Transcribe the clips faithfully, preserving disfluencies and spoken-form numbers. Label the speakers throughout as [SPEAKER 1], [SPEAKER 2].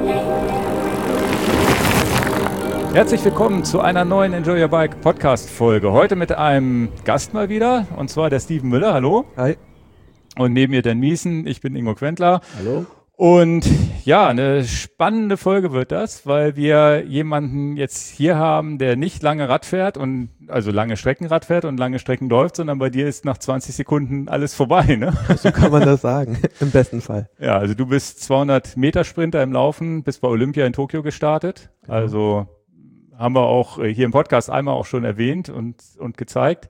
[SPEAKER 1] Herzlich willkommen zu einer neuen Enjoy Your Bike Podcast Folge. Heute mit einem Gast mal wieder, und zwar der Steven Müller. Hallo.
[SPEAKER 2] Hi.
[SPEAKER 1] Und neben mir Dan Miesen, ich bin Ingo Quentler.
[SPEAKER 2] Hallo.
[SPEAKER 1] Und ja, eine spannende Folge wird das, weil wir jemanden jetzt hier haben, der nicht lange Rad fährt und also lange Strecken Rad fährt und lange Strecken läuft, sondern bei dir ist nach zwanzig Sekunden alles vorbei, ne?
[SPEAKER 2] So kann man das sagen, im besten Fall.
[SPEAKER 1] Ja, also du bist zweihundert Meter Sprinter im Laufen, bist bei Olympia in Tokio gestartet, genau. Also haben wir auch hier im Podcast einmal auch schon erwähnt und, und gezeigt.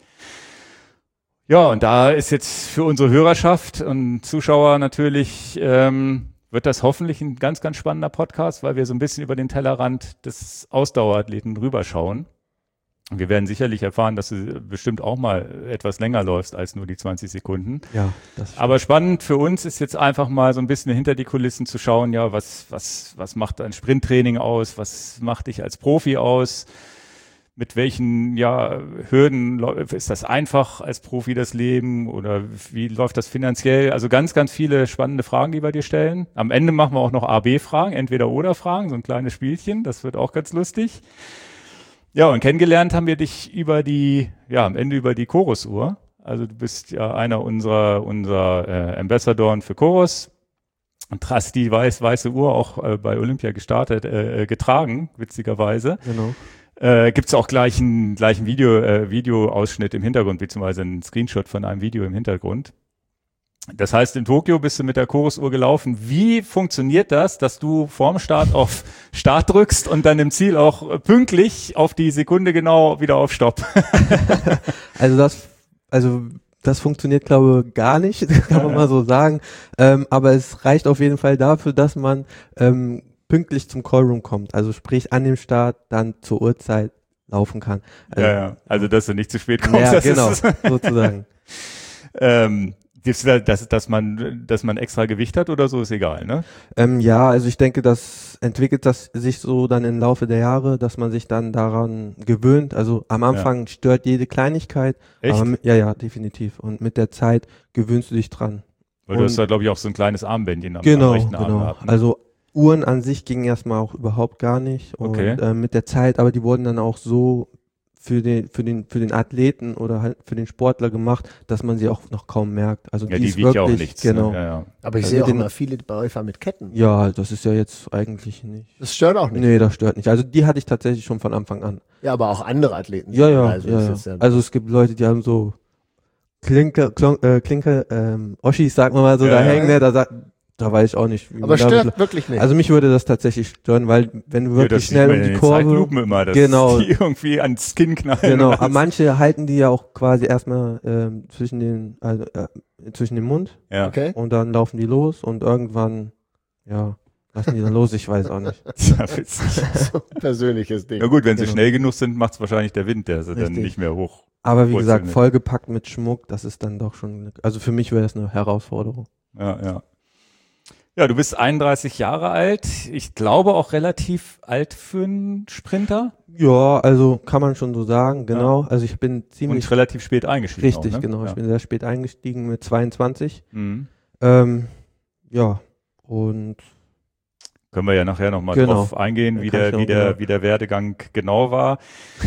[SPEAKER 1] Ja, und da ist jetzt für unsere Hörerschaft und Zuschauer natürlich, ähm, wird das hoffentlich ein ganz, ganz spannender Podcast, weil wir so ein bisschen über den Tellerrand des Ausdauerathleten rüberschauen. Und wir werden sicherlich erfahren, dass du bestimmt auch mal etwas länger läufst als nur die zwanzig Sekunden.
[SPEAKER 2] Ja, das stimmt.
[SPEAKER 1] Aber spannend für uns ist jetzt einfach mal so ein bisschen hinter die Kulissen zu schauen, ja, was, was, was macht ein Sprinttraining aus? Was macht dich als Profi aus? Mit welchen, ja, Hürden ist das einfach als Profi das Leben oder wie läuft das finanziell? Also ganz, ganz viele spannende Fragen, die wir dir stellen. Am Ende machen wir auch noch A B Fragen, Entweder-Oder-Fragen, so ein kleines Spielchen. Das wird auch ganz lustig. Ja, und kennengelernt haben wir dich über die, ja, am Ende über die Chorus-Uhr. Also du bist ja einer unserer, unserer äh, Ambassadoren für Chorus und hast die weiß, weiße Uhr auch äh, bei Olympia gestartet, äh, getragen, witzigerweise.
[SPEAKER 2] Genau.
[SPEAKER 1] Äh, gibt's auch gleich einen, gleich einen Video, äh, Videoausschnitt im Hintergrund, beziehungsweise einen Screenshot von einem Video im Hintergrund. Das heißt, in Tokio bist du mit der Chorusuhr gelaufen. Wie funktioniert das, dass du vorm Start auf Start drückst und dann im Ziel auch pünktlich auf die Sekunde genau wieder auf Stopp?
[SPEAKER 2] Also das, also das funktioniert, glaube ich, gar nicht, kann man mal so sagen. Ähm, aber es reicht auf jeden Fall dafür, dass man ähm, pünktlich zum Callroom kommt. Also sprich an dem Start dann zur Uhrzeit laufen kann. Also,
[SPEAKER 1] ja, ja, also dass du nicht zu spät kommst.
[SPEAKER 2] Ja,
[SPEAKER 1] das
[SPEAKER 2] genau,
[SPEAKER 1] ist
[SPEAKER 2] sozusagen.
[SPEAKER 1] ähm, Dass, dass man, dass man extra Gewicht hat oder so, ist egal, ne?
[SPEAKER 2] Ähm, ja, also ich denke, das entwickelt das sich so dann im Laufe der Jahre, dass man sich dann daran gewöhnt. Also am Anfang ja. stört jede Kleinigkeit.
[SPEAKER 1] Echt?
[SPEAKER 2] Aber mit, ja, ja, definitiv. Und mit der Zeit gewöhnst du dich dran.
[SPEAKER 1] Weil
[SPEAKER 2] Und
[SPEAKER 1] du hast da, glaube ich, auch so ein kleines Armbändchen am,
[SPEAKER 2] genau,
[SPEAKER 1] am rechten Arm
[SPEAKER 2] genau.
[SPEAKER 1] gehabt. Ne?
[SPEAKER 2] Also Uhren an sich gingen erstmal auch überhaupt gar nicht. Und
[SPEAKER 1] okay.
[SPEAKER 2] äh, mit der Zeit, aber die wurden dann auch so für den, für den, für den Athleten oder halt für den Sportler gemacht, dass man sie auch noch kaum merkt. Also
[SPEAKER 1] ja,
[SPEAKER 2] die,
[SPEAKER 1] die
[SPEAKER 2] ist
[SPEAKER 1] wiegt
[SPEAKER 2] wirklich,
[SPEAKER 1] ja auch nichts.
[SPEAKER 2] Genau.
[SPEAKER 1] Ne? Ja, ja.
[SPEAKER 3] Aber ich
[SPEAKER 2] also
[SPEAKER 3] sehe auch
[SPEAKER 2] den,
[SPEAKER 3] immer viele Läufer mit Ketten.
[SPEAKER 2] Ja, das ist ja jetzt eigentlich nicht.
[SPEAKER 3] Das stört auch nicht.
[SPEAKER 2] Nee, das stört nicht. Also die hatte ich tatsächlich schon von Anfang an.
[SPEAKER 3] Ja, aber auch andere Athleten.
[SPEAKER 2] Ja, ja,
[SPEAKER 3] also,
[SPEAKER 2] ja, ja. ja also es gibt Leute, die haben so Klinke, Klon, äh, Klinke, ähm, Oschis, sagen wir mal so,
[SPEAKER 1] ja,
[SPEAKER 2] da
[SPEAKER 1] ja.
[SPEAKER 2] hängen, ne, da sagt, da weiß ich auch nicht. Wie
[SPEAKER 3] aber
[SPEAKER 2] man
[SPEAKER 3] stört
[SPEAKER 2] da,
[SPEAKER 3] wirklich nicht.
[SPEAKER 2] Also mich würde das tatsächlich stören, weil wenn du wirklich
[SPEAKER 1] ja, das
[SPEAKER 2] schnell um
[SPEAKER 1] in
[SPEAKER 2] die
[SPEAKER 1] den
[SPEAKER 2] Kurve,
[SPEAKER 1] Zeitlupen immer, dass
[SPEAKER 2] genau,
[SPEAKER 1] die irgendwie ans Kinn knallen.
[SPEAKER 2] genau. Aber manche halten die ja auch quasi erstmal ähm, zwischen den, also, äh, zwischen den Mund,
[SPEAKER 1] ja.
[SPEAKER 3] Okay.
[SPEAKER 2] Und dann laufen die los und irgendwann, ja, lassen die dann los. Ich weiß auch nicht.
[SPEAKER 1] Ja, witzig.
[SPEAKER 3] So ein persönliches Ding.
[SPEAKER 1] Na gut, wenn sie
[SPEAKER 2] Genau.
[SPEAKER 1] schnell genug sind, macht's wahrscheinlich der Wind, der sie dann
[SPEAKER 2] Richtig.
[SPEAKER 1] nicht mehr hoch.
[SPEAKER 2] Aber wie gesagt,
[SPEAKER 1] Wurzeln.
[SPEAKER 2] vollgepackt mit Schmuck, das ist dann doch schon, also für mich wäre das eine Herausforderung.
[SPEAKER 1] Ja, ja. Ja, du bist einunddreißig Jahre alt. Ich glaube auch relativ alt für einen Sprinter.
[SPEAKER 2] Ja, also kann man schon so sagen, genau. Ja. Also ich bin ziemlich
[SPEAKER 1] und relativ spät eingestiegen.
[SPEAKER 2] Richtig,
[SPEAKER 1] auch, ne?
[SPEAKER 2] genau.
[SPEAKER 1] Ja.
[SPEAKER 2] Ich bin sehr spät eingestiegen mit zweiundzwanzig.
[SPEAKER 1] Mhm.
[SPEAKER 2] Ähm, ja, und
[SPEAKER 1] können wir ja nachher nochmal
[SPEAKER 2] genau.
[SPEAKER 1] drauf eingehen, wie der, wie, der,
[SPEAKER 2] genau.
[SPEAKER 1] wie der Werdegang genau war.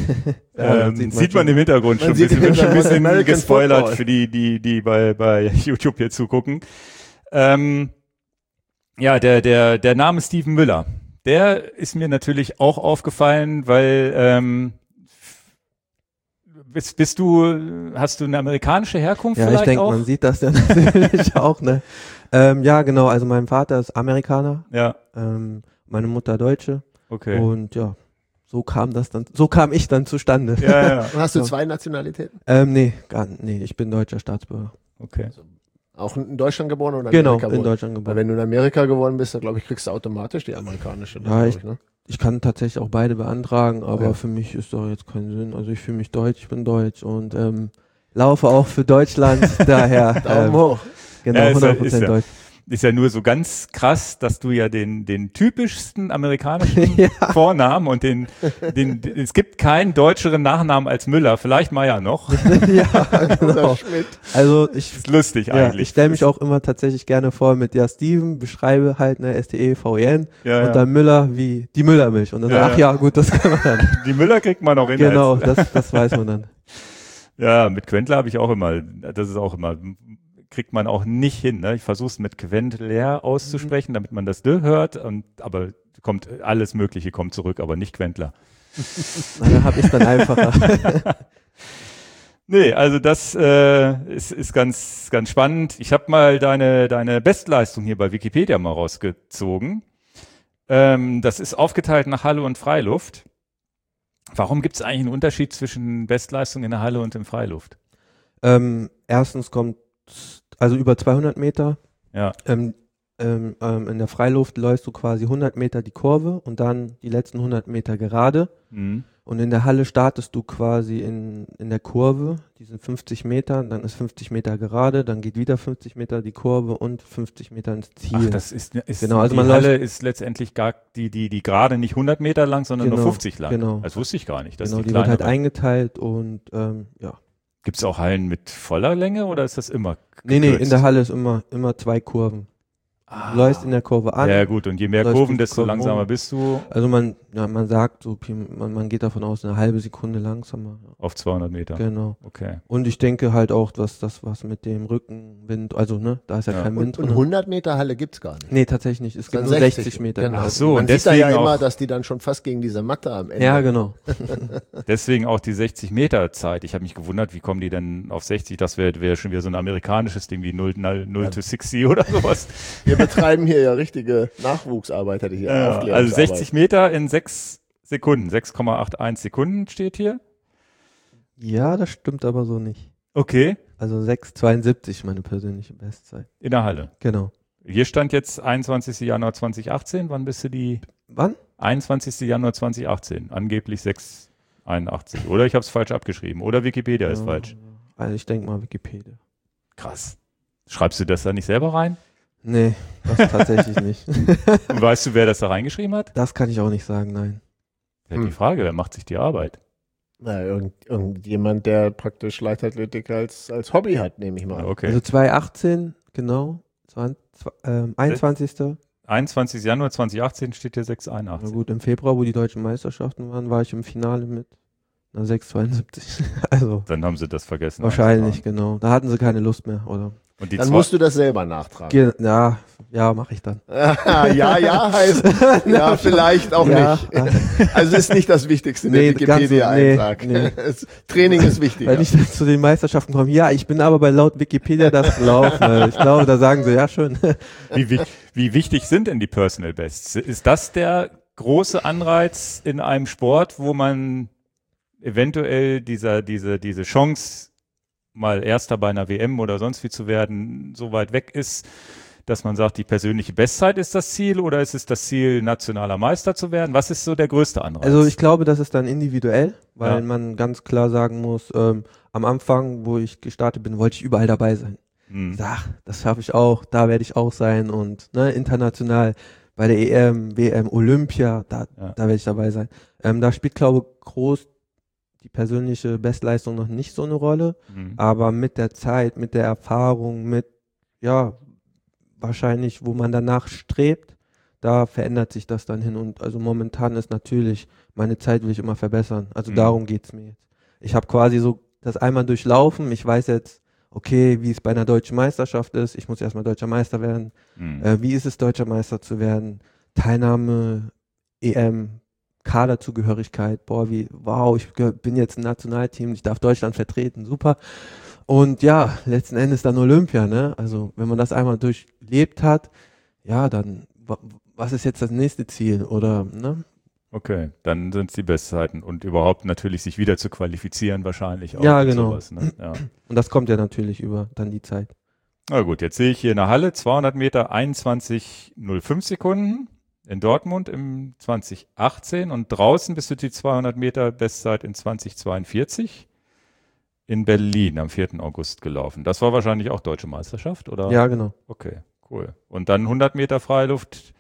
[SPEAKER 2] ja,
[SPEAKER 1] ähm,
[SPEAKER 2] sieht,
[SPEAKER 1] sieht
[SPEAKER 2] man
[SPEAKER 1] man im Hintergrund schon ein bisschen, bin schon ein bisschen
[SPEAKER 3] American
[SPEAKER 1] gespoilert
[SPEAKER 3] Football.
[SPEAKER 1] für die, die, die bei, bei YouTube hier zugucken. Ähm, ja, der, der, der Name Steven Müller, der ist mir natürlich auch aufgefallen, weil ähm, bist, bist du, hast du eine amerikanische Herkunft
[SPEAKER 2] ja,
[SPEAKER 1] vielleicht
[SPEAKER 2] ich denke,
[SPEAKER 1] auch?
[SPEAKER 2] man sieht das ja natürlich auch, ne? Ähm, ja, genau, also mein Vater ist Amerikaner,
[SPEAKER 1] Ja,
[SPEAKER 2] ähm, meine Mutter Deutsche
[SPEAKER 1] okay.
[SPEAKER 2] und ja, so kam das dann, so kam ich dann zustande.
[SPEAKER 1] Ja, ja,
[SPEAKER 3] Und hast du
[SPEAKER 2] Ja.
[SPEAKER 3] zwei Nationalitäten?
[SPEAKER 2] ähm, nee, gar nee, ich bin deutscher Staatsbürger.
[SPEAKER 1] okay.
[SPEAKER 3] Auch in Deutschland geboren oder in
[SPEAKER 2] Genau,
[SPEAKER 3] Amerika
[SPEAKER 2] in
[SPEAKER 3] geboren?
[SPEAKER 2] Deutschland
[SPEAKER 3] Weil
[SPEAKER 2] geboren.
[SPEAKER 3] wenn du in Amerika geboren bist, dann glaube ich, kriegst du automatisch die amerikanische.
[SPEAKER 2] Ja,
[SPEAKER 3] ich,
[SPEAKER 2] ich-
[SPEAKER 3] ne?
[SPEAKER 2] Ich kann tatsächlich auch beide beantragen, aber
[SPEAKER 3] Ja.
[SPEAKER 2] für mich ist doch jetzt kein Sinn. Also ich fühle mich deutsch, ich bin deutsch und ähm, laufe auch für Deutschland, daher
[SPEAKER 3] Daumen
[SPEAKER 2] ähm,
[SPEAKER 3] hoch.
[SPEAKER 2] genau
[SPEAKER 1] Ja, ist ja-
[SPEAKER 2] hundert
[SPEAKER 1] ist
[SPEAKER 2] Prozent
[SPEAKER 1] ja.
[SPEAKER 2] deutsch.
[SPEAKER 1] ist ja nur so ganz krass, dass du ja den, den typischsten amerikanischen
[SPEAKER 2] Ja.
[SPEAKER 1] Vornamen und den, den, es gibt keinen deutscheren Nachnamen als Müller, vielleicht Meier noch.
[SPEAKER 2] Ja, genau.
[SPEAKER 3] Oder Schmidt.
[SPEAKER 2] Also ich,
[SPEAKER 1] Ist lustig
[SPEAKER 2] ja,
[SPEAKER 1] eigentlich.
[SPEAKER 2] ich stelle mich auch immer tatsächlich gerne vor mit, ja, Steven, beschreibe halt, ne, S T E V E N
[SPEAKER 1] Ja,
[SPEAKER 2] und
[SPEAKER 1] ja.
[SPEAKER 2] dann Müller wie die Müllermilch. Und dann
[SPEAKER 1] Ja,
[SPEAKER 2] sag, ach
[SPEAKER 1] ja.
[SPEAKER 2] ja, gut, das kann man dann.
[SPEAKER 1] Die Müller kriegt man auch hin.
[SPEAKER 2] Genau,
[SPEAKER 1] als-
[SPEAKER 2] das, das weiß man dann.
[SPEAKER 1] Ja, mit Quentler habe ich auch immer, das ist auch immer, kriegt man auch nicht hin. Ne? Ich versuche es mit Quentler auszusprechen, damit man das D hört, und, aber kommt alles Mögliche kommt zurück, aber nicht Quentler.
[SPEAKER 2] Na, dann habe ich es dann einfacher.
[SPEAKER 1] Nee, also das äh, ist, ist ganz, ganz spannend. Ich habe mal deine, deine Bestleistung hier bei Wikipedia mal rausgezogen. Ähm, das ist aufgeteilt nach Halle und Freiluft. Warum gibt es eigentlich einen Unterschied zwischen Bestleistung in der Halle und in Freiluft?
[SPEAKER 2] ähm, erstens kommt, also über zweihundert Meter,
[SPEAKER 1] Ja.
[SPEAKER 2] ähm, ähm, ähm, in der Freiluft läufst du quasi hundert Meter die Kurve und dann die letzten hundert Meter gerade.
[SPEAKER 1] Mhm.
[SPEAKER 2] Und in der Halle startest du quasi in, in der Kurve, die sind fünfzig Meter, dann ist fünfzig Meter gerade, dann geht wieder fünfzig Meter die Kurve und fünfzig Meter ins Ziel.
[SPEAKER 1] Ach, das ist, ist
[SPEAKER 2] Genau, also
[SPEAKER 1] die
[SPEAKER 2] man
[SPEAKER 1] Halle ist letztendlich gar die, die, die gerade nicht hundert Meter lang, sondern nur
[SPEAKER 2] Genau,
[SPEAKER 1] fünfzig lang.
[SPEAKER 2] genau.
[SPEAKER 1] Das wusste ich gar nicht. Das
[SPEAKER 2] genau,
[SPEAKER 1] ist die
[SPEAKER 2] die wird halt
[SPEAKER 1] kleinere.
[SPEAKER 2] eingeteilt und ähm, ja.
[SPEAKER 1] Gibt es auch Hallen mit voller Länge oder ist das immer
[SPEAKER 2] Nee, nee,
[SPEAKER 1] gekürzt?
[SPEAKER 2] in der Halle ist immer, immer zwei Kurven.
[SPEAKER 1] Ah.
[SPEAKER 2] Du läufst in der Kurve an.
[SPEAKER 1] Ja gut, und je mehr
[SPEAKER 2] läufst
[SPEAKER 1] Kurven,
[SPEAKER 2] die
[SPEAKER 1] desto
[SPEAKER 2] Kurven
[SPEAKER 1] langsamer
[SPEAKER 2] um.
[SPEAKER 1] bist du
[SPEAKER 2] Also man, ja, man sagt so, man, man geht davon aus, eine halbe Sekunde langsamer.
[SPEAKER 1] auf zweihundert Meter.
[SPEAKER 2] Genau.
[SPEAKER 1] Okay.
[SPEAKER 2] Und ich denke halt auch, dass das was mit dem Rückenwind, also ne, da ist ja,
[SPEAKER 1] Ja.
[SPEAKER 2] kein Wind
[SPEAKER 3] Und, und
[SPEAKER 2] drin.
[SPEAKER 3] hundert Meter Halle gibt's gar nicht.
[SPEAKER 2] Nee, tatsächlich nicht. Es gibt
[SPEAKER 3] Dann
[SPEAKER 2] nur sechzig Meter.
[SPEAKER 3] Genau.
[SPEAKER 1] Ach so,
[SPEAKER 3] Man
[SPEAKER 1] und
[SPEAKER 3] sieht da ja
[SPEAKER 1] deswegen
[SPEAKER 3] immer,
[SPEAKER 1] auch-
[SPEAKER 3] dass die dann schon fast gegen diese Matte am Ende.
[SPEAKER 2] Ja, genau.
[SPEAKER 1] Deswegen auch die sechzig Meter Zeit. Ich habe mich gewundert, wie kommen die denn auf sechzig? Das wäre wär schon wieder so ein amerikanisches Ding wie null, null to sechzig oder sowas.
[SPEAKER 3] Wir betreiben hier ja richtige Nachwuchsarbeit, hätte ich hier.
[SPEAKER 1] Ja, also
[SPEAKER 3] Aufklärungsarbeit.
[SPEAKER 1] sechzig Meter in sechs Sekunden. sechs Komma einundachtzig Sekunden steht hier.
[SPEAKER 2] Ja, das stimmt aber so nicht.
[SPEAKER 1] Okay.
[SPEAKER 2] Also sechs Komma zweiundsiebzig meine persönliche Bestzeit.
[SPEAKER 1] In der Halle.
[SPEAKER 2] Genau.
[SPEAKER 1] Hier stand jetzt einundzwanzigster Januar zweitausendachtzehn. Wann bist du die?
[SPEAKER 2] Wann?
[SPEAKER 1] einundzwanzigster Januar zweitausendachtzehn. Angeblich sechs Komma einundachtzig. Oder ich habe es falsch abgeschrieben. Oder Wikipedia ist
[SPEAKER 2] Ja,
[SPEAKER 1] falsch.
[SPEAKER 2] Also ich denke mal Wikipedia.
[SPEAKER 1] Krass. Schreibst du das da nicht selber rein?
[SPEAKER 2] Nee, das tatsächlich nicht.
[SPEAKER 1] Und weißt du, wer das da reingeschrieben hat?
[SPEAKER 2] Das kann ich auch nicht sagen, nein.
[SPEAKER 1] Ja, die
[SPEAKER 3] Hm.
[SPEAKER 1] Frage, wer macht sich die Arbeit?
[SPEAKER 3] Na, irgend, irgendjemand, der praktisch Leichtathletik als, als Hobby hat, nehme ich mal.
[SPEAKER 1] Ja,
[SPEAKER 3] an.
[SPEAKER 1] okay.
[SPEAKER 2] Also zweitausendachtzehn, genau, zwanzig, ähm, einundzwanzigster
[SPEAKER 1] einundzwanzigster Januar zweitausendachtzehn steht hier sechs Komma
[SPEAKER 2] Na
[SPEAKER 1] einundachtzig.
[SPEAKER 2] gut, im Februar, wo die deutschen Meisterschaften waren, war ich im Finale mit einer sechs Komma zweiundsiebzig. Also
[SPEAKER 1] Dann haben sie das vergessen.
[SPEAKER 2] wahrscheinlich, genau. Da hatten sie keine Lust mehr, oder?
[SPEAKER 1] Und die
[SPEAKER 3] Dann
[SPEAKER 1] zwei-
[SPEAKER 3] musst du das selber nachtragen.
[SPEAKER 2] Ge ja, ja, mache ich dann.
[SPEAKER 3] ja, ja heißt, ja, vielleicht auch
[SPEAKER 2] Ja,
[SPEAKER 3] nicht. Also ist nicht das Wichtigste, der
[SPEAKER 2] Nee, ganz so-
[SPEAKER 3] Wikipedia-Eintrag.
[SPEAKER 2] nee,
[SPEAKER 3] Es- Training ist wichtiger.
[SPEAKER 2] Wenn ich dann zu den Meisterschaften komme, ja, ich bin aber bei laut Wikipedia das gelaufen. Also ich glaube, da sagen sie, ja, schön.
[SPEAKER 1] wie, wie, wie wichtig sind denn die Personal Bests? Ist das der große Anreiz in einem Sport, wo man eventuell dieser, diese, diese Chance, mal Erster bei einer W M oder sonst wie zu werden, so weit weg ist, dass man sagt, die persönliche Bestzeit ist das Ziel, oder ist es das Ziel, nationaler Meister zu werden? Was ist so der größte Anreiz?
[SPEAKER 2] Also ich glaube, das ist dann individuell, weil
[SPEAKER 1] Ja.
[SPEAKER 2] man ganz klar sagen muss, ähm, am Anfang, wo ich gestartet bin, wollte ich überall dabei sein.
[SPEAKER 1] Hm.
[SPEAKER 2] Ach, das schaffe ich auch, da werde ich auch sein und ne, international bei der E M, W M, Olympia, da,
[SPEAKER 1] Ja.
[SPEAKER 2] da werde ich dabei sein. Ähm, da spielt, glaube ich, groß die persönliche Bestleistung noch nicht so eine Rolle,
[SPEAKER 1] Hm.
[SPEAKER 2] aber mit der Zeit, mit der Erfahrung, mit, ja, wahrscheinlich, wo man danach strebt, da verändert sich das dann hin und also momentan ist natürlich, meine Zeit will ich immer verbessern, also
[SPEAKER 1] Mhm.
[SPEAKER 2] darum geht's mir jetzt. Ich habe quasi so das einmal durchlaufen, ich weiß jetzt, okay, wie es bei einer deutschen Meisterschaft ist, ich muss erstmal deutscher Meister werden,
[SPEAKER 1] Hm.
[SPEAKER 2] äh, wie ist es, deutscher Meister zu werden, Teilnahme, E M, Kaderzugehörigkeit, boah, wie, wow, ich gehör- bin jetzt ein Nationalteam, ich darf Deutschland vertreten, super. Und ja, letzten Endes dann Olympia, ne? Also wenn man das einmal durchlebt hat, ja, dann wa- was ist jetzt das nächste Ziel? Oder, ne?
[SPEAKER 1] Okay, dann sind es die Bestzeiten und überhaupt natürlich sich wieder zu qualifizieren wahrscheinlich auch.
[SPEAKER 2] Ja,
[SPEAKER 1] und
[SPEAKER 2] genau.
[SPEAKER 1] Sowas, ne? Ja.
[SPEAKER 2] Und das kommt ja natürlich über dann die Zeit.
[SPEAKER 1] Na gut, jetzt sehe ich hier in der Halle zweihundert Meter einundzwanzig Komma null fünf Sekunden in Dortmund im zwanzig achtzehn und draußen bist du die zweihundert Meter Bestzeit in zwanzig zweiundvierzig in Berlin am vierten August gelaufen. Das war wahrscheinlich auch Deutsche Meisterschaft, oder?
[SPEAKER 2] Ja, genau.
[SPEAKER 1] Okay, Cool. Und dann hundert Meter Freiluft.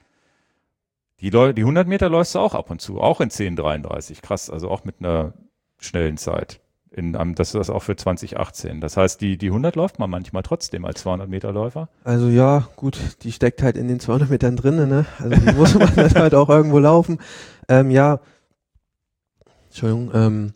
[SPEAKER 1] Die, Leu- die hundert Meter läufst du auch ab und zu, auch in zehn dreiunddreißig. Krass, also auch mit einer schnellen Zeit. In, um, das ist das auch für zwanzig achtzehn. Das heißt, die, die hundert läuft man manchmal trotzdem als zweihundert Meter Läufer.
[SPEAKER 2] Also ja, gut, die steckt halt in den zweihundert Metern drinnen, ne? Also die muss man dann halt auch irgendwo laufen. Ähm, ja, Entschuldigung, ähm,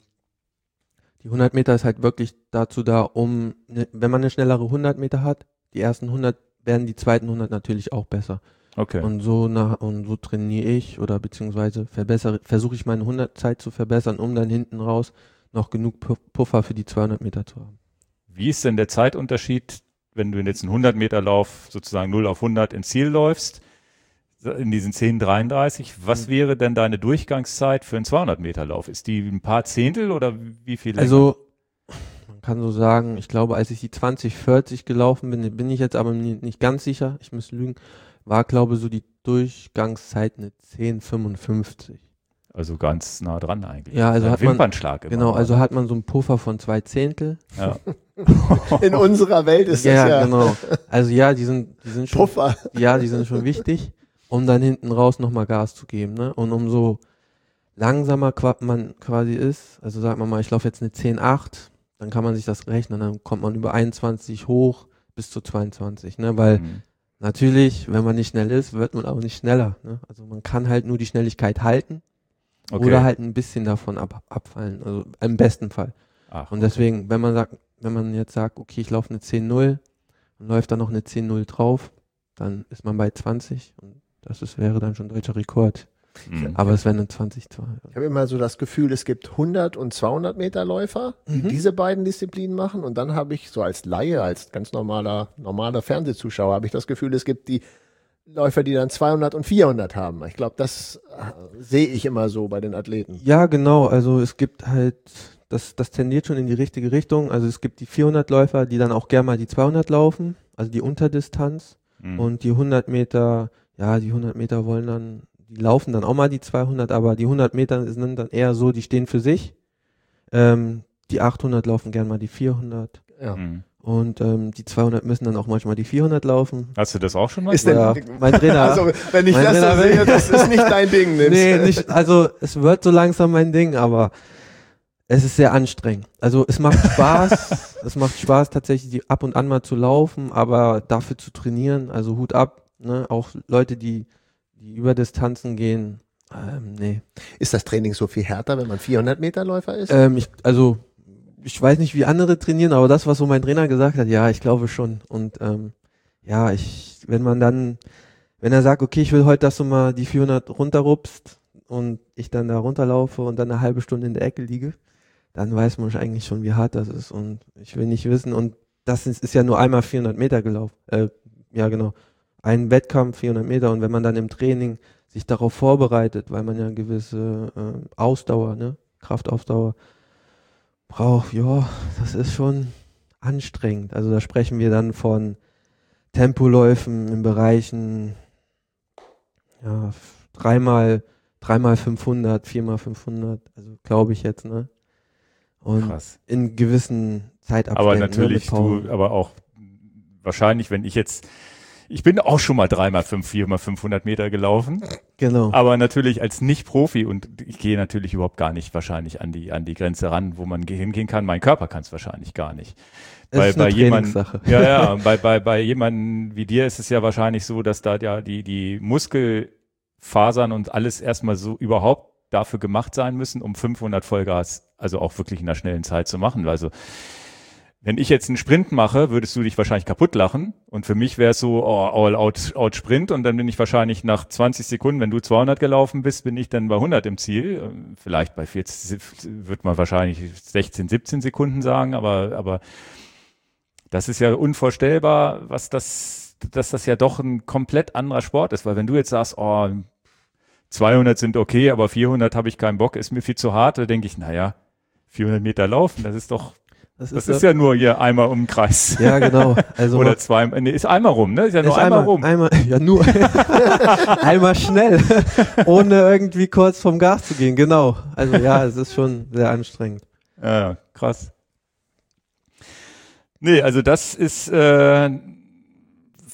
[SPEAKER 2] die hundert Meter ist halt wirklich dazu da, um, ne, wenn man eine schnellere hundert Meter hat, die ersten hundert werden die zweiten hundert natürlich auch besser.
[SPEAKER 1] Okay.
[SPEAKER 2] Und so nach, und so trainiere ich oder beziehungsweise verbessere, versuche ich meine hundert Zeit zu verbessern, um dann hinten raus noch genug Puffer für die zweihundert Meter zu haben.
[SPEAKER 1] Wie ist denn der Zeitunterschied, wenn du jetzt einen hundert Meter Lauf sozusagen null auf hundert ins Ziel läufst, in diesen zehn dreiunddreißig? Was mhm. wäre denn deine Durchgangszeit für einen zweihundert Meter Lauf? Ist die ein paar Zehntel oder wie viel länger?
[SPEAKER 2] Also, man kann so sagen, ich glaube, als ich die zwanzig vierzig gelaufen bin, bin ich jetzt aber nicht ganz sicher, ich muss lügen, war, glaube ich, so die Durchgangszeit eine zehn fünfundfünfzig.
[SPEAKER 1] Also ganz nah dran eigentlich.
[SPEAKER 2] Ja, also
[SPEAKER 1] ein
[SPEAKER 2] hat man,
[SPEAKER 1] Wimpernschlag.
[SPEAKER 2] Genau, also hat man so einen Puffer von zwei Zehntel.
[SPEAKER 1] Ja.
[SPEAKER 3] In unserer Welt ist das ja.
[SPEAKER 2] Ja, genau. Also ja, die sind, die sind schon,
[SPEAKER 3] Puffer.
[SPEAKER 2] Ja, die sind schon wichtig, um dann hinten raus nochmal Gas zu geben, ne? Und umso langsamer man quasi ist, also sagt man mal, ich laufe jetzt eine zehn acht, dann kann man sich das rechnen, dann kommt man über einundzwanzig hoch bis zu zweiundzwanzig, ne? Weil mhm. natürlich, wenn man nicht schnell ist, wird man auch nicht schneller, ne? Also man kann halt nur die Schnelligkeit halten. Okay. Oder halt ein bisschen davon ab, abfallen, also im besten Fall.
[SPEAKER 1] Ach,
[SPEAKER 2] und deswegen, okay. wenn man sagt, wenn man jetzt sagt, okay, ich laufe eine zehn null und läuft dann noch eine zehn null drauf, dann ist man bei zwanzig und das ist, wäre dann schon deutscher Rekord. Mhm. Aber es wäre eine zwanzig zwei.
[SPEAKER 3] Ich habe immer so das Gefühl, es gibt hundert und zweihundert Meter Läufer, die mhm. diese beiden Disziplinen machen, und dann habe ich so als Laie, als ganz normaler, normaler Fernsehzuschauer, habe ich das Gefühl, es gibt die Läufer, die dann zweihundert und vierhundert haben. Ich glaube, das äh, sehe ich immer so bei den Athleten.
[SPEAKER 2] Ja, genau. Also es gibt halt, das, das tendiert schon in die richtige Richtung. Also es gibt die vierhundert Läufer, die dann auch gerne mal die zweihundert laufen, also die Unterdistanz. Mhm. Und die hundert Meter, ja, die hundert Meter wollen dann, die laufen dann auch mal die zweihundert, aber die hundert Meter sind dann eher so, die stehen für sich. Ähm, die achthundert laufen gerne mal die vierhundert.
[SPEAKER 3] Ja. Mhm.
[SPEAKER 2] Und ähm, die zweihundert müssen dann auch manchmal die vierhundert laufen.
[SPEAKER 1] Hast du das auch schon mal?
[SPEAKER 3] Ist denn, ja, mein Trainer. Also wenn ich das so sehe, das ist nicht dein Ding. Nimmst.
[SPEAKER 2] Nee, nicht, also es wird so langsam mein Ding, aber es ist sehr anstrengend. Also es macht Spaß, es macht Spaß tatsächlich die ab und an mal zu laufen, aber dafür zu trainieren, also Hut ab, ne? Auch Leute, die, die über Distanzen gehen, ähm, nee.
[SPEAKER 3] Ist das Training so viel härter, wenn man vierhundert Meter Läufer ist?
[SPEAKER 2] Ähm, ich, also ich weiß nicht, wie andere trainieren, aber das, was so mein Trainer gesagt hat, ja, ich glaube schon. Und ähm, ja, ich, wenn man dann, wenn er sagt, okay, ich will heute, dass du mal die vierhundert runterrupst und ich dann da runterlaufe und dann eine halbe Stunde in der Ecke liege, dann weiß man eigentlich schon, wie hart das ist. Und ich will nicht wissen, und das ist, ist ja nur einmal vierhundert Meter gelaufen. Äh, ja, genau. Ein Wettkampf, vierhundert Meter. Und wenn man dann im Training sich darauf vorbereitet, weil man ja eine gewisse äh, Ausdauer, ne, Kraftausdauer braucht, ja, das ist schon anstrengend. Also da sprechen wir dann von Tempoläufen in Bereichen, ja, dreimal, dreimal fünfhundert, viermal fünfhundert, also glaube ich jetzt, ne? Und krass. In gewissen Zeitabständen.
[SPEAKER 1] Aber natürlich, ne, du, aber auch wahrscheinlich, wenn ich jetzt, ich bin auch schon mal dreimal fünf, viermal fünfhundert Meter gelaufen.
[SPEAKER 2] Genau.
[SPEAKER 1] Aber natürlich als Nicht-Profi, und ich gehe natürlich überhaupt gar nicht wahrscheinlich an die, an die Grenze ran, wo man hingehen kann. Mein Körper kann es wahrscheinlich gar nicht.
[SPEAKER 2] Das
[SPEAKER 1] bei,
[SPEAKER 2] ist eine
[SPEAKER 1] bei jemand,
[SPEAKER 2] Trainingssache.
[SPEAKER 1] ja, ja, bei, bei, bei jemandem wie dir ist es ja wahrscheinlich so, dass da ja die, die Muskelfasern und alles erstmal so überhaupt dafür gemacht sein müssen, um fünfhundert Vollgas, also auch wirklich in einer schnellen Zeit zu machen. Also, wenn ich jetzt einen Sprint mache, würdest du dich wahrscheinlich kaputt lachen. Und für mich wäre es so, oh, all out, out Sprint. Und dann bin ich wahrscheinlich nach zwanzig Sekunden, wenn du zweihundert gelaufen bist, bin ich dann bei hundert im Ziel. Vielleicht bei vierzig, wird man wahrscheinlich sechzehn, siebzehn Sekunden sagen. Aber, aber das ist ja unvorstellbar, was das, dass das ja doch ein komplett anderer Sport ist. Weil wenn du jetzt sagst, oh, zweihundert sind okay, aber vierhundert habe ich keinen Bock, ist mir viel zu hart, da denke ich, naja, vierhundert Meter laufen, das ist doch, das ist, das ist ja nur hier einmal um den Kreis.
[SPEAKER 2] Ja, genau. Also
[SPEAKER 1] oder zwei, nee, ist einmal rum, ne? Ist ja nur
[SPEAKER 2] ist
[SPEAKER 1] einmal,
[SPEAKER 2] einmal
[SPEAKER 1] rum.
[SPEAKER 2] Einmal, ja, nur einmal schnell, ohne irgendwie kurz vom Gas zu gehen, genau. Also ja, es ist schon sehr anstrengend.
[SPEAKER 1] Ja, krass. Nee, also das ist, äh,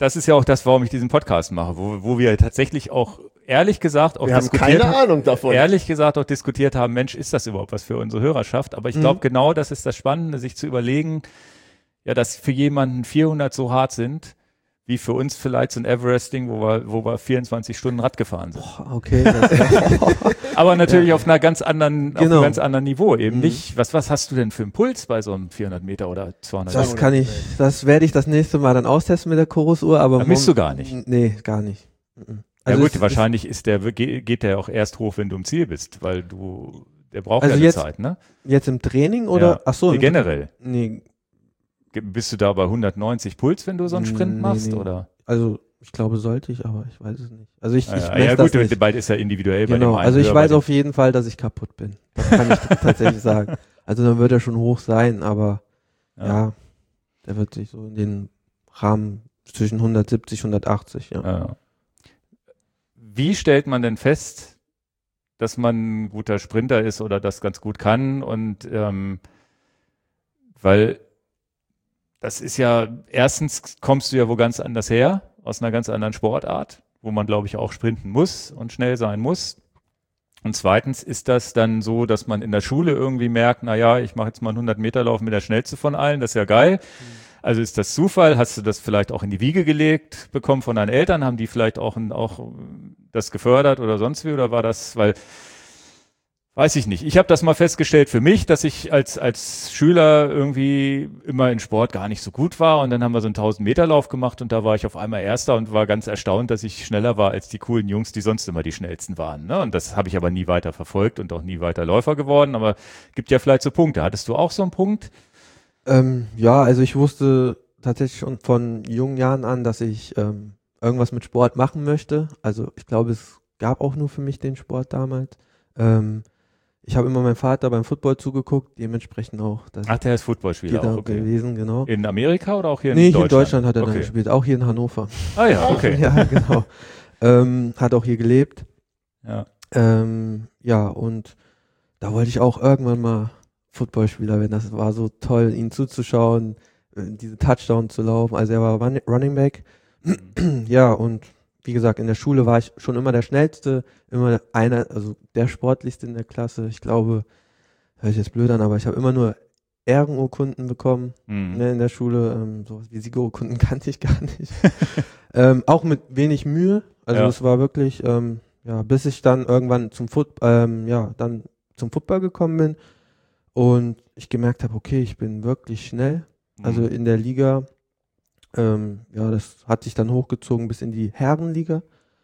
[SPEAKER 1] das ist ja auch das, warum ich diesen Podcast mache, wo, wo wir tatsächlich auch ehrlich gesagt auch
[SPEAKER 3] Wir haben
[SPEAKER 1] diskutiert
[SPEAKER 3] keine Ahnung davon.
[SPEAKER 1] ehrlich gesagt auch diskutiert haben, Mensch, ist das überhaupt was für unsere Hörerschaft? Aber ich glaube,
[SPEAKER 2] Mhm.
[SPEAKER 1] genau das ist das Spannende, sich zu überlegen, ja, dass für jemanden vierhundert so hart sind, wie für uns vielleicht so ein Everesting, wo wir, wo wir vierundzwanzig Stunden Rad gefahren sind.
[SPEAKER 2] Boah, okay. Das,
[SPEAKER 1] Aber natürlich auf einer ganz anderen, auf
[SPEAKER 2] Genau.
[SPEAKER 1] einem ganz anderen Niveau. Eben
[SPEAKER 2] Mhm.
[SPEAKER 1] nicht, was, was hast du denn für einen Puls bei so einem vierhundert Meter oder zweihundert
[SPEAKER 2] das
[SPEAKER 1] Meter?
[SPEAKER 2] kann ich, das werde ich das nächste Mal dann austesten mit der Chorusuhr, aber.
[SPEAKER 1] Da misst
[SPEAKER 2] mom-
[SPEAKER 1] du gar nicht.
[SPEAKER 2] Nee, gar nicht. Mhm.
[SPEAKER 1] Ja
[SPEAKER 2] Also
[SPEAKER 1] gut,
[SPEAKER 2] es-
[SPEAKER 1] wahrscheinlich ist der, geht geht der auch erst hoch, wenn du im Ziel bist, weil du, der braucht
[SPEAKER 2] Also
[SPEAKER 1] ja eine
[SPEAKER 2] jetzt-
[SPEAKER 1] Zeit, ne?
[SPEAKER 2] es- Jetzt im Training oder?
[SPEAKER 1] Ja.
[SPEAKER 2] Ach so.
[SPEAKER 1] Nee,
[SPEAKER 2] im-
[SPEAKER 1] generell.
[SPEAKER 2] Nee,
[SPEAKER 1] Ge- Bist du da bei hundertneunzig Puls, wenn du so einen Sprint
[SPEAKER 2] Nee,
[SPEAKER 1] machst,
[SPEAKER 2] nee.
[SPEAKER 1] oder?
[SPEAKER 2] also ich glaube sollte ich, aber ich weiß es nicht. Also ich,
[SPEAKER 1] Ja,
[SPEAKER 2] ich
[SPEAKER 1] ja,
[SPEAKER 2] messe
[SPEAKER 1] ja
[SPEAKER 2] das
[SPEAKER 1] gut,
[SPEAKER 2] nicht.
[SPEAKER 1] bald ist ja individuell bei dem
[SPEAKER 2] Genau,
[SPEAKER 1] einen
[SPEAKER 2] also ich
[SPEAKER 1] höher, bei
[SPEAKER 2] weiß
[SPEAKER 1] dem-
[SPEAKER 2] auf jeden Fall, dass ich kaputt bin. Das kann ich tatsächlich sagen. Also dann wird er schon hoch sein, aber
[SPEAKER 1] Ja.
[SPEAKER 2] ja, der wird sich so in den Rahmen zwischen hundertsiebzig, hundertachtzig, ja.
[SPEAKER 1] Ja. Wie stellt man denn fest, dass man ein guter Sprinter ist oder das ganz gut kann? Und ähm, weil das ist ja, erstens kommst du ja wo ganz anders her, aus einer ganz anderen Sportart, wo man, glaube ich, auch sprinten muss und schnell sein muss. Und zweitens ist das dann so, dass man in der Schule irgendwie merkt, na ja, ich mache jetzt mal einen hundert-Meter-Lauf mit der schnellste von allen, das ist ja geil. Also ist das Zufall? Hast du das vielleicht auch in die Wiege gelegt bekommen von deinen Eltern? Haben die vielleicht auch, auch das gefördert oder sonst wie? Oder war das, weil, weiß ich nicht. Ich habe das mal festgestellt für mich, dass ich als, als Schüler irgendwie immer in Sport gar nicht so gut war. Und dann haben wir so einen tausend-Meter-Lauf gemacht und da war ich auf einmal Erster und war ganz erstaunt, dass ich schneller war als die coolen Jungs, die sonst immer die schnellsten waren. Ne? Und das habe ich aber nie weiter verfolgt und auch nie weiter Läufer geworden. Aber gibt ja vielleicht so Punkte. Hattest du auch so einen Punkt?
[SPEAKER 2] Ähm, ja, also ich wusste tatsächlich schon von jungen Jahren an, dass ich ähm, irgendwas mit Sport machen möchte. Also ich glaube, es gab auch nur für mich den Sport damals. Ähm, ich habe immer meinem Vater beim Football zugeguckt, dementsprechend auch das
[SPEAKER 1] Ach, der ist Footballspieler
[SPEAKER 2] da
[SPEAKER 1] auch, okay.
[SPEAKER 2] gewesen, genau.
[SPEAKER 1] In Amerika oder auch hier
[SPEAKER 2] Nee,
[SPEAKER 1] in
[SPEAKER 2] hier in
[SPEAKER 1] Deutschland?
[SPEAKER 2] Deutschland hat er
[SPEAKER 1] okay.
[SPEAKER 2] dann gespielt, auch hier in Hannover.
[SPEAKER 1] Ah ja, okay.
[SPEAKER 2] Ja, genau. ähm, hat auch hier gelebt.
[SPEAKER 1] Ja.
[SPEAKER 2] Ähm, ja, und da wollte ich auch irgendwann mal Footballspieler werden. Das war so toll, ihn zuzuschauen, äh, diese Touchdown zu laufen. Also er war Run Running Back. Ja, und wie gesagt, in der Schule war ich schon immer der Schnellste, immer einer, also der Sportlichste in der Klasse. Ich glaube, hört sich jetzt blöd an, aber ich habe immer nur Ehrenurkunden bekommen
[SPEAKER 1] Mhm.
[SPEAKER 2] ne, in der Schule. Ähm, sowas wie Siegerurkunden kannte ich gar nicht. ähm, auch mit wenig Mühe. Also
[SPEAKER 1] Ja.
[SPEAKER 2] es war wirklich, ähm, ja, bis ich dann irgendwann zum Foot, ähm, ja, dann zum Football gekommen bin und ich gemerkt habe, okay, ich bin wirklich schnell. Also
[SPEAKER 1] Mhm.
[SPEAKER 2] in der Liga, ähm, ja, das hat sich dann hochgezogen bis in die Herrenliga.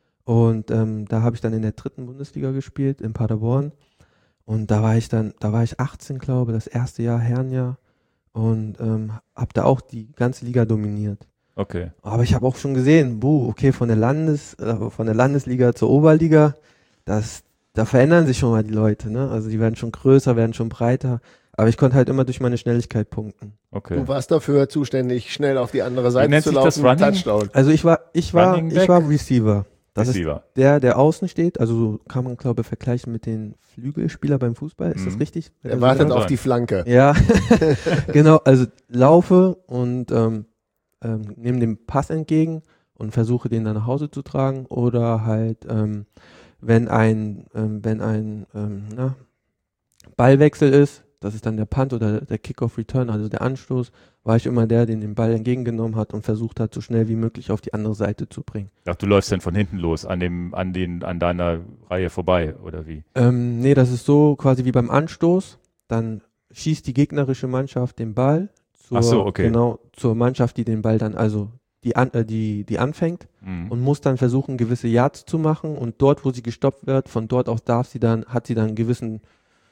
[SPEAKER 2] Und ähm, da habe ich dann in der dritten Bundesliga gespielt, in Paderborn. Und da war ich dann, da war ich achtzehn, glaube ich, das erste Jahr, Herrenjahr. Und ähm, habe da auch die ganze Liga dominiert.
[SPEAKER 1] Okay.
[SPEAKER 2] Aber ich habe auch schon gesehen, buh, okay, von der Landes, äh, von der Landesliga zur Oberliga, das, da verändern sich schon mal die Leute, ne? Also die werden schon größer, werden schon breiter. Aber ich konnte halt immer durch meine Schnelligkeit punkten.
[SPEAKER 1] Okay.
[SPEAKER 3] Du warst dafür zuständig, schnell auf die andere Seite
[SPEAKER 1] nennt
[SPEAKER 3] zu
[SPEAKER 1] sich das
[SPEAKER 3] laufen.
[SPEAKER 1] Running?
[SPEAKER 3] Touchdown.
[SPEAKER 2] Also ich war, ich war,
[SPEAKER 1] Running
[SPEAKER 2] ich
[SPEAKER 1] back?
[SPEAKER 2] war Receiver. Das
[SPEAKER 1] Receiver.
[SPEAKER 2] ist der, der außen steht. Also so kann man, glaube ich, vergleichen mit den Flügelspieler beim Fußball. Ist
[SPEAKER 1] Mhm.
[SPEAKER 2] das richtig?
[SPEAKER 3] Er wartet
[SPEAKER 1] kann
[SPEAKER 3] auf
[SPEAKER 1] sein.
[SPEAKER 3] die Flanke.
[SPEAKER 2] Ja, genau. Also laufe und ähm, ähm, nehme den Pass entgegen und versuche den dann nach Hause zu tragen. Oder halt, ähm, wenn ein, ähm, wenn ein ähm, na, Ballwechsel ist, das ist dann der Punt oder der Kickoff-Return, also der Anstoß, war ich immer der, der den Ball entgegengenommen hat und versucht hat, so schnell wie möglich auf die andere Seite zu bringen.
[SPEAKER 1] Ach, du läufst dann von hinten los, an dem, an den, an deiner Reihe vorbei, oder wie?
[SPEAKER 2] Ähm, nee, das ist so quasi wie beim Anstoß. Dann schießt die gegnerische Mannschaft den Ball zur,
[SPEAKER 1] Ach so, okay.
[SPEAKER 2] genau, zur Mannschaft, die den Ball dann, also die, an, äh, die, die anfängt
[SPEAKER 1] Mhm.
[SPEAKER 2] und muss dann versuchen, gewisse Yards zu machen und dort, wo sie gestoppt wird, von dort aus darf sie dann, hat sie dann einen gewissen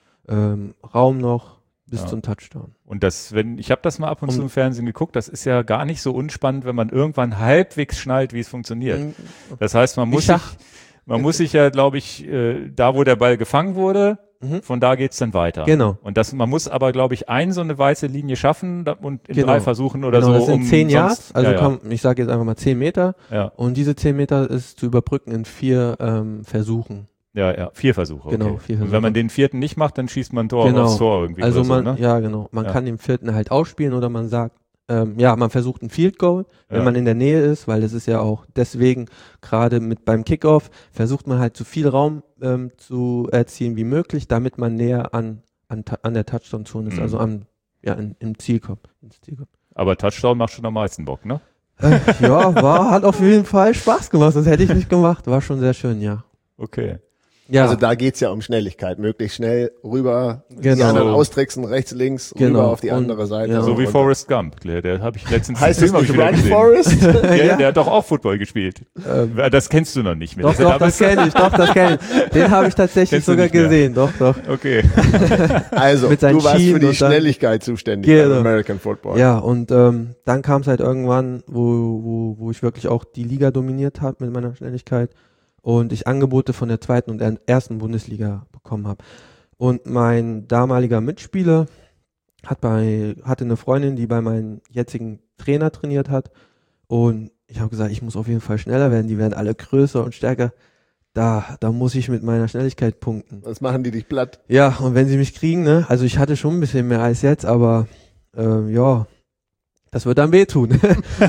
[SPEAKER 2] ähm, Raum noch bis
[SPEAKER 1] Ja.
[SPEAKER 2] zum Touchdown.
[SPEAKER 1] Und das, wenn, ich habe das mal ab und zu
[SPEAKER 2] Und-
[SPEAKER 1] im Fernsehen geguckt, das ist ja gar nicht so unspannend, wenn man irgendwann halbwegs schnallt, wie es funktioniert.
[SPEAKER 2] Mhm.
[SPEAKER 1] Das heißt, man muss
[SPEAKER 2] Wie Schach.
[SPEAKER 1] sich, man muss sich ja, glaube ich, äh, da, wo der Ball gefangen wurde,
[SPEAKER 2] Mhm.
[SPEAKER 1] von da geht's dann weiter.
[SPEAKER 2] Genau.
[SPEAKER 1] Und das, man muss aber, glaube ich, ein so eine weiße Linie schaffen da, und in
[SPEAKER 2] Genau.
[SPEAKER 1] drei Versuchen oder
[SPEAKER 2] Genau,
[SPEAKER 1] so.
[SPEAKER 2] das sind
[SPEAKER 1] um
[SPEAKER 2] zehn Yards,
[SPEAKER 1] sonst-
[SPEAKER 2] also
[SPEAKER 1] ja, ja.
[SPEAKER 2] Komm, ich sage jetzt einfach mal zehn Meter
[SPEAKER 1] Ja,
[SPEAKER 2] und diese zehn Meter ist zu überbrücken in vier ähm, Versuchen.
[SPEAKER 1] ja, ja, vier Versuche.
[SPEAKER 2] Genau,
[SPEAKER 1] okay.
[SPEAKER 2] vier
[SPEAKER 1] Und
[SPEAKER 2] Versuche.
[SPEAKER 1] wenn man den vierten nicht macht, dann schießt man ein Tor
[SPEAKER 2] Genau.
[SPEAKER 1] aufs Tor irgendwie
[SPEAKER 2] Also
[SPEAKER 1] oder
[SPEAKER 2] man,
[SPEAKER 1] so, ne?
[SPEAKER 2] ja genau, man
[SPEAKER 1] Ja.
[SPEAKER 2] kann den vierten halt ausspielen oder man sagt, ähm, ja, man versucht ein Field Goal, wenn
[SPEAKER 1] Ja.
[SPEAKER 2] man in der Nähe ist, weil das ist ja auch deswegen gerade mit beim Kickoff versucht man halt so viel Raum ähm, zu erzielen wie möglich, damit man näher an an, an der Touchdown-Zone ist,
[SPEAKER 1] Mhm.
[SPEAKER 2] also am ja in, im Ziel kommt. Ins Ziel kommt.
[SPEAKER 1] Aber Touchdown macht schon am meisten Bock, ne?
[SPEAKER 2] Äh, ja, war hat auf jeden Fall Spaß gemacht, das hätte ich nicht gemacht, war schon sehr schön, ja.
[SPEAKER 1] Okay.
[SPEAKER 2] Ja,
[SPEAKER 3] Also da geht's ja um Schnelligkeit, möglichst schnell rüber, die
[SPEAKER 2] Genau.
[SPEAKER 3] anderen austricksen, rechts, links,
[SPEAKER 2] Genau.
[SPEAKER 3] rüber auf die
[SPEAKER 2] Und-
[SPEAKER 3] andere Seite.
[SPEAKER 2] ja.
[SPEAKER 1] So wie
[SPEAKER 3] Und-
[SPEAKER 1] Forrest Gump, der, der habe ich letztens
[SPEAKER 3] Heißt es
[SPEAKER 1] Film
[SPEAKER 3] nicht
[SPEAKER 1] wieder
[SPEAKER 3] Run
[SPEAKER 1] gesehen.
[SPEAKER 3] Forest?
[SPEAKER 1] Ja, ja,
[SPEAKER 2] Ja.
[SPEAKER 1] der hat doch auch Football gespielt.
[SPEAKER 2] ähm,
[SPEAKER 1] Ja, Das kennst du noch nicht mehr.
[SPEAKER 2] doch, doch, das kenne ich, doch, das kenne ich. Den habe ich tatsächlich
[SPEAKER 1] Kennst du
[SPEAKER 2] sogar
[SPEAKER 1] nicht mehr?
[SPEAKER 2] gesehen, doch, doch.
[SPEAKER 1] Okay.
[SPEAKER 3] Also,
[SPEAKER 2] Mit seinen
[SPEAKER 3] du warst für
[SPEAKER 2] Schienen
[SPEAKER 3] die
[SPEAKER 2] und dann-
[SPEAKER 3] Schnelligkeit zuständig
[SPEAKER 2] Genau.
[SPEAKER 3] beim American Football.
[SPEAKER 2] Ja, und ähm, dann kam es halt irgendwann, wo, wo, wo ich wirklich auch die Liga dominiert habe mit meiner Schnelligkeit und ich Angebote von der zweiten und der ersten Bundesliga bekommen habe. Und mein damaliger Mitspieler hat bei, hatte eine Freundin, die bei meinem jetzigen Trainer trainiert hat und ich habe gesagt, ich muss auf jeden Fall schneller werden, die werden alle größer und stärker. Da, da muss ich mit meiner Schnelligkeit punkten.
[SPEAKER 3] Das machen die dich platt.
[SPEAKER 2] Ja, und wenn sie mich kriegen, ne, also ich hatte schon ein bisschen mehr als jetzt, aber ähm, ja, das wird dann wehtun.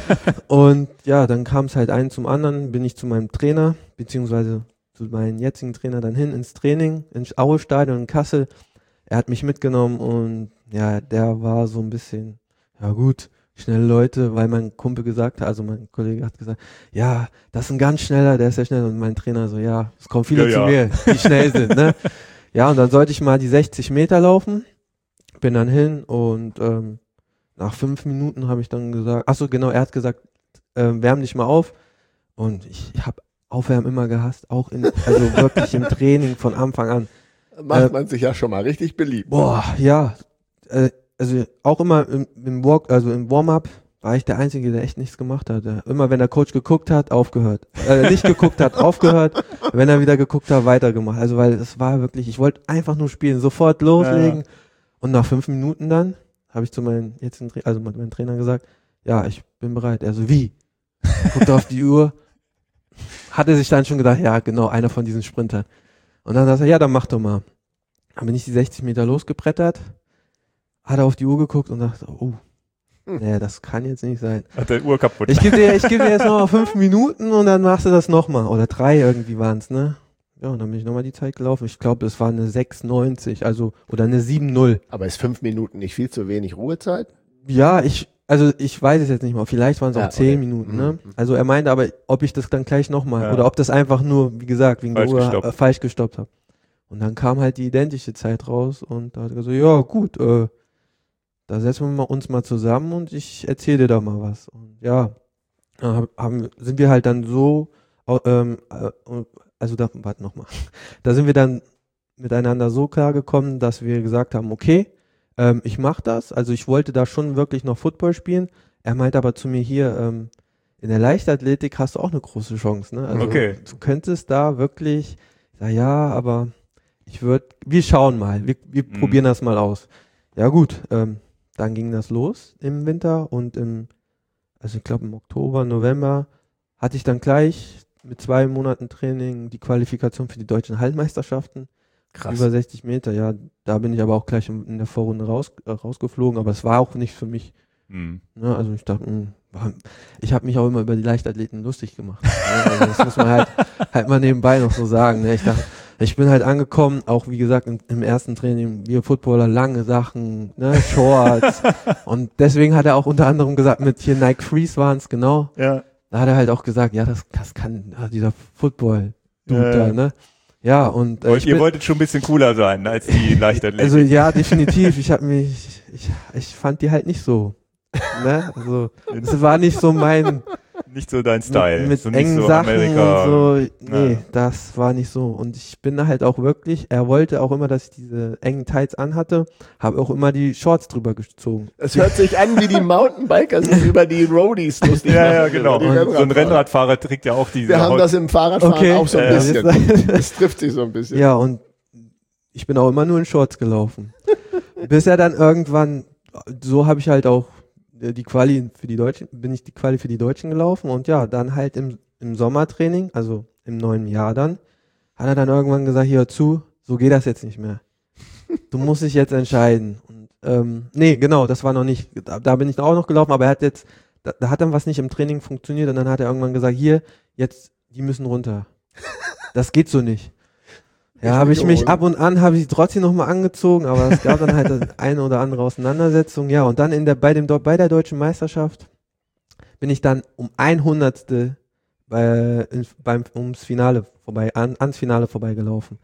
[SPEAKER 2] Und ja, dann kam es halt ein zum anderen, bin ich zu meinem Trainer, beziehungsweise zu meinem jetzigen Trainer dann hin ins Training, ins Aue-Stadion in Kassel. Er hat mich mitgenommen und ja, der war so ein bisschen, ja gut, schnelle Leute, weil mein Kumpel gesagt hat, also mein Kollege hat gesagt, ja, das ist ein ganz schneller, der ist ja schnell. Und mein Trainer so, ja, es kommen viele
[SPEAKER 1] Ja,
[SPEAKER 2] zu
[SPEAKER 1] ja.
[SPEAKER 2] mir, die schnell sind, ne? Ja, und dann sollte ich mal die sechzig Meter laufen, bin dann hin und ähm, nach fünf Minuten habe ich dann gesagt, ach so, genau, er hat gesagt, ähm, wärm dich mal auf. Und ich, ich habe Aufwärmen immer gehasst, auch in, also wirklich im Training von Anfang an.
[SPEAKER 3] Macht
[SPEAKER 2] Äh,
[SPEAKER 3] man sich ja schon mal richtig beliebt.
[SPEAKER 2] Boah, ja, äh, also auch immer im, im Walk, also im Warm-up war ich der Einzige, der echt nichts gemacht hat. Der, immer wenn der Coach geguckt hat, aufgehört. Äh, nicht geguckt hat, aufgehört. Wenn er wieder geguckt hat, weitergemacht. Also weil es war wirklich, ich wollte einfach nur spielen, sofort loslegen.
[SPEAKER 1] Ja.
[SPEAKER 2] Und nach fünf Minuten dann habe ich zu meinem jetzigen, Tra- also mit meinem Trainer gesagt, ja, ich bin bereit. Er so, wie? Guckt auf die Uhr. Hatte sich dann schon gedacht, ja, genau, einer von diesen Sprintern. Und dann sagt er, ja, dann mach doch mal. Dann bin ich die sechzig Meter losgebrettert, hat er auf die Uhr geguckt und dachte, oh, nee, das kann jetzt nicht sein.
[SPEAKER 1] Hat der Uhr kaputt.
[SPEAKER 2] Ich gebe dir, ich gebe dir jetzt noch mal fünf Minuten und dann machst du das nochmal. Oder drei irgendwie waren es, ne? Ja, und dann bin ich nochmal die Zeit gelaufen. Ich glaube, es war eine sechs neunzig, also, oder eine sieben null.
[SPEAKER 3] Aber ist fünf Minuten nicht viel zu wenig Ruhezeit?
[SPEAKER 2] Ja, ich, also ich weiß es jetzt nicht mal. Vielleicht waren es auch
[SPEAKER 3] Ja,
[SPEAKER 2] zehn
[SPEAKER 3] okay.
[SPEAKER 2] Minuten, ne?
[SPEAKER 3] Mhm.
[SPEAKER 2] Also er meinte aber, ob ich das dann gleich nochmal,
[SPEAKER 1] Ja.
[SPEAKER 2] oder ob das einfach nur, wie gesagt, wegen
[SPEAKER 1] Falsch
[SPEAKER 2] der Uhr
[SPEAKER 1] gestoppt.
[SPEAKER 2] äh, falsch gestoppt habe. Und dann kam halt die identische Zeit raus und da hat er gesagt, ja gut, äh, da setzen wir mal uns mal zusammen und ich erzähle dir da mal was. Und ja, da hab- haben, sind wir halt dann so, au- ähm, äh, also da, warte nochmal, da sind wir dann miteinander so klar gekommen, dass wir gesagt haben, okay, ähm, ich mach das, also ich wollte da schon wirklich noch Football spielen. Er meinte aber zu mir hier, ähm, in der Leichtathletik hast du auch eine große Chance, ne? Also
[SPEAKER 1] Okay.
[SPEAKER 2] du könntest da wirklich, ich sag, ja, aber ich würde, wir schauen mal, wir, wir
[SPEAKER 1] Mhm.
[SPEAKER 2] probieren das mal aus. Ja gut, ähm, dann ging das los im Winter und im, also ich glaube im Oktober, November hatte ich dann gleich mit zwei Monaten Training die Qualifikation für die deutschen Hallenmeisterschaften. Über sechzig Meter, ja, da bin ich aber auch gleich in in der Vorrunde raus, äh, rausgeflogen, aber es war auch nicht für mich.
[SPEAKER 1] Hm.
[SPEAKER 2] Ne? Also ich dachte, mh, war- ich habe mich auch immer über die Leichtathleten lustig gemacht. Ne? Also das muss man halt, halt mal nebenbei noch so sagen. Ne? Ich dachte, ich bin halt angekommen, auch wie gesagt im, im ersten Training, wir Footballer, lange Sachen, ne? Shorts. Und deswegen hat er auch unter anderem gesagt, mit hier Nike Freeze waren es, genau.
[SPEAKER 1] Ja.
[SPEAKER 2] Da hat er halt auch gesagt, ja, das, das kann, ja, dieser Football-Dude
[SPEAKER 1] Ja,
[SPEAKER 2] da,
[SPEAKER 1] ja.
[SPEAKER 2] ne? Ja, und äh,
[SPEAKER 1] Und
[SPEAKER 2] ich
[SPEAKER 1] ihr
[SPEAKER 2] bin,
[SPEAKER 1] wolltet schon ein bisschen cooler sein als die Leichtathletik.
[SPEAKER 2] also ja, definitiv. Ich habe mich, ich, ich fand die halt nicht so. Ne? Also es war nicht so mein
[SPEAKER 1] nicht so dein Style.
[SPEAKER 2] mit, mit
[SPEAKER 1] so nicht
[SPEAKER 2] engen
[SPEAKER 1] so
[SPEAKER 2] Sachen
[SPEAKER 1] Amerika.
[SPEAKER 2] und so. Nee,
[SPEAKER 1] Ja.
[SPEAKER 2] das war nicht so. Und ich bin da halt auch wirklich. Er wollte auch immer, dass ich diese engen Tights anhatte. Habe auch immer die Shorts drüber gezogen.
[SPEAKER 3] Es hört sich an, wie die Mountainbiker sich über die Roadies lustig
[SPEAKER 1] Ja,
[SPEAKER 3] machen.
[SPEAKER 1] ja, genau.
[SPEAKER 3] Über die
[SPEAKER 1] Und so ein
[SPEAKER 3] Rennradfahrer.
[SPEAKER 1] Rennradfahrer trägt ja auch diese
[SPEAKER 3] Wir haben
[SPEAKER 1] Haut-
[SPEAKER 3] das im Fahrradfahren
[SPEAKER 2] Okay.
[SPEAKER 3] auch so ein
[SPEAKER 1] Ja, ja.
[SPEAKER 3] bisschen. Das trifft sich so ein bisschen.
[SPEAKER 2] Ja, und ich bin auch immer nur in Shorts gelaufen. Bis er dann irgendwann, so habe ich halt auch äh, die Quali für die Deutschen, bin ich die Quali für die Deutschen gelaufen und ja, dann halt im, im Sommertraining, also im neuen Jahr dann, hat er dann irgendwann gesagt, hier zu, so geht das jetzt nicht mehr. Du musst dich jetzt entscheiden. Und ähm, nee, genau, das war noch nicht, da, da bin ich auch noch gelaufen, aber er hat jetzt, da, da hat dann was nicht im Training funktioniert und dann hat er irgendwann gesagt, hier, jetzt, die müssen runter. Das geht so nicht. Ja, habe ich mich ab und an, habe ich trotzdem nochmal angezogen, aber es gab dann halt eine oder andere Auseinandersetzung, ja, und dann in der, bei dem, bei der deutschen Meisterschaft bin ich dann um ein Hundertstel bei, in, beim, ums Finale vorbei, an, ans Finale vorbeigelaufen.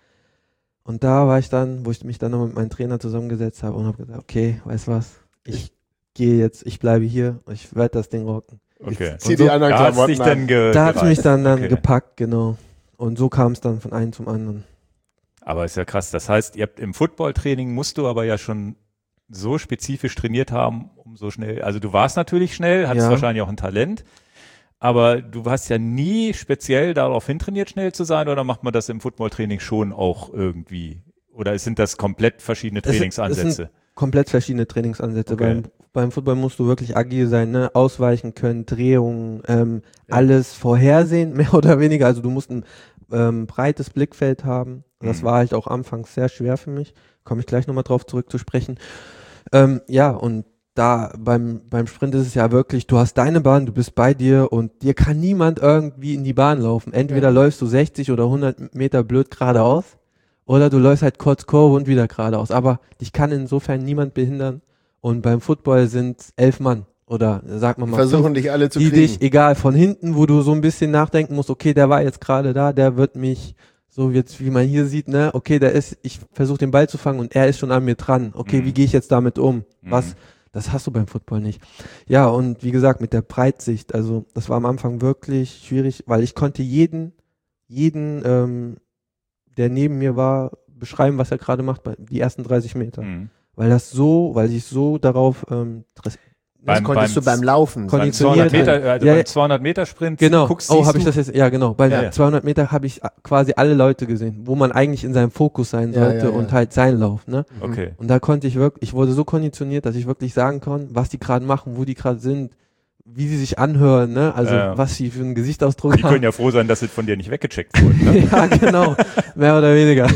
[SPEAKER 2] Und da war ich dann, wo ich mich dann noch mit meinem Trainer zusammengesetzt habe und habe gesagt, okay, weißt was, ich gehe jetzt, ich bleibe hier, ich werde das Ding rocken.
[SPEAKER 1] Okay.
[SPEAKER 3] Zieh die
[SPEAKER 1] so,
[SPEAKER 3] anderen
[SPEAKER 1] da
[SPEAKER 3] Klamotten
[SPEAKER 1] dann
[SPEAKER 3] an.
[SPEAKER 1] ge
[SPEAKER 2] Da hat mich dann, dann
[SPEAKER 1] okay.
[SPEAKER 2] gepackt, genau. Und so kam es dann von einem zum anderen.
[SPEAKER 1] Aber ist ja krass. Das heißt, ihr habt im Footballtraining musst du aber ja schon so spezifisch trainiert haben, um so schnell, also du warst natürlich schnell, hattest
[SPEAKER 2] Ja.
[SPEAKER 1] wahrscheinlich auch ein Talent, aber du hast ja nie speziell darauf hintrainiert, schnell zu sein, oder macht man das im Footballtraining schon auch irgendwie? Oder sind das komplett verschiedene
[SPEAKER 2] Es sind-
[SPEAKER 1] Trainingsansätze?
[SPEAKER 2] es sind komplett verschiedene Trainingsansätze.
[SPEAKER 1] Okay.
[SPEAKER 2] Beim, beim Football musst du wirklich agil sein, ne? Ausweichen können, Drehungen, ähm,
[SPEAKER 3] Ja.
[SPEAKER 2] alles vorhersehen, mehr oder weniger. Also du musst ein ähm, breites Blickfeld haben. Das
[SPEAKER 1] Mhm.
[SPEAKER 2] war halt auch anfangs sehr schwer für mich. Komme ich gleich nochmal drauf zurück zu sprechen. Ähm, ja, und da beim, beim Sprint ist es ja wirklich, du hast deine Bahn, du bist bei dir und dir kann niemand irgendwie in die Bahn laufen. Entweder
[SPEAKER 3] Ja.
[SPEAKER 2] läufst du sechzig oder hundert Meter blöd geradeaus oder du läufst halt kurz Kurve und wieder geradeaus. Aber dich kann insofern niemand behindern. Und beim Football sind elf Mann oder sagen wir mal fünf,
[SPEAKER 3] Versuchen dich alle zu
[SPEAKER 2] die
[SPEAKER 3] kriegen.
[SPEAKER 2] dich, egal, von hinten, wo du so ein bisschen nachdenken musst, okay, der war jetzt gerade da, der wird mich, so jetzt, wie man hier sieht, ne, okay, der ist, ich versuche den Ball zu fangen und er ist schon an mir dran. Okay,
[SPEAKER 1] Mhm.
[SPEAKER 2] wie gehe ich jetzt damit um?
[SPEAKER 1] Mhm.
[SPEAKER 2] Was, das hast du beim Football nicht. Ja, und wie gesagt, mit der Breitsicht, also das war am Anfang wirklich schwierig, weil ich konnte jeden, jeden, ähm, der neben mir war, beschreiben, was er gerade macht, bei die ersten dreißig Meter.
[SPEAKER 1] Mhm.
[SPEAKER 2] Weil das so, weil ich so darauf, ähm, dres-
[SPEAKER 3] Das
[SPEAKER 1] Beim-
[SPEAKER 3] konntest
[SPEAKER 1] beim-
[SPEAKER 3] du beim Laufen.
[SPEAKER 2] Kon-
[SPEAKER 1] Beim
[SPEAKER 2] Konditioniert
[SPEAKER 1] zweihundert Meter,
[SPEAKER 2] halt.
[SPEAKER 1] also
[SPEAKER 2] Ja,
[SPEAKER 1] beim
[SPEAKER 2] ja.
[SPEAKER 1] zweihundert Meter Sprint
[SPEAKER 2] Genau.
[SPEAKER 1] guckst,
[SPEAKER 2] Oh,
[SPEAKER 1] siehst
[SPEAKER 2] habe ich
[SPEAKER 1] du-
[SPEAKER 2] das jetzt? Ja, genau. Bei
[SPEAKER 1] Ja, ja.
[SPEAKER 2] zweihundert Meter habe ich quasi alle Leute gesehen, wo man eigentlich in seinem Fokus sein
[SPEAKER 3] Ja,
[SPEAKER 2] sollte
[SPEAKER 3] ja, ja.
[SPEAKER 2] und halt sein Lauf, ne?
[SPEAKER 1] Okay.
[SPEAKER 2] Und da konnte ich wirklich, ich wurde so konditioniert, dass ich wirklich sagen kann, was die gerade machen, wo die gerade sind, wie sie sich anhören, ne? Also
[SPEAKER 1] Ja.
[SPEAKER 2] was sie für einen Gesichtsausdruck
[SPEAKER 1] Die können
[SPEAKER 2] haben.
[SPEAKER 1] ja froh sein, dass es von dir nicht weggecheckt wurde. Ne?
[SPEAKER 2] Ja, genau. Mehr oder weniger.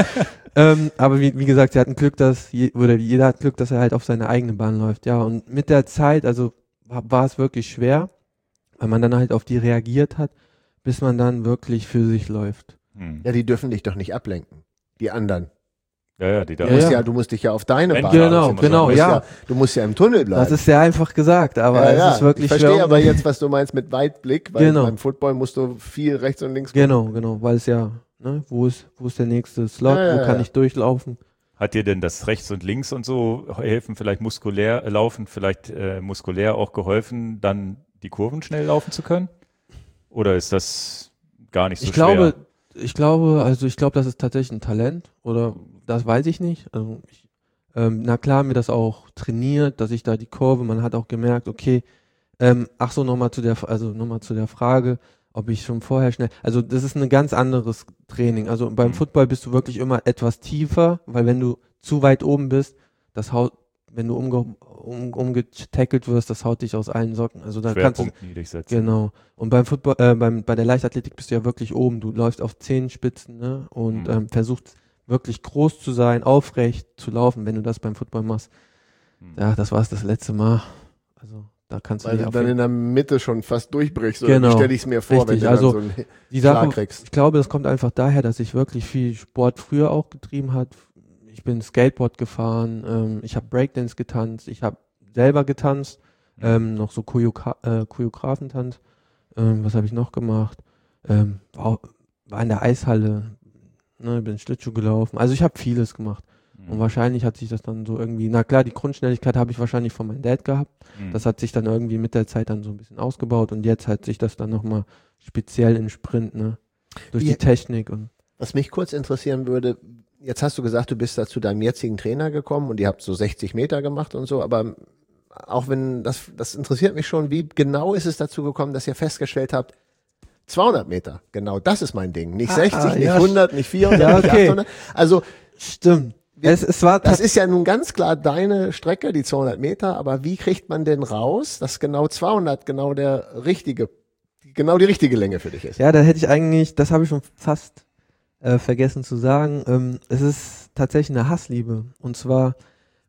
[SPEAKER 2] ähm, aber wie, wie gesagt, sie hatten Glück, dass je, oder jeder hat Glück, dass er halt auf seine eigene Bahn läuft. Ja, und mit der Zeit, also war, war es wirklich schwer, weil man dann halt auf die reagiert hat, bis man dann wirklich für sich läuft.
[SPEAKER 1] Hm.
[SPEAKER 3] Ja, die dürfen dich doch nicht ablenken. Die anderen.
[SPEAKER 1] Ja, ja, die da.
[SPEAKER 3] Du
[SPEAKER 2] Ja,
[SPEAKER 3] musst
[SPEAKER 2] ja.
[SPEAKER 3] ja, du musst dich ja auf deine
[SPEAKER 1] Wenn-
[SPEAKER 3] Bahn
[SPEAKER 1] Genau,
[SPEAKER 3] konzentrieren.
[SPEAKER 2] genau,
[SPEAKER 3] du musst
[SPEAKER 2] ja.
[SPEAKER 3] ja. Du musst ja im Tunnel bleiben.
[SPEAKER 2] Das ist sehr einfach gesagt, aber
[SPEAKER 3] ja,
[SPEAKER 2] es
[SPEAKER 3] ja.
[SPEAKER 2] ist wirklich
[SPEAKER 3] ich verstehe
[SPEAKER 2] schwer.
[SPEAKER 3] aber jetzt, was du meinst mit Weitblick, weil
[SPEAKER 2] Genau.
[SPEAKER 3] beim Football musst du viel rechts und links gucken.
[SPEAKER 2] Genau, genau, weil es ja, ne, wo ist, wo ist der nächste Slot,
[SPEAKER 3] Ja, ja,
[SPEAKER 2] wo kann
[SPEAKER 3] ja.
[SPEAKER 2] ich durchlaufen?
[SPEAKER 1] Hat dir denn das rechts und links und so helfen, vielleicht muskulär äh, laufen, vielleicht äh, muskulär auch geholfen, dann die Kurven schnell laufen zu können? Oder ist das gar nicht so
[SPEAKER 2] ich glaube,
[SPEAKER 1] schwer?
[SPEAKER 2] ich glaube, also ich glaube, das ist tatsächlich ein Talent oder das weiß ich nicht. Also ich, ähm, na klar, haben wir das auch trainiert, dass ich da die Kurve, man hat auch gemerkt, okay, ähm, ach so, nochmal zu der, also nochmal zu der Frage, ob ich schon vorher schnell, also das ist ein ganz anderes Training. Also beim
[SPEAKER 1] Mhm.
[SPEAKER 2] Football bist du wirklich immer etwas tiefer, weil wenn du zu weit oben bist, das haut, wenn du umge, um, umgetackelt wirst, das haut dich aus allen Socken. Also da kannst du,
[SPEAKER 1] Schwerpunkt niedrig setzen.
[SPEAKER 2] genau. Und beim Football, äh, beim, bei der Leichtathletik bist du ja wirklich oben. Du läufst auf Zehenspitzen, ne? Und
[SPEAKER 1] Mhm.
[SPEAKER 2] ähm, versuchst wirklich groß zu sein, aufrecht zu laufen, wenn du das beim Football machst.
[SPEAKER 1] Hm.
[SPEAKER 2] Ja, das war es das letzte Mal. Also da kannst du
[SPEAKER 3] Weil
[SPEAKER 2] dich
[SPEAKER 3] du
[SPEAKER 2] auf
[SPEAKER 3] dann
[SPEAKER 2] jeden-
[SPEAKER 3] in der Mitte schon fast durchbrichst. Oder
[SPEAKER 2] Genau.
[SPEAKER 3] wie stelle ich es mir vor,
[SPEAKER 2] Richtig,
[SPEAKER 3] wenn du
[SPEAKER 2] also
[SPEAKER 3] dann so einen
[SPEAKER 2] die
[SPEAKER 3] Schlag
[SPEAKER 2] Sache,
[SPEAKER 3] kriegst.
[SPEAKER 2] ich glaube, das kommt einfach daher, dass ich wirklich viel Sport früher auch getrieben hat. Ich bin Skateboard gefahren, ähm, ich habe Breakdance getanzt, ich habe selber getanzt, ähm, noch so Choreogra äh, Choreografentanz. Ähm, was habe ich noch gemacht? Ähm, war, war in der Eishalle, ne, bin Schlittschuh gelaufen. Also ich habe vieles gemacht.
[SPEAKER 1] Hm.
[SPEAKER 2] Und wahrscheinlich hat sich das dann so irgendwie, na klar, die Grundschnelligkeit habe ich wahrscheinlich von meinem Dad gehabt.
[SPEAKER 1] Hm.
[SPEAKER 2] Das hat sich dann irgendwie mit der Zeit dann so ein bisschen ausgebaut und jetzt hat sich das dann nochmal speziell im Sprint, ne? Durch
[SPEAKER 3] Wie-
[SPEAKER 2] die Technik und
[SPEAKER 3] Was mich kurz interessieren würde, jetzt hast du gesagt, du bist da zu deinem jetzigen Trainer gekommen und ihr habt so sechzig Meter gemacht und so, aber auch wenn, das, das interessiert mich schon, wie genau ist es dazu gekommen, dass ihr festgestellt habt, zweihundert Meter, genau, das ist mein Ding. Nicht
[SPEAKER 2] Ah,
[SPEAKER 3] sechzig,
[SPEAKER 2] ah,
[SPEAKER 3] nicht
[SPEAKER 2] ja,
[SPEAKER 3] hundert, nicht vierhundert,
[SPEAKER 2] Ja,
[SPEAKER 3] nicht
[SPEAKER 2] okay.
[SPEAKER 3] achthundert. Also,
[SPEAKER 2] stimmt.
[SPEAKER 3] Wir-
[SPEAKER 2] Es, es war
[SPEAKER 3] das ist ja nun ganz klar deine Strecke, die zweihundert Meter, aber wie kriegt man denn raus, dass genau zweihundert genau der richtige, genau die richtige Länge für dich ist?
[SPEAKER 2] ja, da hätte ich eigentlich, das habe ich schon fast äh, vergessen zu sagen. Ähm, es ist tatsächlich eine Hassliebe. Und zwar,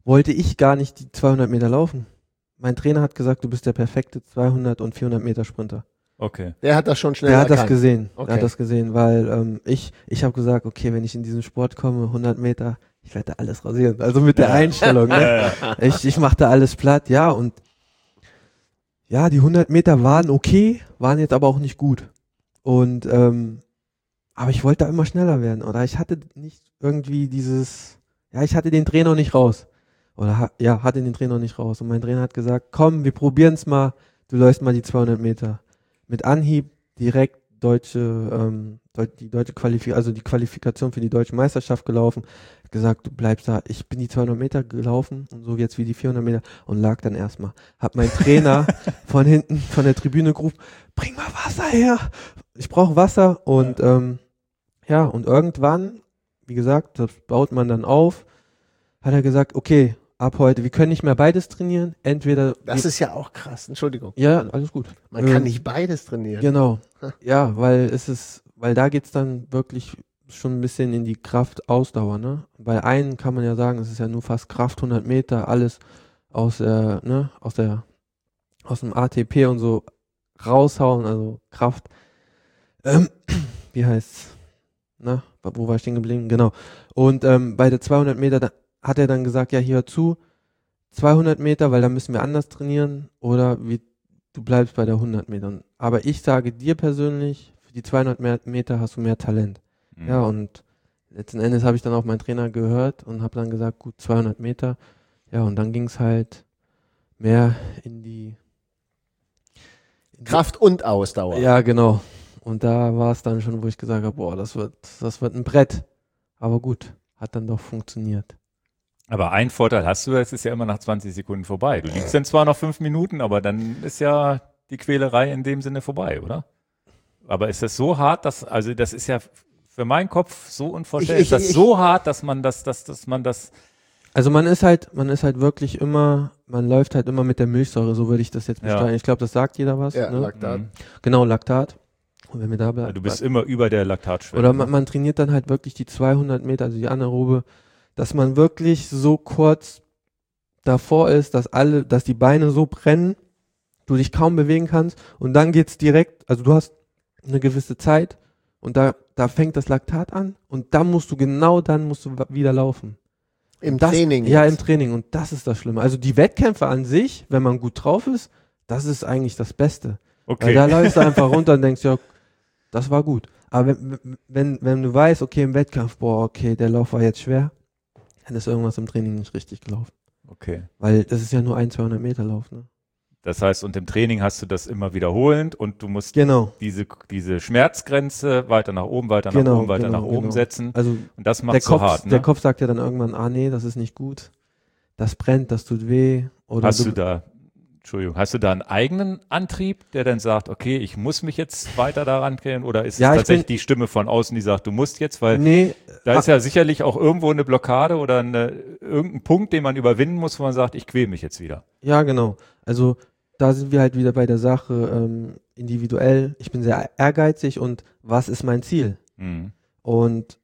[SPEAKER 2] wollte ich gar nicht die zweihundert Meter laufen. Mein Trainer hat gesagt, du bist der perfekte zweihundert und vierhundert Meter Sprinter.
[SPEAKER 1] Okay.
[SPEAKER 3] Der hat das schon schnell
[SPEAKER 2] Der hat
[SPEAKER 3] erkannt.
[SPEAKER 2] das gesehen.
[SPEAKER 3] Okay.
[SPEAKER 2] Der hat das gesehen, weil ähm, ich ich habe gesagt, okay, wenn ich in diesen Sport komme, hundert Meter, ich werde da alles rasieren. Also mit der
[SPEAKER 1] Ja.
[SPEAKER 2] Einstellung. Ne? Ich, ich mache da alles platt, ja. Und ja, die hundert Meter waren okay, waren jetzt aber auch nicht gut. Und ähm, aber ich wollte da immer schneller werden. Oder ich hatte nicht irgendwie dieses, ja, ich hatte den Dreh noch nicht raus. Oder ha, ja, hatte den Dreh noch nicht raus. Und mein Trainer hat gesagt, komm, wir probieren es mal. Du läufst mal die zweihundert Meter. Mit Anhieb direkt deutsche, ähm, die deutsche Qualifikation, also die Qualifikation für die deutsche Meisterschaft gelaufen. Hat gesagt, du bleibst da. Ich bin die zweihundert Meter gelaufen und so jetzt wie die vierhundert Meter und lag dann erstmal. Hab mein Trainer von hinten von der Tribüne gerufen, bring mal Wasser her. Ich brauche Wasser und ähm, ja, und irgendwann, wie gesagt, das baut man dann auf, hat er gesagt, okay, ab heute, wir können nicht mehr beides trainieren, entweder...
[SPEAKER 3] Das
[SPEAKER 2] wir,
[SPEAKER 3] ist ja auch krass, Entschuldigung.
[SPEAKER 2] ja, alles gut.
[SPEAKER 3] Man
[SPEAKER 2] Ähm,
[SPEAKER 3] kann nicht beides trainieren.
[SPEAKER 2] Genau, ja, weil es ist, weil da geht's dann wirklich schon ein bisschen in die Kraft-Ausdauer, ne? Bei einem kann man ja sagen, es ist ja nur fast Kraft, hundert Meter, alles aus der, ne, aus der, aus dem A T P und so raushauen, also Kraft. Ähm, wie heißt's? Na, wo war ich stehen geblieben? Genau. Und ähm, bei der zweihundert Meter da hat er dann gesagt, ja, hier hör zu, zweihundert Meter, weil da müssen wir anders trainieren oder wie, du bleibst bei der hundert Metern. Aber ich sage dir persönlich, für die zweihundert Meter hast du mehr Talent.
[SPEAKER 1] Mhm.
[SPEAKER 2] Ja, und letzten Endes habe ich dann auf meinen Trainer gehört und habe dann gesagt, gut, zweihundert Meter. Ja, und dann ging es halt mehr in die, in die
[SPEAKER 3] Kraft und Ausdauer.
[SPEAKER 2] Ja, genau. Und da war es dann schon, wo ich gesagt habe, boah, das wird, das wird ein Brett. Aber gut, hat dann doch funktioniert.
[SPEAKER 1] Aber ein Vorteil hast du, es ist ja immer nach zwanzig Sekunden vorbei. Du liegst dann zwar noch fünf Minuten, aber dann ist ja die Quälerei in dem Sinne vorbei, oder? Aber ist das so hart, dass, also das ist ja für meinen Kopf so unvorstellbar,
[SPEAKER 3] Ich-
[SPEAKER 1] ist das
[SPEAKER 3] ich-
[SPEAKER 1] so hart, dass man das, dass, dass man das,
[SPEAKER 2] Also man ist halt, man ist halt wirklich immer, man läuft halt immer mit der Milchsäure, so würde ich das jetzt
[SPEAKER 1] Ja.
[SPEAKER 2] beschreiben. Ich glaube, das sagt jeder was.
[SPEAKER 3] Ja,
[SPEAKER 2] ne?
[SPEAKER 3] Laktat.
[SPEAKER 1] Mhm.
[SPEAKER 2] Genau, Laktat. Und wenn wir da bleiben.
[SPEAKER 1] du bist immer über der Laktatschwelle.
[SPEAKER 2] Oder man, man trainiert dann halt wirklich die zweihundert Meter, also die Anaerobe, dass man wirklich so kurz davor ist, dass alle, dass die Beine so brennen, du dich kaum bewegen kannst und dann geht's direkt, also du hast eine gewisse Zeit und da, da fängt das Laktat an und dann musst du, genau dann musst du wieder laufen.
[SPEAKER 3] Im
[SPEAKER 2] Das,
[SPEAKER 3] Training.
[SPEAKER 2] Ja, im
[SPEAKER 3] jetzt.
[SPEAKER 2] Training und das ist das Schlimme. Also die Wettkämpfe an sich, wenn man gut drauf ist, das ist eigentlich das Beste. Weil
[SPEAKER 1] Okay.
[SPEAKER 2] da läufst du einfach runter und denkst, ja, das war gut. Aber wenn, wenn, wenn du weißt, okay, im Wettkampf, boah, okay, der Lauf war jetzt schwer, dann ist irgendwas im Training nicht richtig gelaufen.
[SPEAKER 1] Okay.
[SPEAKER 2] Weil das ist ja nur ein, zweihundert Meter Lauf, ne?
[SPEAKER 1] Das heißt, und im Training hast du das immer wiederholend und du musst
[SPEAKER 2] Genau.
[SPEAKER 1] diese, diese Schmerzgrenze weiter nach oben, weiter nach
[SPEAKER 2] Genau,
[SPEAKER 1] oben, weiter
[SPEAKER 2] genau,
[SPEAKER 1] nach oben
[SPEAKER 2] genau.
[SPEAKER 1] setzen.
[SPEAKER 2] Also
[SPEAKER 1] Und das
[SPEAKER 2] der
[SPEAKER 1] macht so
[SPEAKER 2] Kopf,
[SPEAKER 1] hart, ne?
[SPEAKER 2] der Kopf sagt ja dann irgendwann, ah nee, das ist nicht gut. Das brennt, das tut weh. Oder
[SPEAKER 1] Hast du da, Entschuldigung, hast du da einen eigenen Antrieb, der dann sagt, okay, ich muss mich jetzt weiter daran gehen? Oder ist
[SPEAKER 2] Ja,
[SPEAKER 1] es
[SPEAKER 2] ich
[SPEAKER 1] tatsächlich
[SPEAKER 2] bin-
[SPEAKER 1] die Stimme von außen, die sagt, du musst jetzt, weil
[SPEAKER 2] Nee,
[SPEAKER 1] da ist ja sicherlich auch irgendwo eine Blockade oder eine, irgendein Punkt, den man überwinden muss, wo man sagt, ich quäle mich jetzt wieder.
[SPEAKER 2] ja, genau. Also da sind wir halt wieder bei der Sache ähm, individuell. Ich bin sehr ehrgeizig und was ist mein Ziel?
[SPEAKER 1] Mhm.
[SPEAKER 2] Und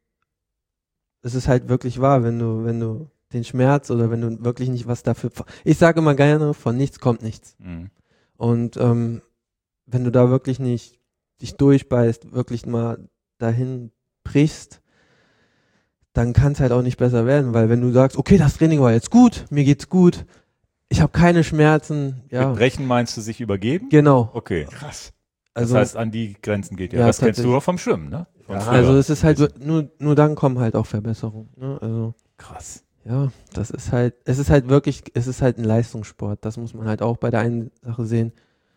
[SPEAKER 2] es ist halt wirklich wahr, wenn du, wenn du den Schmerz oder wenn du wirklich nicht was dafür, ich sage immer gerne, von nichts kommt nichts.
[SPEAKER 1] Mhm.
[SPEAKER 2] Und ähm, wenn du da wirklich nicht dich durchbeißt, wirklich mal dahin brichst, dann kann es halt auch nicht besser werden, weil wenn du sagst, okay, das Training war jetzt gut, mir geht's gut, ich habe keine Schmerzen, ja,
[SPEAKER 1] Mit Brechen meinst du sich übergeben?
[SPEAKER 2] genau.
[SPEAKER 1] Okay.
[SPEAKER 3] Krass.
[SPEAKER 2] Also,
[SPEAKER 1] das heißt, an die Grenzen geht ja.
[SPEAKER 2] Ja,
[SPEAKER 1] das kennst du
[SPEAKER 2] tatsächlich.
[SPEAKER 1] auch vom Schwimmen, ne? Von
[SPEAKER 3] Ja,
[SPEAKER 1] früher.
[SPEAKER 2] also es ist halt so- nur, nur dann kommen halt auch Verbesserungen. Ne? Also
[SPEAKER 1] krass.
[SPEAKER 2] ja, das ist halt, es ist halt wirklich, es ist halt ein Leistungssport. Das muss man halt auch bei der einen Sache sehen.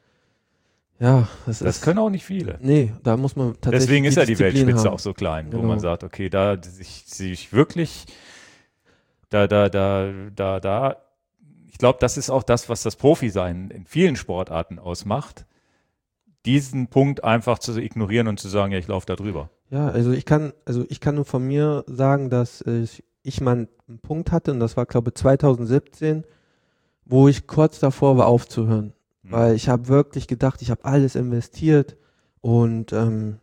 [SPEAKER 2] Ja, das,
[SPEAKER 1] Das
[SPEAKER 2] ist.
[SPEAKER 1] können auch nicht viele.
[SPEAKER 2] Nee, da muss man tatsächlich.
[SPEAKER 1] Deswegen ist ja die
[SPEAKER 2] Disziplin
[SPEAKER 1] Weltspitze
[SPEAKER 2] haben.
[SPEAKER 1] auch so klein, wo
[SPEAKER 2] Genau.
[SPEAKER 1] man sagt, okay, da sich, sich wirklich, da, da, da, da, da, ich glaube, das ist auch das, was das Profi-Sein in vielen Sportarten ausmacht, diesen Punkt einfach zu ignorieren und zu sagen, ja, ich laufe da drüber.
[SPEAKER 2] Ja, also ich kann, also ich kann nur von mir sagen, dass äh, ich mal einen Punkt hatte und das war, glaube ich, zwanzig siebzehn, wo ich kurz davor war aufzuhören.
[SPEAKER 1] Mhm.
[SPEAKER 2] Weil ich habe wirklich gedacht, ich habe alles investiert und ähm,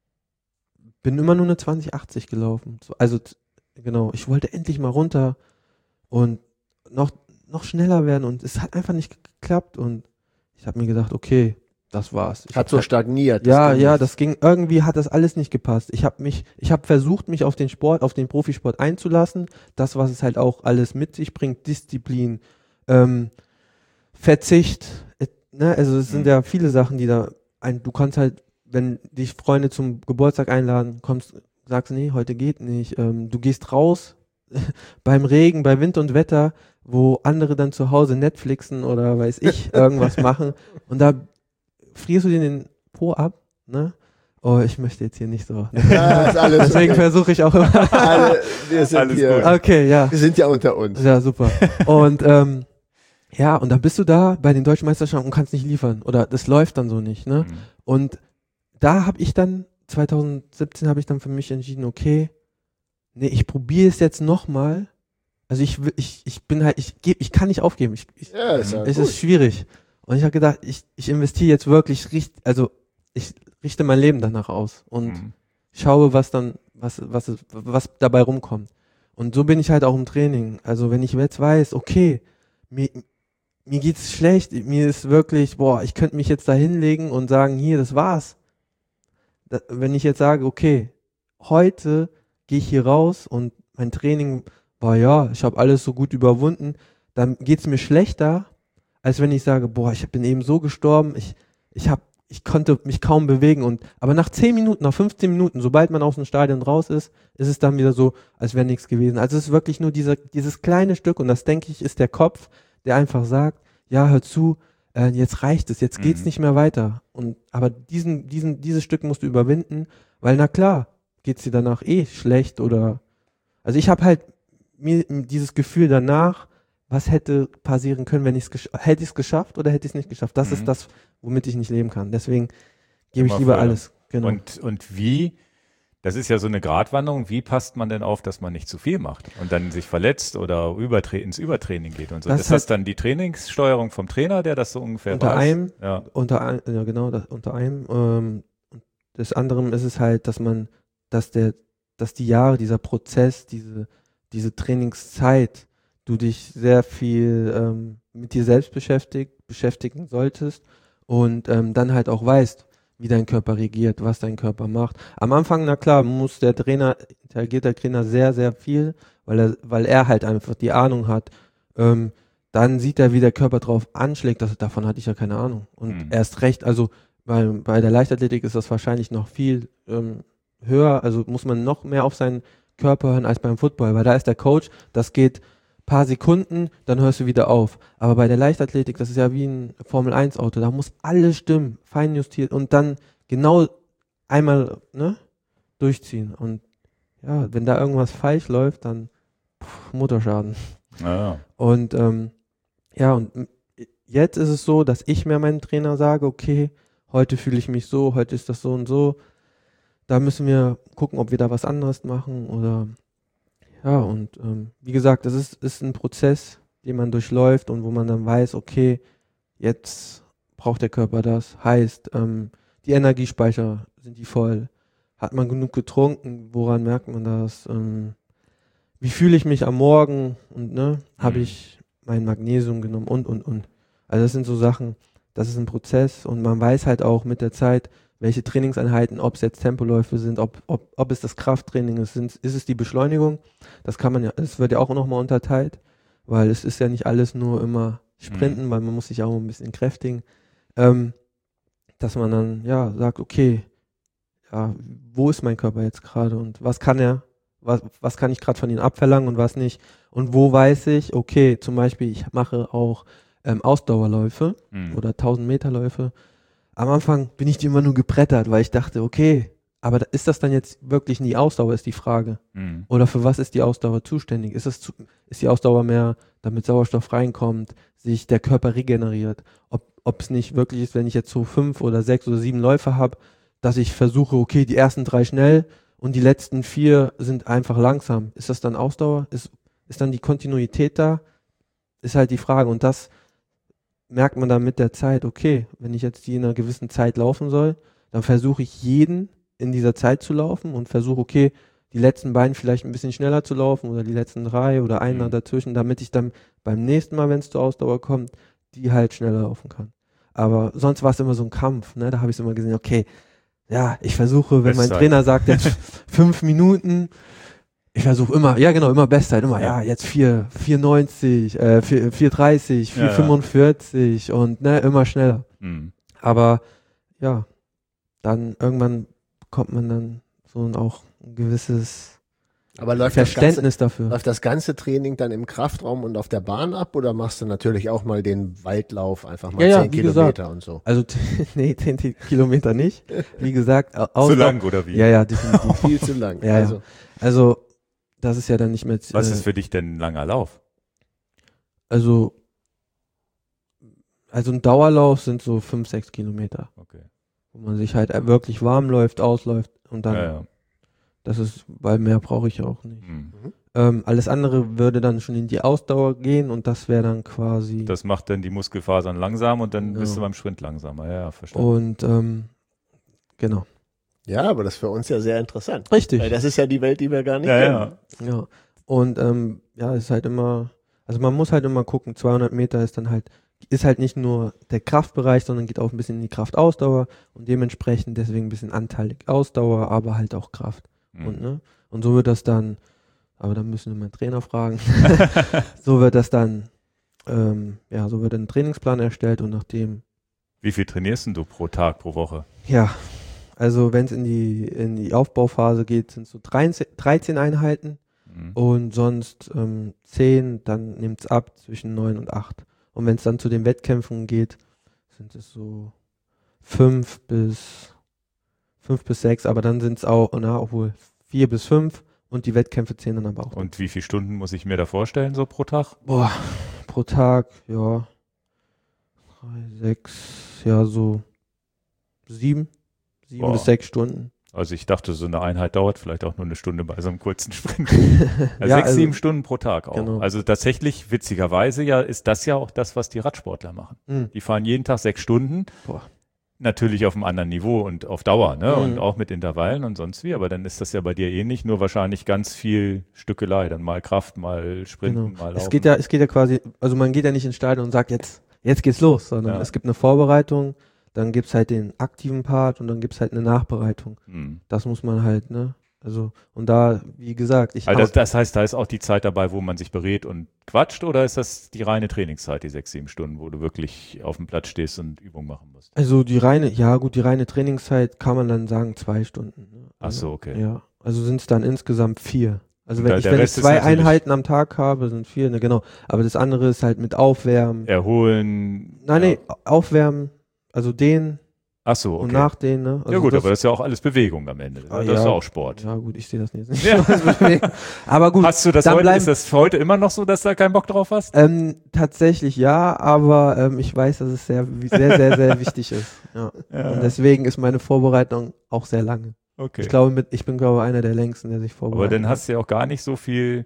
[SPEAKER 2] bin immer nur eine zwanzig achtzig gelaufen. So, also t- genau, ich wollte endlich mal runter und noch, noch schneller werden und es hat einfach nicht geklappt und ich habe mir gedacht, okay, das war's. Ich
[SPEAKER 3] Hat so
[SPEAKER 2] hab,
[SPEAKER 3] stagniert.
[SPEAKER 2] ja,
[SPEAKER 3] ging
[SPEAKER 2] ja,
[SPEAKER 3] nicht.
[SPEAKER 2] das ging, irgendwie hat das alles nicht gepasst. Ich habe mich, ich habe versucht, mich auf den Sport, auf den Profisport einzulassen, das, was es halt auch alles mit sich bringt, Disziplin, ähm, Verzicht, äh, ne, also es sind
[SPEAKER 1] Mhm.
[SPEAKER 2] ja viele Sachen, die da, ein, du kannst halt, wenn dich Freunde zum Geburtstag einladen, kommst, sagst, nee, heute geht nicht, ähm, du gehst raus, beim Regen, bei Wind und Wetter, wo andere dann zu Hause Netflixen oder weiß ich, irgendwas machen und da frierst du dir den Po ab, ne? Oh, ich möchte jetzt hier nicht so.
[SPEAKER 3] Ja, ist alles
[SPEAKER 2] Deswegen
[SPEAKER 3] okay.
[SPEAKER 2] versuche ich auch immer.
[SPEAKER 3] Alle, wir sind
[SPEAKER 1] Alles
[SPEAKER 3] hier,
[SPEAKER 1] gut.
[SPEAKER 2] Okay, ja.
[SPEAKER 3] wir sind ja unter uns.
[SPEAKER 2] Ja, super. Und ähm, ja, und dann bist du da bei den deutschen Meisterschaften und kannst nicht liefern. Oder das läuft dann so nicht, ne?
[SPEAKER 1] Mhm.
[SPEAKER 2] Und da habe ich dann, zwanzig siebzehn habe ich dann für mich entschieden, okay, nee, ich probiere es jetzt nochmal. Also ich will, ich, ich bin halt, ich gebe, ich kann nicht aufgeben. Ich, ich,
[SPEAKER 3] Ja, ist ja
[SPEAKER 2] es
[SPEAKER 3] gut.
[SPEAKER 2] ist schwierig. Und ich habe gedacht, ich, ich investiere jetzt wirklich richtig, also ich richte mein Leben danach aus und
[SPEAKER 1] Mhm.
[SPEAKER 2] schaue, was dann, was, was, es- was dabei rumkommt. Und so bin ich halt auch im Training. Also wenn ich jetzt weiß, okay, mir, mir geht's schlecht, mir ist wirklich, boah, ich könnte mich jetzt da hinlegen und sagen, hier, das war's. Da, wenn ich jetzt sage, okay, heute gehe ich hier raus und mein Training war ja, ich habe alles so gut überwunden, dann geht's mir schlechter, als wenn ich sage, boah, ich bin eben so gestorben, ich, ich hab, ich konnte mich kaum bewegen und, aber nach zehn Minuten, nach fünfzehn Minuten, sobald man aus dem Stadion raus ist, ist es dann wieder so, als wäre nichts gewesen. Also es ist wirklich nur dieser, dieses kleine Stück und das denke ich, ist der Kopf, der einfach sagt, ja, hör zu, äh, jetzt reicht es, jetzt geht's
[SPEAKER 1] Mhm.
[SPEAKER 2] nicht mehr weiter. Und, aber diesen, diesen, dieses Stück musst du überwinden, weil na klar, geht's dir danach eh schlecht oder, also ich habe halt mir dieses Gefühl danach, was hätte passieren können, wenn ich es hätte ich es geschafft oder hätte ich es nicht geschafft. Das
[SPEAKER 1] Mhm.
[SPEAKER 2] ist das, womit ich nicht leben kann. Deswegen gebe ich
[SPEAKER 1] Immer
[SPEAKER 2] lieber
[SPEAKER 1] Feuer.
[SPEAKER 2] alles. Genau.
[SPEAKER 1] Und, und wie, das ist ja so eine Gratwanderung, wie passt man denn auf, dass man nicht zu viel macht und dann sich verletzt oder übertra ins Übertraining geht und so?
[SPEAKER 2] Das
[SPEAKER 1] ist
[SPEAKER 2] ist
[SPEAKER 1] das
[SPEAKER 2] halt-
[SPEAKER 1] dann die Trainingssteuerung vom Trainer, der das so ungefähr
[SPEAKER 2] Unter
[SPEAKER 1] weiß?
[SPEAKER 2] einem-
[SPEAKER 1] Ja.
[SPEAKER 2] Unter ein, ja genau, das, unter einem. Ähm, des anderen ist es halt, dass man, dass der, dass die Jahre, dieser Prozess, diese, diese Trainingszeit, du dich sehr viel ähm, mit dir selbst beschäftigt, beschäftigen solltest und ähm, dann halt auch weißt, wie dein Körper reagiert, was dein Körper macht. Am Anfang, na klar, muss der Trainer, interagiert der Trainer sehr, sehr viel, weil er, weil er halt einfach die Ahnung hat. Ähm, dann sieht er, wie der Körper drauf anschlägt. Das, davon hatte ich ja keine Ahnung. Und
[SPEAKER 1] Mhm.
[SPEAKER 2] erst recht, also bei, bei der Leichtathletik ist das wahrscheinlich noch viel ähm, höher, also muss man noch mehr auf seinen Körper hören als beim Football, weil da ist der Coach, das geht paar Sekunden, dann hörst du wieder auf. Aber bei der Leichtathletik, das ist ja wie ein Formel eins Auto, da muss alles stimmen, fein justiert und dann genau einmal ne, durchziehen. Und ja, wenn da irgendwas falsch läuft, dann pff, Motorschaden.
[SPEAKER 1] Ja.
[SPEAKER 2] Und ähm, ja, und m- jetzt ist es so, dass ich mir meinem Trainer sage, okay, heute fühle ich mich so, heute ist das so und so. Da müssen wir gucken, ob wir da was anderes machen oder ja, und ähm, wie gesagt, das ist, ist ein Prozess, den man durchläuft und wo man dann weiß, okay, jetzt braucht der Körper das. Heißt, ähm, die Energiespeicher, sind die voll? Hat man genug getrunken? Woran merkt man das? Ähm, wie fühle ich mich am Morgen? Und ne, habe
[SPEAKER 1] Mhm.
[SPEAKER 2] ich mein Magnesium genommen und, und, und. Also das sind so Sachen, das ist ein Prozess und man weiß halt auch mit der Zeit, welche Trainingseinheiten, ob es jetzt Tempoläufe sind, ob, ob, ob es das Krafttraining ist, sind, ist es die Beschleunigung. Das kann man ja, es wird ja auch nochmal unterteilt, weil es ist ja nicht alles nur immer Sprinten, weil man muss sich auch ein bisschen kräftigen. Ähm, dass man dann ja sagt, okay, ja, wo ist mein Körper jetzt gerade und was kann er, was, was kann ich gerade von ihm abverlangen und was nicht. Und wo weiß ich, okay, zum Beispiel, ich mache auch ähm, Ausdauerläufe
[SPEAKER 1] Mhm.
[SPEAKER 2] oder tausend Meter Läufe. Am Anfang bin ich die immer nur gebrettert, weil ich dachte, okay, aber da- ist das dann jetzt wirklich die Ausdauer, ist die Frage.
[SPEAKER 1] Mhm.
[SPEAKER 2] Oder für was ist die Ausdauer zuständig? Ist, es zu, ist die Ausdauer mehr, damit Sauerstoff reinkommt, sich der Körper regeneriert? Ob ob es nicht wirklich ist, wenn ich jetzt so fünf oder sechs oder sieben Läufe habe, dass ich versuche, okay, die ersten drei schnell und die letzten vier sind einfach langsam. Ist das dann Ausdauer? Ist, ist dann die Kontinuität da? Ist halt die Frage. Und das merkt man dann mit der Zeit, okay, wenn ich jetzt die in einer gewissen Zeit laufen soll, dann versuche ich jeden in dieser Zeit zu laufen und versuche, okay, die letzten beiden vielleicht ein bisschen schneller zu laufen oder die letzten drei oder einer
[SPEAKER 1] Mhm.
[SPEAKER 2] dazwischen, damit ich dann beim nächsten Mal, wenn es zur Ausdauer kommt, die halt schneller laufen kann. Aber sonst war es immer so ein Kampf, ne? Da habe ich immer gesehen, okay, ja, ich versuche, wenn mein
[SPEAKER 1] Bestzeit.
[SPEAKER 2] Trainer sagt, jetzt fünf Minuten, ich versuche immer, ja genau, immer Bestzeit, immer, ja,
[SPEAKER 1] Ja.
[SPEAKER 2] jetzt vier, vier neunzig, äh, vier, vier dreißig, vier
[SPEAKER 1] Ja, ja.
[SPEAKER 2] fünfundvierzig und ne, immer schneller.
[SPEAKER 1] Mhm.
[SPEAKER 2] Aber ja, dann irgendwann kommt man dann so ein auch ein gewisses
[SPEAKER 3] Aber läuft das, ganze,
[SPEAKER 2] Verständnis dafür.
[SPEAKER 3] läuft das ganze Training dann im Kraftraum und auf der Bahn ab oder machst du natürlich auch mal den Waldlauf, einfach mal
[SPEAKER 2] Ja, ja,
[SPEAKER 3] zehn
[SPEAKER 2] wie
[SPEAKER 3] Kilometer
[SPEAKER 2] gesagt.
[SPEAKER 3] und so?
[SPEAKER 2] Also nee, zehn Kilometer nicht. Wie gesagt, au-
[SPEAKER 1] Zu
[SPEAKER 2] Ausdauer-
[SPEAKER 1] lang oder wie?
[SPEAKER 2] Ja, ja, definitiv.
[SPEAKER 3] Viel zu lang.
[SPEAKER 2] Ja,
[SPEAKER 3] also,
[SPEAKER 2] ja. Also das ist ja dann nicht mehr.
[SPEAKER 1] Was
[SPEAKER 2] äh,
[SPEAKER 1] ist für dich denn ein langer Lauf?
[SPEAKER 2] Also also ein Dauerlauf sind so fünf, sechs Kilometer,
[SPEAKER 1] Okay.
[SPEAKER 2] wo man sich halt wirklich warm läuft, ausläuft und dann.
[SPEAKER 1] Ja, ja.
[SPEAKER 2] Das ist, weil mehr brauche ich auch nicht.
[SPEAKER 1] Mhm.
[SPEAKER 2] Ähm, alles andere würde dann schon in die Ausdauer gehen und das wäre dann quasi.
[SPEAKER 1] Das macht dann die Muskelfasern langsam und dann
[SPEAKER 2] Genau.
[SPEAKER 1] bist du beim Sprint langsamer. Ja, ja, verstanden.
[SPEAKER 2] Und ähm, genau.
[SPEAKER 3] ja, aber das ist für uns ja sehr interessant.
[SPEAKER 2] Richtig.
[SPEAKER 3] Weil das ist ja die Welt, die wir gar nicht
[SPEAKER 1] ja,
[SPEAKER 3] kennen.
[SPEAKER 1] ja.
[SPEAKER 2] Ja. Und ähm, ja, es ist halt immer, also man muss halt immer gucken, zweihundert Meter ist dann halt, ist halt nicht nur der Kraftbereich, sondern geht auch ein bisschen in die Kraftausdauer und dementsprechend deswegen ein bisschen anteilig Ausdauer, aber halt auch Kraft.
[SPEAKER 1] Mhm.
[SPEAKER 2] Und, ne? Und so wird das dann, aber da müssen wir meinen Trainer fragen, so wird das dann, ähm, ja, so wird ein Trainingsplan erstellt und nachdem,
[SPEAKER 1] Wie viel trainierst denn du pro Tag, pro Woche?
[SPEAKER 2] ja, also wenn es in die, in die Aufbauphase geht, sind es so dreizehn, dreizehn Einheiten
[SPEAKER 1] Mhm.
[SPEAKER 2] und sonst ähm, zehn, dann nimmt es ab zwischen neun und acht. Und wenn es dann zu den Wettkämpfen geht, sind es so fünf bis fünf bis sechs, aber dann sind es auch, na, obwohl vier bis fünf und die Wettkämpfe zählen dann aber auch.
[SPEAKER 1] Und wie viele Stunden muss ich mir da vorstellen, so pro Tag?
[SPEAKER 2] Boah, pro Tag, ja, drei, sechs, ja, so sieben, sieben
[SPEAKER 1] Boah.
[SPEAKER 2] bis sechs Stunden.
[SPEAKER 1] Also ich dachte, so eine Einheit dauert vielleicht auch nur eine Stunde bei so einem kurzen Sprint. Also
[SPEAKER 2] Ja,
[SPEAKER 1] sechs,
[SPEAKER 2] also-
[SPEAKER 1] sieben Stunden pro Tag auch.
[SPEAKER 2] Genau.
[SPEAKER 1] Also tatsächlich, witzigerweise ja, ist das ja auch das, was die Radsportler machen.
[SPEAKER 2] Hm.
[SPEAKER 1] Die fahren jeden Tag sechs Stunden.
[SPEAKER 2] Boah.
[SPEAKER 1] Natürlich auf einem anderen Niveau und auf Dauer, ne?
[SPEAKER 2] Mhm.
[SPEAKER 1] Und auch mit Intervallen und sonst wie. Aber dann ist das ja bei dir ähnlich, nur wahrscheinlich ganz viel Stückelei. Dann mal Kraft, mal Sprinten,
[SPEAKER 2] Genau.
[SPEAKER 1] mal Laufen.
[SPEAKER 2] Es geht ja, es geht ja quasi, also man geht ja nicht ins Stadion und sagt jetzt, jetzt geht's los, sondern
[SPEAKER 1] Ja.
[SPEAKER 2] es gibt eine Vorbereitung, dann gibt's halt den aktiven Part und dann gibt's halt eine Nachbereitung.
[SPEAKER 1] Mhm.
[SPEAKER 2] Das muss man halt, ne? Also, und da, wie gesagt, ich
[SPEAKER 1] Also das,
[SPEAKER 2] hab-
[SPEAKER 1] das heißt, da ist auch die Zeit dabei, wo man sich berät und quatscht, oder ist das die reine Trainingszeit, die sechs, sieben Stunden, wo du wirklich auf dem Platz stehst und Übungen machen musst?
[SPEAKER 2] also die reine, ja gut, die reine Trainingszeit kann man dann sagen zwei Stunden. Ne?
[SPEAKER 1] Ach
[SPEAKER 2] Also,
[SPEAKER 1] so, okay.
[SPEAKER 2] Ja, also sind es dann insgesamt vier. Also
[SPEAKER 1] Und
[SPEAKER 2] wenn
[SPEAKER 1] da-
[SPEAKER 2] ich,
[SPEAKER 1] der
[SPEAKER 2] wenn ich
[SPEAKER 1] Rest ist
[SPEAKER 2] zwei
[SPEAKER 1] natürlich-
[SPEAKER 2] Einheiten am Tag habe, sind vier, ne, genau. Aber das andere ist halt mit Aufwärmen.
[SPEAKER 1] Erholen.
[SPEAKER 2] Nein,
[SPEAKER 1] ja.
[SPEAKER 2] nee, Aufwärmen, also den
[SPEAKER 1] Ach so,
[SPEAKER 2] und
[SPEAKER 1] okay.
[SPEAKER 2] nach den, ne? Also
[SPEAKER 1] ja gut,
[SPEAKER 2] das,
[SPEAKER 1] aber das ist ja auch alles Bewegung am Ende.
[SPEAKER 2] Ah,
[SPEAKER 1] das
[SPEAKER 2] ja.
[SPEAKER 1] ist ja auch Sport.
[SPEAKER 2] Ja gut, ich sehe das nicht. nicht
[SPEAKER 1] Ja.
[SPEAKER 2] als Bewegung. Aber gut,
[SPEAKER 1] Hast du das
[SPEAKER 2] dann
[SPEAKER 1] heute,
[SPEAKER 2] bleiben-
[SPEAKER 1] ist das heute immer noch so, dass du da keinen Bock drauf hast?
[SPEAKER 2] ähm, tatsächlich ja, aber ähm, ich weiß, dass es sehr, sehr, sehr, sehr wichtig ist. Ja. Und deswegen ist meine Vorbereitung auch sehr lange.
[SPEAKER 1] okay.
[SPEAKER 2] Ich glaube, mit, ich bin glaube einer der längsten, der sich
[SPEAKER 1] Aber
[SPEAKER 2] vorbereitet.
[SPEAKER 1] dann hast du ja auch gar nicht so viel.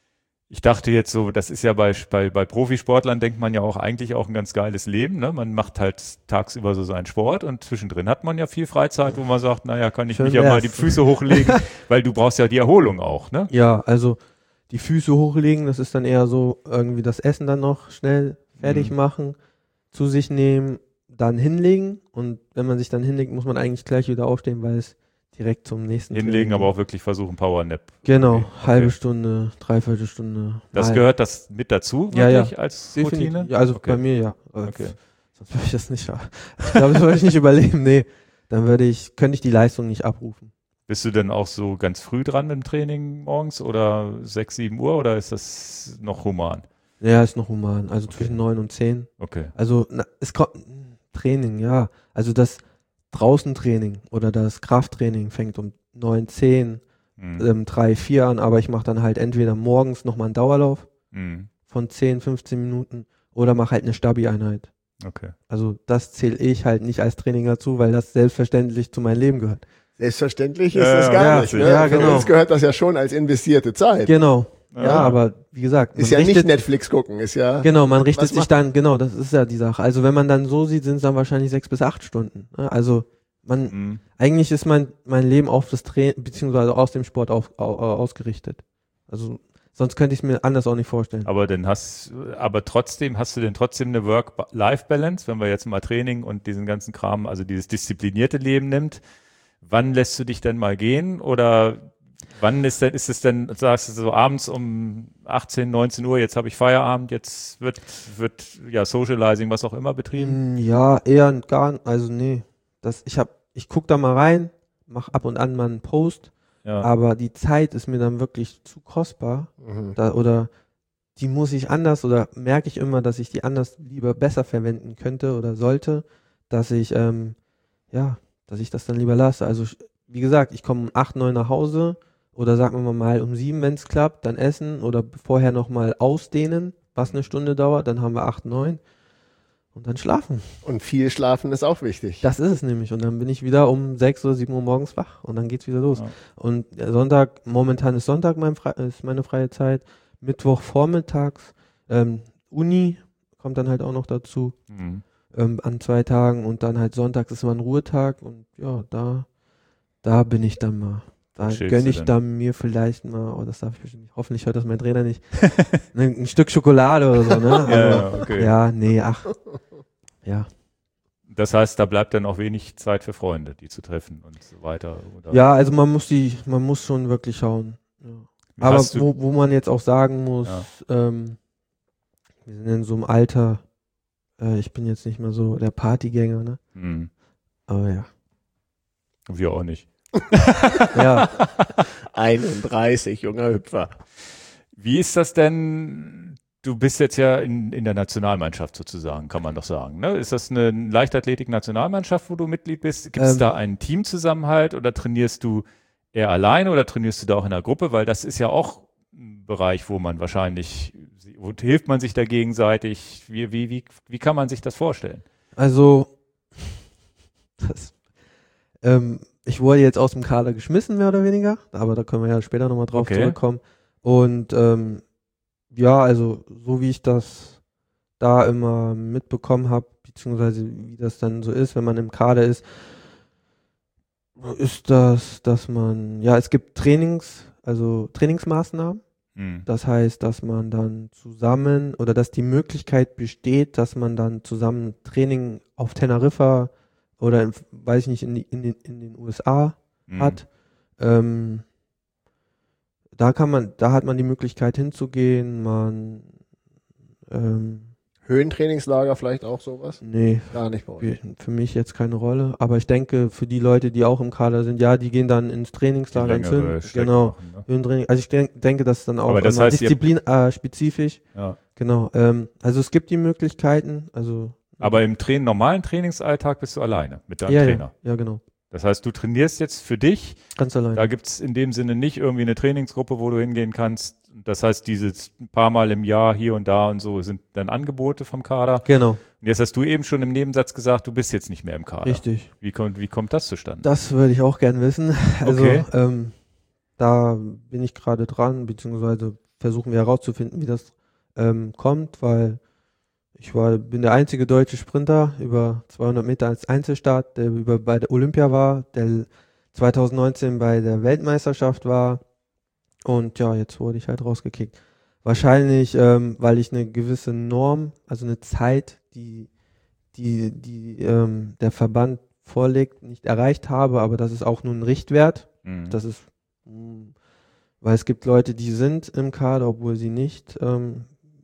[SPEAKER 1] Ich dachte jetzt so, das ist ja bei, bei, bei Profisportlern, denkt man ja auch eigentlich auch ein ganz geiles Leben. Ne? Man macht halt tagsüber so seinen Sport und zwischendrin hat man ja viel Freizeit, wo man sagt, naja, kann ich
[SPEAKER 2] Schön
[SPEAKER 1] mich ja mal
[SPEAKER 2] wär's.
[SPEAKER 1] die Füße hochlegen, weil du brauchst ja die Erholung auch. Ne?
[SPEAKER 2] Ja, also die Füße hochlegen, das ist dann eher so irgendwie das Essen dann noch schnell fertig
[SPEAKER 1] Mhm.
[SPEAKER 2] machen, zu sich nehmen, dann hinlegen und wenn man sich dann hinlegt, muss man eigentlich gleich wieder aufstehen, weil es direkt zum nächsten
[SPEAKER 1] Hinlegen,
[SPEAKER 2] Training
[SPEAKER 1] aber
[SPEAKER 2] geht.
[SPEAKER 1] auch wirklich versuchen, Powernap.
[SPEAKER 2] Genau,
[SPEAKER 1] Okay, okay.
[SPEAKER 2] halbe Stunde, dreiviertel Stunde.
[SPEAKER 1] Das
[SPEAKER 2] mal.
[SPEAKER 1] gehört das mit dazu,
[SPEAKER 2] Ja,
[SPEAKER 1] wirklich,
[SPEAKER 2] ja.
[SPEAKER 1] als
[SPEAKER 2] Definitiv.
[SPEAKER 1] Routine?
[SPEAKER 2] Ja, also
[SPEAKER 1] Okay.
[SPEAKER 2] bei mir ja. Äh,
[SPEAKER 1] Okay.
[SPEAKER 2] Sonst würde ich das nicht. Ich glaube, das würde ich nicht überleben. Nee, dann würde ich, könnte ich die Leistung nicht abrufen.
[SPEAKER 1] Bist du denn auch so ganz früh dran mit dem Training morgens oder sechs, sieben Uhr oder ist das noch human?
[SPEAKER 2] Ja, ist noch human. Also
[SPEAKER 1] Okay.
[SPEAKER 2] zwischen neun und zehn.
[SPEAKER 1] Okay.
[SPEAKER 2] Also na, es kommt Training, ja. Also das Draußentraining oder das Krafttraining fängt um neun, zehn,
[SPEAKER 1] Mhm.
[SPEAKER 2] ähm, drei, vier an, aber ich mache dann halt entweder morgens nochmal einen Dauerlauf
[SPEAKER 1] Mhm.
[SPEAKER 2] von zehn, fünfzehn Minuten oder mache halt eine Stabi-Einheit.
[SPEAKER 1] Okay.
[SPEAKER 2] Also das zähle ich halt nicht als Training dazu, weil das selbstverständlich zu meinem Leben gehört.
[SPEAKER 3] Selbstverständlich ist
[SPEAKER 1] Ja,
[SPEAKER 3] das gar
[SPEAKER 2] ja,
[SPEAKER 3] nicht.
[SPEAKER 2] ja,
[SPEAKER 3] Ne?
[SPEAKER 2] ja,
[SPEAKER 3] Für
[SPEAKER 2] genau.
[SPEAKER 3] uns gehört das ja schon als investierte Zeit.
[SPEAKER 2] Genau. Ja,
[SPEAKER 1] Ja.
[SPEAKER 2] aber wie gesagt, man
[SPEAKER 3] Ist ja
[SPEAKER 2] richtet,
[SPEAKER 3] nicht Netflix gucken, ist ja.
[SPEAKER 2] genau, man richtet
[SPEAKER 3] Was
[SPEAKER 2] sich
[SPEAKER 3] macht-
[SPEAKER 2] dann, genau, das ist ja die Sache. Also wenn man dann so sieht, sind es dann wahrscheinlich sechs bis acht Stunden. Ne? Also Man,
[SPEAKER 1] Mhm.
[SPEAKER 2] eigentlich ist mein, mein Leben auf das Training, beziehungsweise aus dem Sport auf, au, ausgerichtet. Also, sonst könnte ich es mir anders auch nicht vorstellen.
[SPEAKER 1] Aber dann hast, aber trotzdem, hast du denn trotzdem eine Work-Life-Balance, wenn wir jetzt mal Training und diesen ganzen Kram, also dieses disziplinierte Leben nimmt? Wann lässt du dich denn mal gehen? Oder wann ist denn, ist es denn, sagst du so abends um achtzehn, neunzehn Uhr, jetzt habe ich Feierabend, jetzt wird, wird ja Socializing, was auch immer betrieben?
[SPEAKER 2] Mm, Ja, eher gar, also nee. Das, ich hab, ich guck da mal rein, mach ab und an mal einen Post,
[SPEAKER 1] Ja.
[SPEAKER 2] aber die Zeit ist mir dann wirklich zu kostbar.
[SPEAKER 3] Mhm.
[SPEAKER 2] Da, oder die muss ich anders oder merke ich immer, dass ich die anders lieber besser verwenden könnte oder sollte, dass ich, ähm, ja, dass ich das dann lieber lasse. Also ich- wie gesagt, ich komme um acht, neun nach Hause oder sagen wir mal um sieben, wenn es klappt, dann essen oder vorher nochmal ausdehnen, was eine Stunde dauert, dann haben wir acht, neun und dann schlafen.
[SPEAKER 3] Und viel schlafen ist auch wichtig.
[SPEAKER 2] Das ist es nämlich. Und dann bin ich wieder um sechs oder sieben Uhr morgens wach und dann geht's wieder los.
[SPEAKER 1] Ja.
[SPEAKER 2] Und der Sonntag, momentan ist Sonntag mein Fre ist meine freie Zeit, Mittwoch vormittags, ähm, Uni kommt dann halt auch noch dazu,
[SPEAKER 1] Mhm.
[SPEAKER 2] ähm, an zwei Tagen und dann halt sonntags ist immer ein Ruhetag und ja, da, da bin ich dann mal. Da
[SPEAKER 1] Da chillst
[SPEAKER 2] gönne
[SPEAKER 1] du
[SPEAKER 2] ich
[SPEAKER 1] dann.
[SPEAKER 2] dann mir vielleicht mal, oh, das darf ich bestimmt nicht, hoffentlich hört das mein Trainer nicht, ne, ein Stück Schokolade oder so, ne?
[SPEAKER 1] Ja,
[SPEAKER 2] Aber,
[SPEAKER 1] ja, okay.
[SPEAKER 2] ja, nee, ach, ja.
[SPEAKER 1] Das heißt, da bleibt dann auch wenig Zeit für Freunde, die zu treffen und so weiter. Oder?
[SPEAKER 2] Ja, also man muss die, man muss schon wirklich schauen. Ja. Aber
[SPEAKER 1] Hast du,
[SPEAKER 2] wo, wo man jetzt auch sagen muss,
[SPEAKER 1] Ja.
[SPEAKER 2] ähm, wir sind in so einem Alter, äh, ich bin jetzt nicht mehr so der Partygänger, ne?
[SPEAKER 1] Hm,
[SPEAKER 2] Aber ja.
[SPEAKER 1] wir auch nicht.
[SPEAKER 2] Ja,
[SPEAKER 3] einunddreißig, junger Hüpfer.
[SPEAKER 1] Wie ist das denn? Du bist jetzt ja in, in der Nationalmannschaft sozusagen, kann man doch sagen. Ne? Ist das eine Leichtathletik-Nationalmannschaft, wo du Mitglied bist? Gibt es
[SPEAKER 2] Ähm.
[SPEAKER 1] da einen Teamzusammenhalt oder trainierst du eher alleine oder trainierst du da auch in der Gruppe? Weil das ist ja auch ein Bereich, wo man wahrscheinlich, wo hilft man sich da gegenseitig? Wie, wie, wie, wie kann man sich das vorstellen?
[SPEAKER 2] also das, ähm, ich wurde jetzt aus dem Kader geschmissen, mehr oder weniger, aber da können wir ja später nochmal drauf
[SPEAKER 1] Okay.
[SPEAKER 2] zurückkommen. Und ähm, ja, also so wie ich das da immer mitbekommen habe, beziehungsweise wie das dann so ist, wenn man im Kader ist, ist das, dass man, ja, es gibt Trainings, also Trainingsmaßnahmen.
[SPEAKER 1] Hm.
[SPEAKER 2] Das heißt, dass man dann zusammen oder dass die Möglichkeit besteht, dass man dann zusammen Training auf Teneriffa oder in, weiß ich nicht, in, die, in, den, in den U S A
[SPEAKER 1] Hm.
[SPEAKER 2] hat. Ähm, da kann man, da hat man die Möglichkeit hinzugehen. Man, ähm,
[SPEAKER 3] Höhentrainingslager vielleicht auch sowas?
[SPEAKER 2] nee,
[SPEAKER 3] Gar nicht bei euch.
[SPEAKER 2] für, für mich jetzt keine Rolle. Aber ich denke, für die Leute, die auch im Kader sind, ja, die gehen dann ins Trainingslager, ins
[SPEAKER 1] Längere
[SPEAKER 2] Höhen,
[SPEAKER 1] Strecken
[SPEAKER 2] genau,
[SPEAKER 1] machen, ne?
[SPEAKER 2] Höhentraining. Also ich denk, denke, das ist dann auch
[SPEAKER 1] Aber das
[SPEAKER 2] immer
[SPEAKER 1] heißt, ihr-
[SPEAKER 2] disziplinspezifisch.
[SPEAKER 1] Ja.
[SPEAKER 2] Genau. Ähm, also es gibt die Möglichkeiten. Also
[SPEAKER 1] Aber im Train normalen Trainingsalltag bist du alleine mit deinem
[SPEAKER 2] ja,
[SPEAKER 1] Trainer.
[SPEAKER 2] ja, ja, genau.
[SPEAKER 1] Das heißt, du trainierst jetzt für dich.
[SPEAKER 2] Ganz alleine.
[SPEAKER 1] Da gibt es in dem Sinne nicht irgendwie eine Trainingsgruppe, wo du hingehen kannst. Das heißt, dieses ein paar Mal im Jahr hier und da und so sind dann Angebote vom Kader.
[SPEAKER 2] Genau,
[SPEAKER 1] Und jetzt hast du eben schon im Nebensatz gesagt, du bist jetzt nicht mehr im Kader.
[SPEAKER 2] richtig.
[SPEAKER 1] Wie kommt, wie kommt das zustande?
[SPEAKER 2] Das würde ich auch gern wissen. Also
[SPEAKER 1] Okay.
[SPEAKER 2] ähm, da bin ich gerade dran, beziehungsweise versuchen wir herauszufinden, wie das ähm, kommt, weil ich war, bin der einzige deutsche Sprinter über zweihundert Meter als Einzelstart, der über, bei der Olympia war, der zwanzig neunzehn bei der Weltmeisterschaft war und ja, jetzt wurde ich halt rausgekickt. Wahrscheinlich, ähm, weil ich eine gewisse Norm, also eine Zeit, die, die, die ähm, der Verband vorlegt, nicht erreicht habe, aber das ist auch nur ein Richtwert.
[SPEAKER 1] Mhm.
[SPEAKER 2] Das ist, mh, weil es gibt Leute, die sind im Kader, obwohl sie nicht ähm,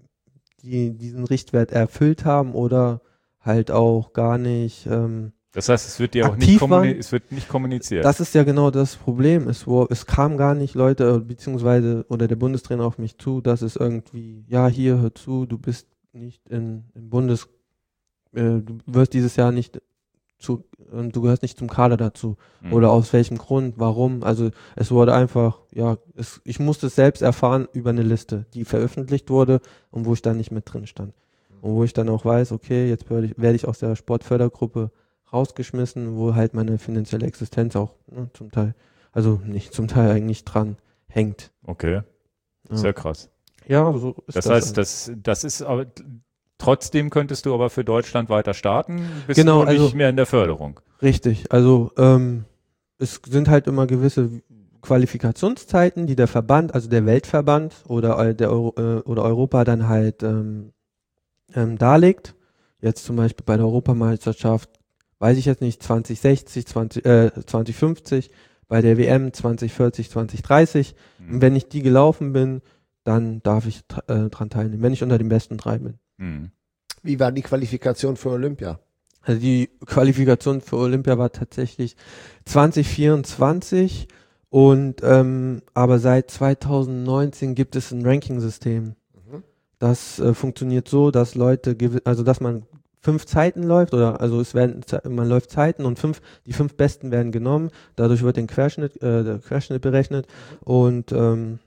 [SPEAKER 2] die diesen Richtwert erfüllt haben oder halt auch gar nicht. Ähm,
[SPEAKER 1] Das heißt, es wird dir auch
[SPEAKER 2] aktiv
[SPEAKER 1] nicht, kommuni
[SPEAKER 2] waren.
[SPEAKER 1] es wird nicht kommuniziert.
[SPEAKER 2] das ist ja genau das Problem. Es, wo, es kam gar nicht Leute, beziehungsweise oder der Bundestrainer auf mich zu, dass es irgendwie, ja, hier, hör zu, du bist nicht in, im Bundes, äh, du wirst dieses Jahr nicht zu, äh, du gehörst nicht zum Kader dazu.
[SPEAKER 1] Mhm.
[SPEAKER 2] Oder aus welchem Grund, warum. Also es wurde einfach, ja, es, ich musste es selbst erfahren über eine Liste, die veröffentlicht wurde und wo ich dann nicht mit drin stand. Und wo ich dann auch weiß, okay, jetzt werde ich, werde ich aus der Sportfördergruppe rausgeschmissen, wo halt meine finanzielle Existenz auch ne, zum Teil, also nicht zum Teil eigentlich dran hängt.
[SPEAKER 1] Okay,
[SPEAKER 2] Ja,
[SPEAKER 1] sehr krass.
[SPEAKER 2] ja so ist
[SPEAKER 1] Das
[SPEAKER 2] das.
[SPEAKER 1] heißt, das, das ist aber, Trotzdem könntest du aber für Deutschland weiter starten, bist
[SPEAKER 2] Genau,
[SPEAKER 1] nur nicht
[SPEAKER 2] also-
[SPEAKER 1] mehr in der Förderung.
[SPEAKER 2] Richtig, also ähm, es sind halt immer gewisse Qualifikationszeiten, die der Verband, also der Weltverband oder äh, der Euro, äh, oder Europa dann halt ähm, ähm, darlegt. Jetzt zum Beispiel bei der Europameisterschaft, weiß ich jetzt nicht, zwanzig sechzig, zwanzig, äh, zwanzig fünfzig, bei der W M zwanzig vierzig, zwanzig dreißig.
[SPEAKER 1] Mhm.
[SPEAKER 2] Und wenn ich die gelaufen bin, dann darf ich äh, dran teilnehmen, wenn ich unter den besten drei bin.
[SPEAKER 1] Mhm.
[SPEAKER 3] Wie war die Qualifikation für Olympia?
[SPEAKER 2] Also die Qualifikation für Olympia war tatsächlich zwanzig vierundzwanzig und ähm, aber seit zwanzig neunzehn gibt es ein Ranking-System.
[SPEAKER 3] Mhm.
[SPEAKER 2] Das äh, funktioniert so, dass Leute, gewi- also dass man fünf Zeiten läuft oder also es werden Ze- man läuft Zeiten und fünf die fünf besten werden genommen. Dadurch wird den Querschnitt äh, der Querschnitt berechnet und ähm,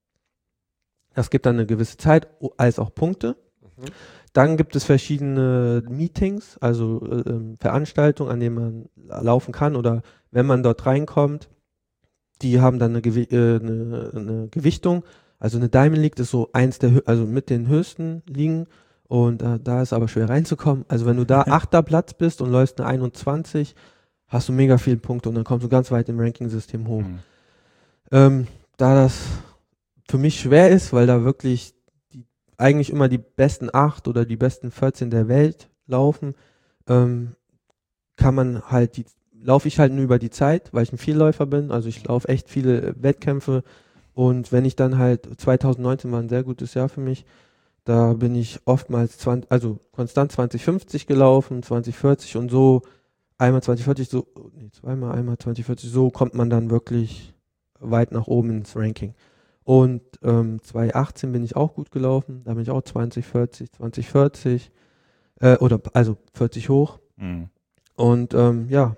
[SPEAKER 2] das gibt dann eine gewisse Zeit o- als auch Punkte.
[SPEAKER 3] Mhm.
[SPEAKER 2] Dann gibt es verschiedene Meetings, also äh, ähm, Veranstaltungen, an denen man la- laufen kann oder wenn man dort reinkommt, die haben dann eine, Gewi äh, eine, eine Gewichtung. Also eine Diamond League ist so eins der, hö- also mit den höchsten Ligen und äh, da ist aber schwer reinzukommen. Also wenn du da achter Platz bist und läufst eine einundzwanzig, hast du mega viele Punkte und dann kommst du ganz weit im Ranking-System hoch.
[SPEAKER 1] Mhm.
[SPEAKER 2] Ähm, da das für mich schwer ist, weil da wirklich die, eigentlich immer die besten acht oder die besten vierzehn der Welt laufen, ähm, kann man halt die, laufe ich halt nur über die Zeit, weil ich ein Vielläufer bin, also ich laufe echt viele Wettkämpfe und wenn ich dann halt, zwanzig neunzehn war ein sehr gutes Jahr für mich, da bin ich oftmals zwanzig, also konstant zwanzig fünfzig gelaufen, zwanzig vierzig und so, einmal zwanzig vierzig, so, nee, zweimal, einmal zwanzig vierzig, so kommt man dann wirklich weit nach oben ins Ranking. Und ähm, zwanzig achtzehn bin ich auch gut gelaufen, da bin ich auch zwanzig vierzig, zwanzig vierzig, äh, oder also vierzig hoch.
[SPEAKER 1] Mhm.
[SPEAKER 2] Und ähm, ja,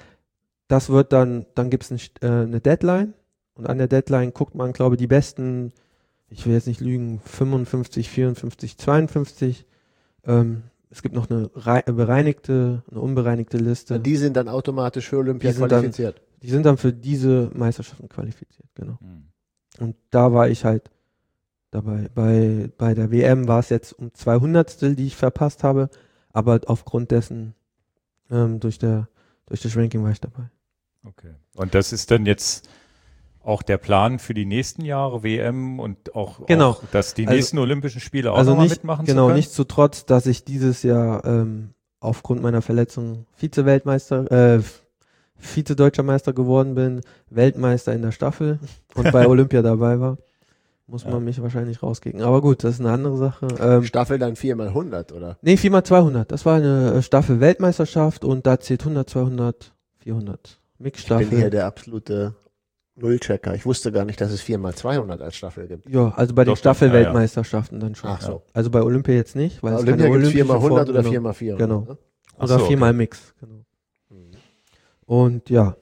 [SPEAKER 2] das wird dann, dann gibt es ein, äh, eine Deadline und an der Deadline guckt man, glaube ich, die besten, ich will jetzt nicht lügen, fünfundfünfzig, vierundfünfzig, zweiundfünfzig. Ähm, es gibt noch eine rei- bereinigte, eine unbereinigte Liste.
[SPEAKER 3] Die sind dann automatisch für Olympia
[SPEAKER 2] Die sind
[SPEAKER 3] qualifiziert.
[SPEAKER 2] Die sind dann für diese Meisterschaften qualifiziert, genau.
[SPEAKER 1] Mhm.
[SPEAKER 2] Und da war ich halt dabei. Bei, bei der W M war es jetzt um zwei Hundertstel, die ich verpasst habe, aber aufgrund dessen, ähm, durch, der, durch das Ranking war ich dabei.
[SPEAKER 1] Okay. Und das ist dann jetzt auch der Plan für die nächsten Jahre, W M und auch,
[SPEAKER 2] Genau.
[SPEAKER 1] auch dass die
[SPEAKER 2] Also-
[SPEAKER 1] nächsten Olympischen Spiele auch
[SPEAKER 2] Also
[SPEAKER 1] nochmal
[SPEAKER 2] nicht,
[SPEAKER 1] mitmachen
[SPEAKER 2] genau,
[SPEAKER 1] zu können?
[SPEAKER 2] nichtsdestotrotz, dass ich dieses Jahr ähm, aufgrund meiner Verletzung Vize-Weltmeister, äh, Vize-Deutscher Meister geworden bin, Weltmeister in der Staffel und bei Olympia dabei war, muss
[SPEAKER 1] Ja.
[SPEAKER 2] man mich wahrscheinlich rauskicken. Aber gut, das ist eine andere Sache. Ähm,
[SPEAKER 3] Staffel dann vier mal hundert, oder?
[SPEAKER 2] nee, vier mal zweihundert. Das war eine äh, Staffel Weltmeisterschaft und da zählt hundert, zweihundert, vierhundert.
[SPEAKER 3] Ich bin
[SPEAKER 2] Mixstaffel.
[SPEAKER 3] hier der absolute Nullchecker. Ich wusste gar nicht, dass es vier mal zweihundert als Staffel gibt.
[SPEAKER 2] Ja, also bei
[SPEAKER 1] Doch,
[SPEAKER 2] den
[SPEAKER 1] doch,
[SPEAKER 2] Staffel-Weltmeisterschaften dann schon.
[SPEAKER 3] Ach so.
[SPEAKER 2] Also bei Olympia jetzt nicht, weil
[SPEAKER 3] Bei
[SPEAKER 2] es
[SPEAKER 3] Olympia
[SPEAKER 2] keine
[SPEAKER 3] gibt es vier mal
[SPEAKER 2] olympische
[SPEAKER 3] hundert
[SPEAKER 2] Form-
[SPEAKER 3] oder
[SPEAKER 2] genau.
[SPEAKER 3] vier mal vierhundert.
[SPEAKER 2] Genau.
[SPEAKER 3] Ne?
[SPEAKER 1] Ach
[SPEAKER 2] Oder
[SPEAKER 1] so,
[SPEAKER 2] viermal
[SPEAKER 1] okay.
[SPEAKER 2] Mix. Genau.
[SPEAKER 3] Mhm.
[SPEAKER 2] Und ja,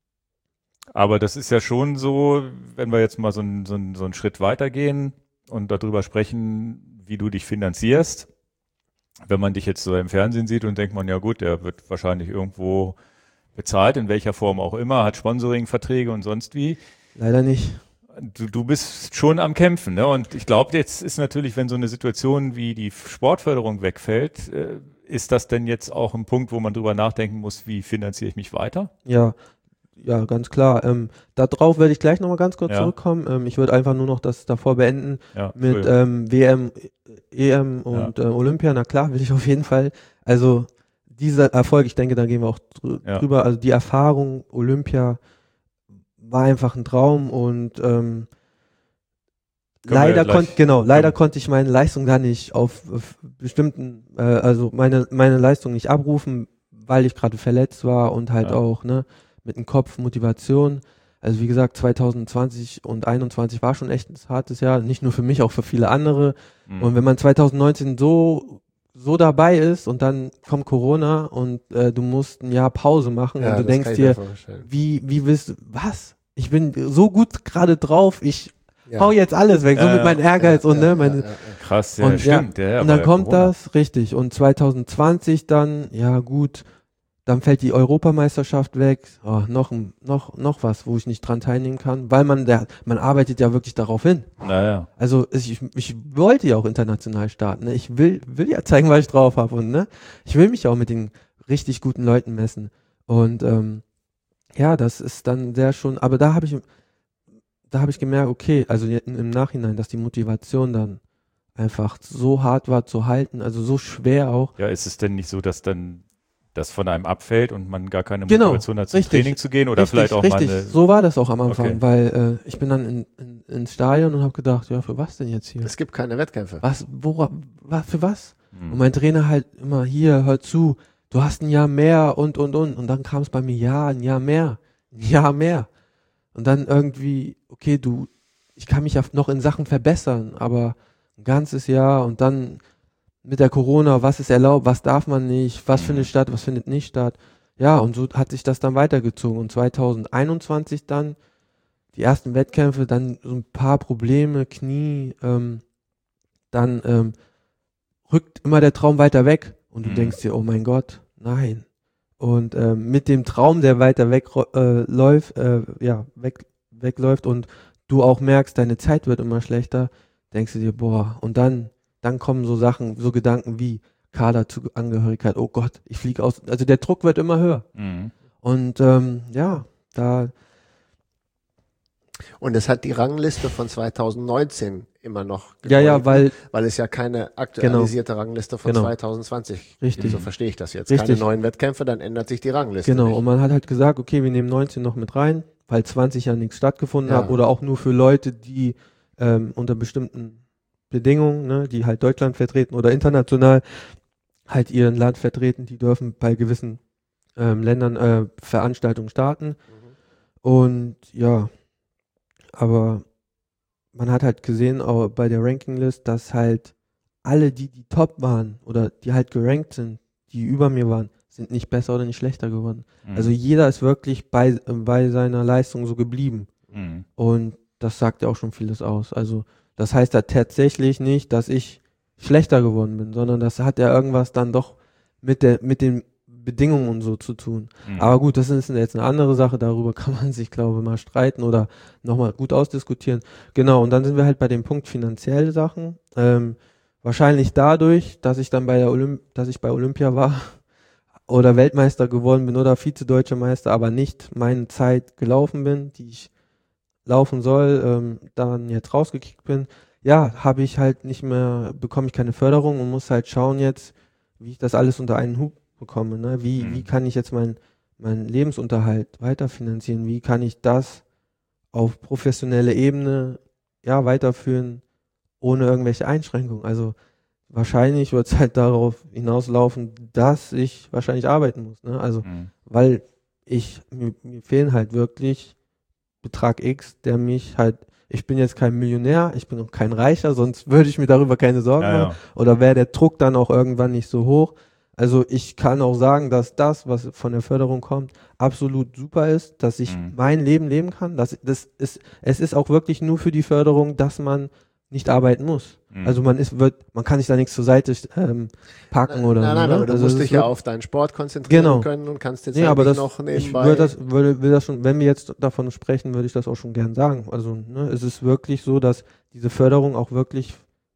[SPEAKER 1] Aber das ist ja schon so, wenn wir jetzt mal so, einen- so, einen- so einen Schritt weitergehen und darüber sprechen, wie du dich finanzierst. Wenn man dich jetzt so im Fernsehen sieht und denkt man, ja gut, der wird wahrscheinlich irgendwo bezahlt, in welcher Form auch immer, hat Sponsoringverträge und sonst wie.
[SPEAKER 2] leider nicht.
[SPEAKER 1] Du, du bist schon am Kämpfen, ne? Und ich glaube, jetzt ist natürlich, wenn so eine Situation wie die Sportförderung wegfällt, äh, ist das denn jetzt auch ein Punkt, wo man drüber nachdenken muss, wie finanziere ich mich weiter?
[SPEAKER 2] Ja, ja, ganz klar. Ähm, darauf werde ich gleich nochmal ganz kurz
[SPEAKER 1] Ja.
[SPEAKER 2] zurückkommen. Ähm, ich würde einfach nur noch das davor beenden
[SPEAKER 1] Ja,
[SPEAKER 2] mit
[SPEAKER 1] Entschuldigung.
[SPEAKER 2] ähm, W M, E M und äh, Olympia. Na klar, will ich auf jeden Fall. Also dieser Erfolg, ich denke, da gehen wir auch drü
[SPEAKER 1] Ja.
[SPEAKER 2] drüber. Also die Erfahrung Olympia war einfach ein Traum und ähm,
[SPEAKER 1] Können wir ja
[SPEAKER 2] leider
[SPEAKER 1] gleich-
[SPEAKER 2] konnte genau, leider
[SPEAKER 1] können-
[SPEAKER 2] konnte ich meine Leistung da nicht auf, auf bestimmten, äh, also meine meine Leistung nicht abrufen, weil ich gerade verletzt war und halt
[SPEAKER 1] Ja.
[SPEAKER 2] auch ne mit dem Kopf Motivation. Also wie gesagt, zwanzig zwanzig und einundzwanzig war schon echt ein hartes Jahr, nicht nur für mich, auch für viele andere.
[SPEAKER 1] Mhm.
[SPEAKER 2] Und wenn man zwanzig neunzehn so so dabei ist und dann kommt Corona und äh, du musst ein Jahr Pause machen
[SPEAKER 3] Ja,
[SPEAKER 2] und du
[SPEAKER 3] das
[SPEAKER 2] denkst
[SPEAKER 3] kann ich mir
[SPEAKER 2] dir,
[SPEAKER 3] vorstellen.
[SPEAKER 2] wie wie willst du was? Ich bin so gut gerade drauf, ich
[SPEAKER 3] Ja.
[SPEAKER 2] hau jetzt alles weg, so
[SPEAKER 1] Ja,
[SPEAKER 2] mit meinem Ehrgeiz
[SPEAKER 3] Ja,
[SPEAKER 2] und
[SPEAKER 3] ja,
[SPEAKER 2] ne,
[SPEAKER 3] ja,
[SPEAKER 2] meine
[SPEAKER 3] ja, ja.
[SPEAKER 1] Krass, ja,
[SPEAKER 2] und ja,
[SPEAKER 1] stimmt. Ja, ja,
[SPEAKER 2] und dann
[SPEAKER 1] bei
[SPEAKER 2] kommt
[SPEAKER 1] Corona.
[SPEAKER 2] das, richtig. Und zwanzig zwanzig dann, ja gut, dann fällt die Europameisterschaft weg, oh, noch, ein- noch, noch was, wo ich nicht dran teilnehmen kann, weil man der, man arbeitet ja wirklich darauf hin.
[SPEAKER 1] Naja.
[SPEAKER 2] Also ich, ich wollte ja auch international starten. Ne? Ich will, will ja zeigen, was ich drauf habe und ne, ich will mich auch mit den richtig guten Leuten messen. Und ähm, ja, das ist dann sehr schon, aber da habe ich, da habe ich gemerkt, okay, also im im Nachhinein, dass die Motivation dann einfach so hart war zu halten, also so schwer auch.
[SPEAKER 1] Ja, ist es denn nicht so, dass dann das von einem abfällt und man gar keine
[SPEAKER 2] Genau,
[SPEAKER 1] Motivation hat, zum
[SPEAKER 2] richtig.
[SPEAKER 1] Training zu gehen oder
[SPEAKER 2] Richtig,
[SPEAKER 1] vielleicht auch
[SPEAKER 2] richtig.
[SPEAKER 1] mal eine,
[SPEAKER 2] So war das auch am Anfang,
[SPEAKER 1] Okay.
[SPEAKER 2] weil äh, ich bin dann in, in, ins Stadion und habe gedacht, ja, für was denn jetzt hier?
[SPEAKER 3] Es gibt keine Wettkämpfe.
[SPEAKER 2] Was, wora, wa, für was?
[SPEAKER 1] Hm.
[SPEAKER 2] Und mein Trainer halt immer, hier, hör zu, du hast ein Jahr mehr und, und, und. Und dann kam es bei mir, ja, ein Jahr mehr, ein Jahr mehr. Und dann irgendwie, okay, du, ich kann mich ja noch in Sachen verbessern, aber ein ganzes Jahr und dann mit der Corona, was ist erlaubt, was darf man nicht, was
[SPEAKER 1] Mhm.
[SPEAKER 2] findet statt, was findet nicht statt. Ja, und so hat sich das dann weitergezogen. Und zwanzig einundzwanzig dann, die ersten Wettkämpfe, dann so ein paar Probleme, Knie, ähm, dann ähm, rückt immer der Traum weiter weg. Und du
[SPEAKER 1] Mhm.
[SPEAKER 2] denkst dir, oh mein Gott, nein. Und ähm, mit dem Traum, der weiter weg äh, läuft, äh, ja, weg, wegläuft und du auch merkst, deine Zeit wird immer schlechter, denkst du dir, boah, und dann, dann kommen so Sachen, so Gedanken wie Kaderzugehörigkeit, oh Gott, ich fliege aus, also der Druck wird immer höher.
[SPEAKER 1] Mhm.
[SPEAKER 2] Und ähm, ja, da,
[SPEAKER 3] Und es hat die Rangliste von zweitausendneunzehn immer noch
[SPEAKER 2] ja, ja,
[SPEAKER 3] gegolten,
[SPEAKER 2] weil,
[SPEAKER 3] weil es ja keine aktualisierte Rangliste von
[SPEAKER 2] Genau.
[SPEAKER 3] zweitausendzwanzig
[SPEAKER 2] Richtig.
[SPEAKER 3] gibt. So verstehe ich das jetzt.
[SPEAKER 2] Richtig.
[SPEAKER 3] Keine neuen Wettkämpfe, dann ändert sich die Rangliste
[SPEAKER 2] genau,
[SPEAKER 3] nicht.
[SPEAKER 2] und man hat halt gesagt, okay, wir nehmen neunzehn noch mit rein, weil zwanzig ja nichts stattgefunden
[SPEAKER 3] Ja.
[SPEAKER 2] hat oder auch nur für Leute, die ähm, unter bestimmten Bedingungen, ne, die halt Deutschland vertreten oder international halt ihren Land vertreten, die dürfen bei gewissen ähm, Ländern äh, Veranstaltungen starten.
[SPEAKER 3] Mhm.
[SPEAKER 2] Und ja, aber man hat halt gesehen, auch bei der Rankinglist, dass halt alle, die die top waren oder die halt gerankt sind, die über mir waren, sind nicht besser oder nicht schlechter geworden.
[SPEAKER 1] Mhm.
[SPEAKER 2] Also jeder ist wirklich bei, äh, bei seiner Leistung so geblieben.
[SPEAKER 1] Mhm.
[SPEAKER 2] Und das sagt ja auch schon vieles aus. Also das heißt ja tatsächlich nicht, dass ich schlechter geworden bin, sondern das hat ja irgendwas dann doch mit der, mit den Bedingungen und so zu tun.
[SPEAKER 1] Mhm.
[SPEAKER 2] Aber gut, das ist jetzt eine andere Sache, darüber kann man sich, glaube ich, mal streiten oder nochmal gut ausdiskutieren. Genau, und dann sind wir halt bei dem Punkt finanzielle Sachen. Ähm, wahrscheinlich dadurch, dass ich dann bei der Olymp dass ich bei Olympia war oder Weltmeister geworden bin oder Vize-Deutscher Meister, aber nicht meine Zeit gelaufen bin, die ich laufen soll, ähm, dann jetzt rausgekickt bin, ja, habe ich halt nicht mehr, bekomme ich keine Förderung und muss halt schauen jetzt, wie ich das alles unter einen Hut bekomme, ne? Wie,
[SPEAKER 1] Mhm.
[SPEAKER 2] wie kann ich jetzt meinen meinen Lebensunterhalt weiterfinanzieren? Wie kann ich das auf professionelle Ebene ja weiterführen, ohne irgendwelche Einschränkungen? Also wahrscheinlich wird es halt darauf hinauslaufen, dass ich wahrscheinlich arbeiten muss, ne? Also
[SPEAKER 1] Mhm.
[SPEAKER 2] weil ich, mir, mir fehlen halt wirklich Betrag X, der mich halt, ich bin jetzt kein Millionär, ich bin auch kein Reicher, sonst würde ich mir darüber keine Sorgen
[SPEAKER 1] Ja,
[SPEAKER 2] machen.
[SPEAKER 1] ja.
[SPEAKER 2] Oder wäre der Druck dann auch irgendwann nicht so hoch. Also ich kann auch sagen, dass das, was von der Förderung kommt, absolut super ist, dass ich
[SPEAKER 1] Mhm.
[SPEAKER 2] mein Leben leben kann. Das, das ist, es ist auch wirklich nur für die Förderung, dass man nicht arbeiten muss.
[SPEAKER 1] Mhm.
[SPEAKER 2] Also man ist, wird, man kann sich da nichts zur Seite ähm, packen oder
[SPEAKER 3] nein,
[SPEAKER 2] so.
[SPEAKER 3] nein,
[SPEAKER 2] ne?
[SPEAKER 3] aber du
[SPEAKER 2] Also
[SPEAKER 3] musst
[SPEAKER 2] es
[SPEAKER 3] dich
[SPEAKER 2] wird-
[SPEAKER 3] ja auf deinen Sport konzentrieren
[SPEAKER 2] Genau.
[SPEAKER 3] können und kannst jetzt
[SPEAKER 2] Nee,
[SPEAKER 3] halt
[SPEAKER 2] aber
[SPEAKER 3] nicht
[SPEAKER 2] das,
[SPEAKER 3] noch
[SPEAKER 2] ich
[SPEAKER 3] nebenbei.
[SPEAKER 2] würde das, würde, will das schon, wenn wir jetzt davon sprechen, würde ich das auch schon gern sagen. Also, ne, es ist wirklich so, dass diese Förderung auch wirklich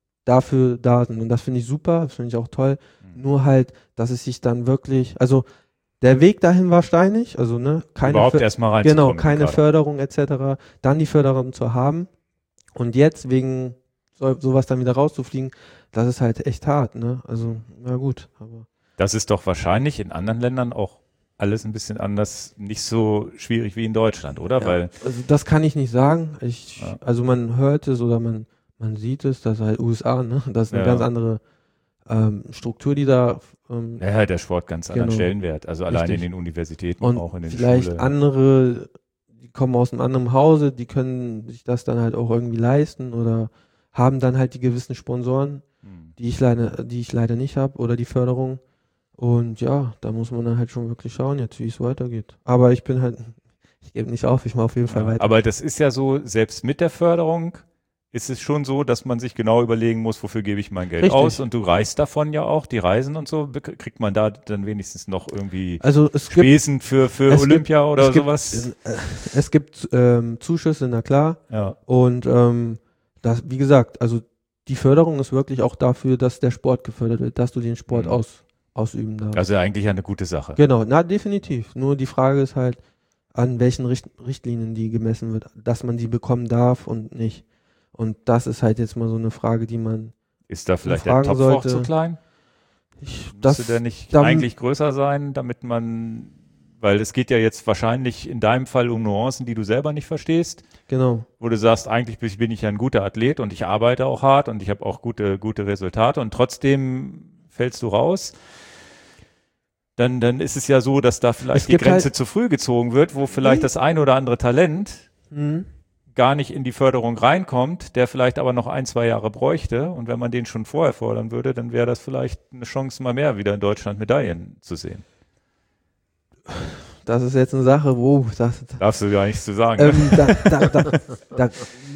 [SPEAKER 2] dafür da sind. Und das finde ich super, das finde ich auch toll.
[SPEAKER 1] Mhm.
[SPEAKER 2] Nur halt, dass es sich dann wirklich, also, der Weg dahin war steinig, also, ne, keine,
[SPEAKER 1] Überhaupt
[SPEAKER 2] Fö-
[SPEAKER 1] erstmal reinzukommen.
[SPEAKER 2] genau,
[SPEAKER 1] in die
[SPEAKER 2] keine
[SPEAKER 1] Kader.
[SPEAKER 2] Förderung et cetera. Dann die Förderung zu haben. Und jetzt wegen so, sowas dann wieder rauszufliegen, das ist halt echt hart, ne? Also, na gut, aber.
[SPEAKER 1] Das ist doch wahrscheinlich in anderen Ländern auch alles ein bisschen anders, nicht so schwierig wie in Deutschland, oder?
[SPEAKER 2] Ja,
[SPEAKER 1] Weil
[SPEAKER 2] also das kann ich nicht sagen. Ich,
[SPEAKER 1] Ja.
[SPEAKER 2] also man hört es oder man, man sieht es, dass halt U S A, ne, das ist eine
[SPEAKER 1] Ja.
[SPEAKER 2] ganz andere ähm, Struktur, die da ähm,
[SPEAKER 1] ja, hat der Sport ganz anderen
[SPEAKER 2] Genau.
[SPEAKER 1] Stellenwert. Also allein in
[SPEAKER 2] Richtig.
[SPEAKER 1] den Universitäten,
[SPEAKER 2] und
[SPEAKER 1] auch in den
[SPEAKER 2] vielleicht
[SPEAKER 1] Schulen.
[SPEAKER 2] andere, die kommen aus einem anderen Hause, die können sich das dann halt auch irgendwie leisten oder haben dann halt die gewissen Sponsoren,
[SPEAKER 1] Hm.
[SPEAKER 2] die ich leider, die ich leider nicht habe oder die Förderung. Und ja, da muss man dann halt schon wirklich schauen jetzt, wie es weitergeht. Aber ich bin halt, ich gebe nicht auf, ich mache auf jeden Fall
[SPEAKER 1] Ja,
[SPEAKER 2] weiter.
[SPEAKER 1] aber das ist ja so, selbst mit der Förderung ist es schon so, dass man sich genau überlegen muss, wofür gebe ich mein Geld
[SPEAKER 2] Richtig.
[SPEAKER 1] aus, und du reist davon ja auch, die Reisen und so, bek- kriegt man da dann wenigstens noch irgendwie
[SPEAKER 2] Also es gibt,
[SPEAKER 1] Spesen für, für
[SPEAKER 2] es
[SPEAKER 1] Olympia
[SPEAKER 2] gibt,
[SPEAKER 1] oder
[SPEAKER 2] es gibt,
[SPEAKER 1] sowas?
[SPEAKER 2] äh, Es gibt ähm, Zuschüsse, na klar.
[SPEAKER 1] Ja.
[SPEAKER 2] Und ähm, das, wie gesagt, also die Förderung ist wirklich auch dafür, dass der Sport gefördert wird, dass du den Sport
[SPEAKER 1] Mhm.
[SPEAKER 2] aus, ausüben darfst.
[SPEAKER 1] Also eigentlich eine gute Sache.
[SPEAKER 2] Genau, na definitiv. Nur die Frage ist halt, an welchen Richt Richtlinien die gemessen wird, dass man die bekommen darf und nicht. Und das ist halt jetzt mal so eine Frage, die man
[SPEAKER 1] Ist da vielleicht der
[SPEAKER 2] fragen
[SPEAKER 1] Topf
[SPEAKER 2] sollte.
[SPEAKER 1] auch zu klein?
[SPEAKER 2] ich, das
[SPEAKER 1] Müsste der nicht
[SPEAKER 2] dann-
[SPEAKER 1] eigentlich größer sein, damit man, weil es geht ja jetzt wahrscheinlich in deinem Fall um Nuancen, die du selber nicht verstehst,
[SPEAKER 2] genau.
[SPEAKER 1] wo du sagst, eigentlich bin ich- bin ich ja ein guter Athlet und ich arbeite auch hart und ich habe auch gute, gute Resultate und trotzdem fällst du raus. Dann, dann ist es ja so, dass da vielleicht
[SPEAKER 2] Es
[SPEAKER 1] die
[SPEAKER 2] gibt
[SPEAKER 1] Grenze
[SPEAKER 2] halt-
[SPEAKER 1] zu früh gezogen wird, wo vielleicht
[SPEAKER 2] Nee.
[SPEAKER 1] das ein oder andere Talent
[SPEAKER 2] Mhm.
[SPEAKER 1] gar nicht in die Förderung reinkommt, der vielleicht aber noch ein, zwei Jahre bräuchte. Und wenn man den schon vorher fordern würde, dann wäre das vielleicht eine Chance, mal mehr wieder in Deutschland Medaillen zu sehen.
[SPEAKER 2] Das ist jetzt eine Sache, wo das,
[SPEAKER 1] Darfst du gar nichts zu sagen. ne?
[SPEAKER 2] ähm, da, da, da, da,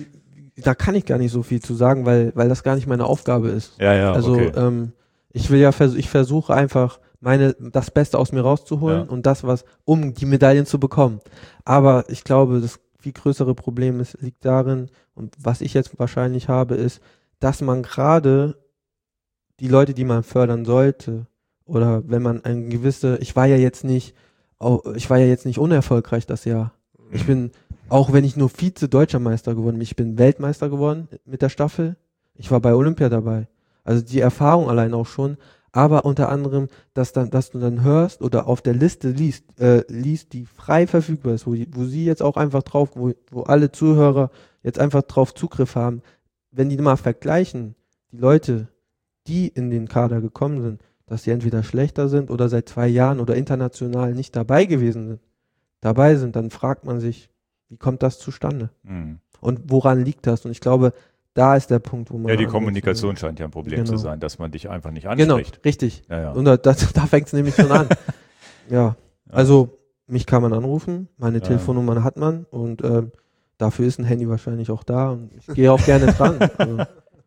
[SPEAKER 2] da kann ich gar nicht so viel zu sagen, weil, weil das gar nicht meine Aufgabe ist.
[SPEAKER 1] ja, ja,
[SPEAKER 2] Also
[SPEAKER 1] okay.
[SPEAKER 2] ähm, ich will ja, vers ich versuche einfach meine das Beste aus mir rauszuholen
[SPEAKER 1] Ja.
[SPEAKER 2] und das was, um die Medaillen zu bekommen. Aber ich glaube, das viel größere Problem ist, liegt darin, und was ich jetzt wahrscheinlich habe, ist, dass man gerade die Leute, die man fördern sollte, oder wenn man ein gewisse, ich war ja jetzt nicht, au- ich war ja jetzt nicht unerfolgreich das Jahr. Ich bin, auch wenn ich nur Vize-Deutscher Meister geworden bin, ich bin Weltmeister geworden mit der Staffel. Ich war bei Olympia dabei. Also die Erfahrung allein auch schon, aber unter anderem, dass dann, dass du dann hörst oder auf der Liste liest, äh, liest, die frei verfügbar ist, wo, die, wo sie jetzt auch einfach drauf, wo, wo alle Zuhörer jetzt einfach drauf Zugriff haben, wenn die mal vergleichen, die Leute, die in den Kader gekommen sind, dass sie entweder schlechter sind oder seit zwei Jahren oder international nicht dabei gewesen sind, dabei sind, dann fragt man sich, wie kommt das zustande?
[SPEAKER 1] Hm.
[SPEAKER 2] Und woran liegt das? Und ich glaube, da ist der Punkt, wo man.
[SPEAKER 1] Ja, die
[SPEAKER 2] ansetzen
[SPEAKER 1] Kommunikation
[SPEAKER 2] will.
[SPEAKER 1] scheint ja ein Problem
[SPEAKER 2] Genau.
[SPEAKER 1] zu sein, dass man dich einfach nicht
[SPEAKER 2] Genau,
[SPEAKER 1] anspricht.
[SPEAKER 2] richtig.
[SPEAKER 1] Ja, ja.
[SPEAKER 2] Und da, das, da fängt es nämlich schon an. Ja, also mich kann man anrufen, meine
[SPEAKER 1] Ja.
[SPEAKER 2] Telefonnummer hat man und ähm, dafür ist ein Handy wahrscheinlich auch da und ich gehe auch gerne dran. Also,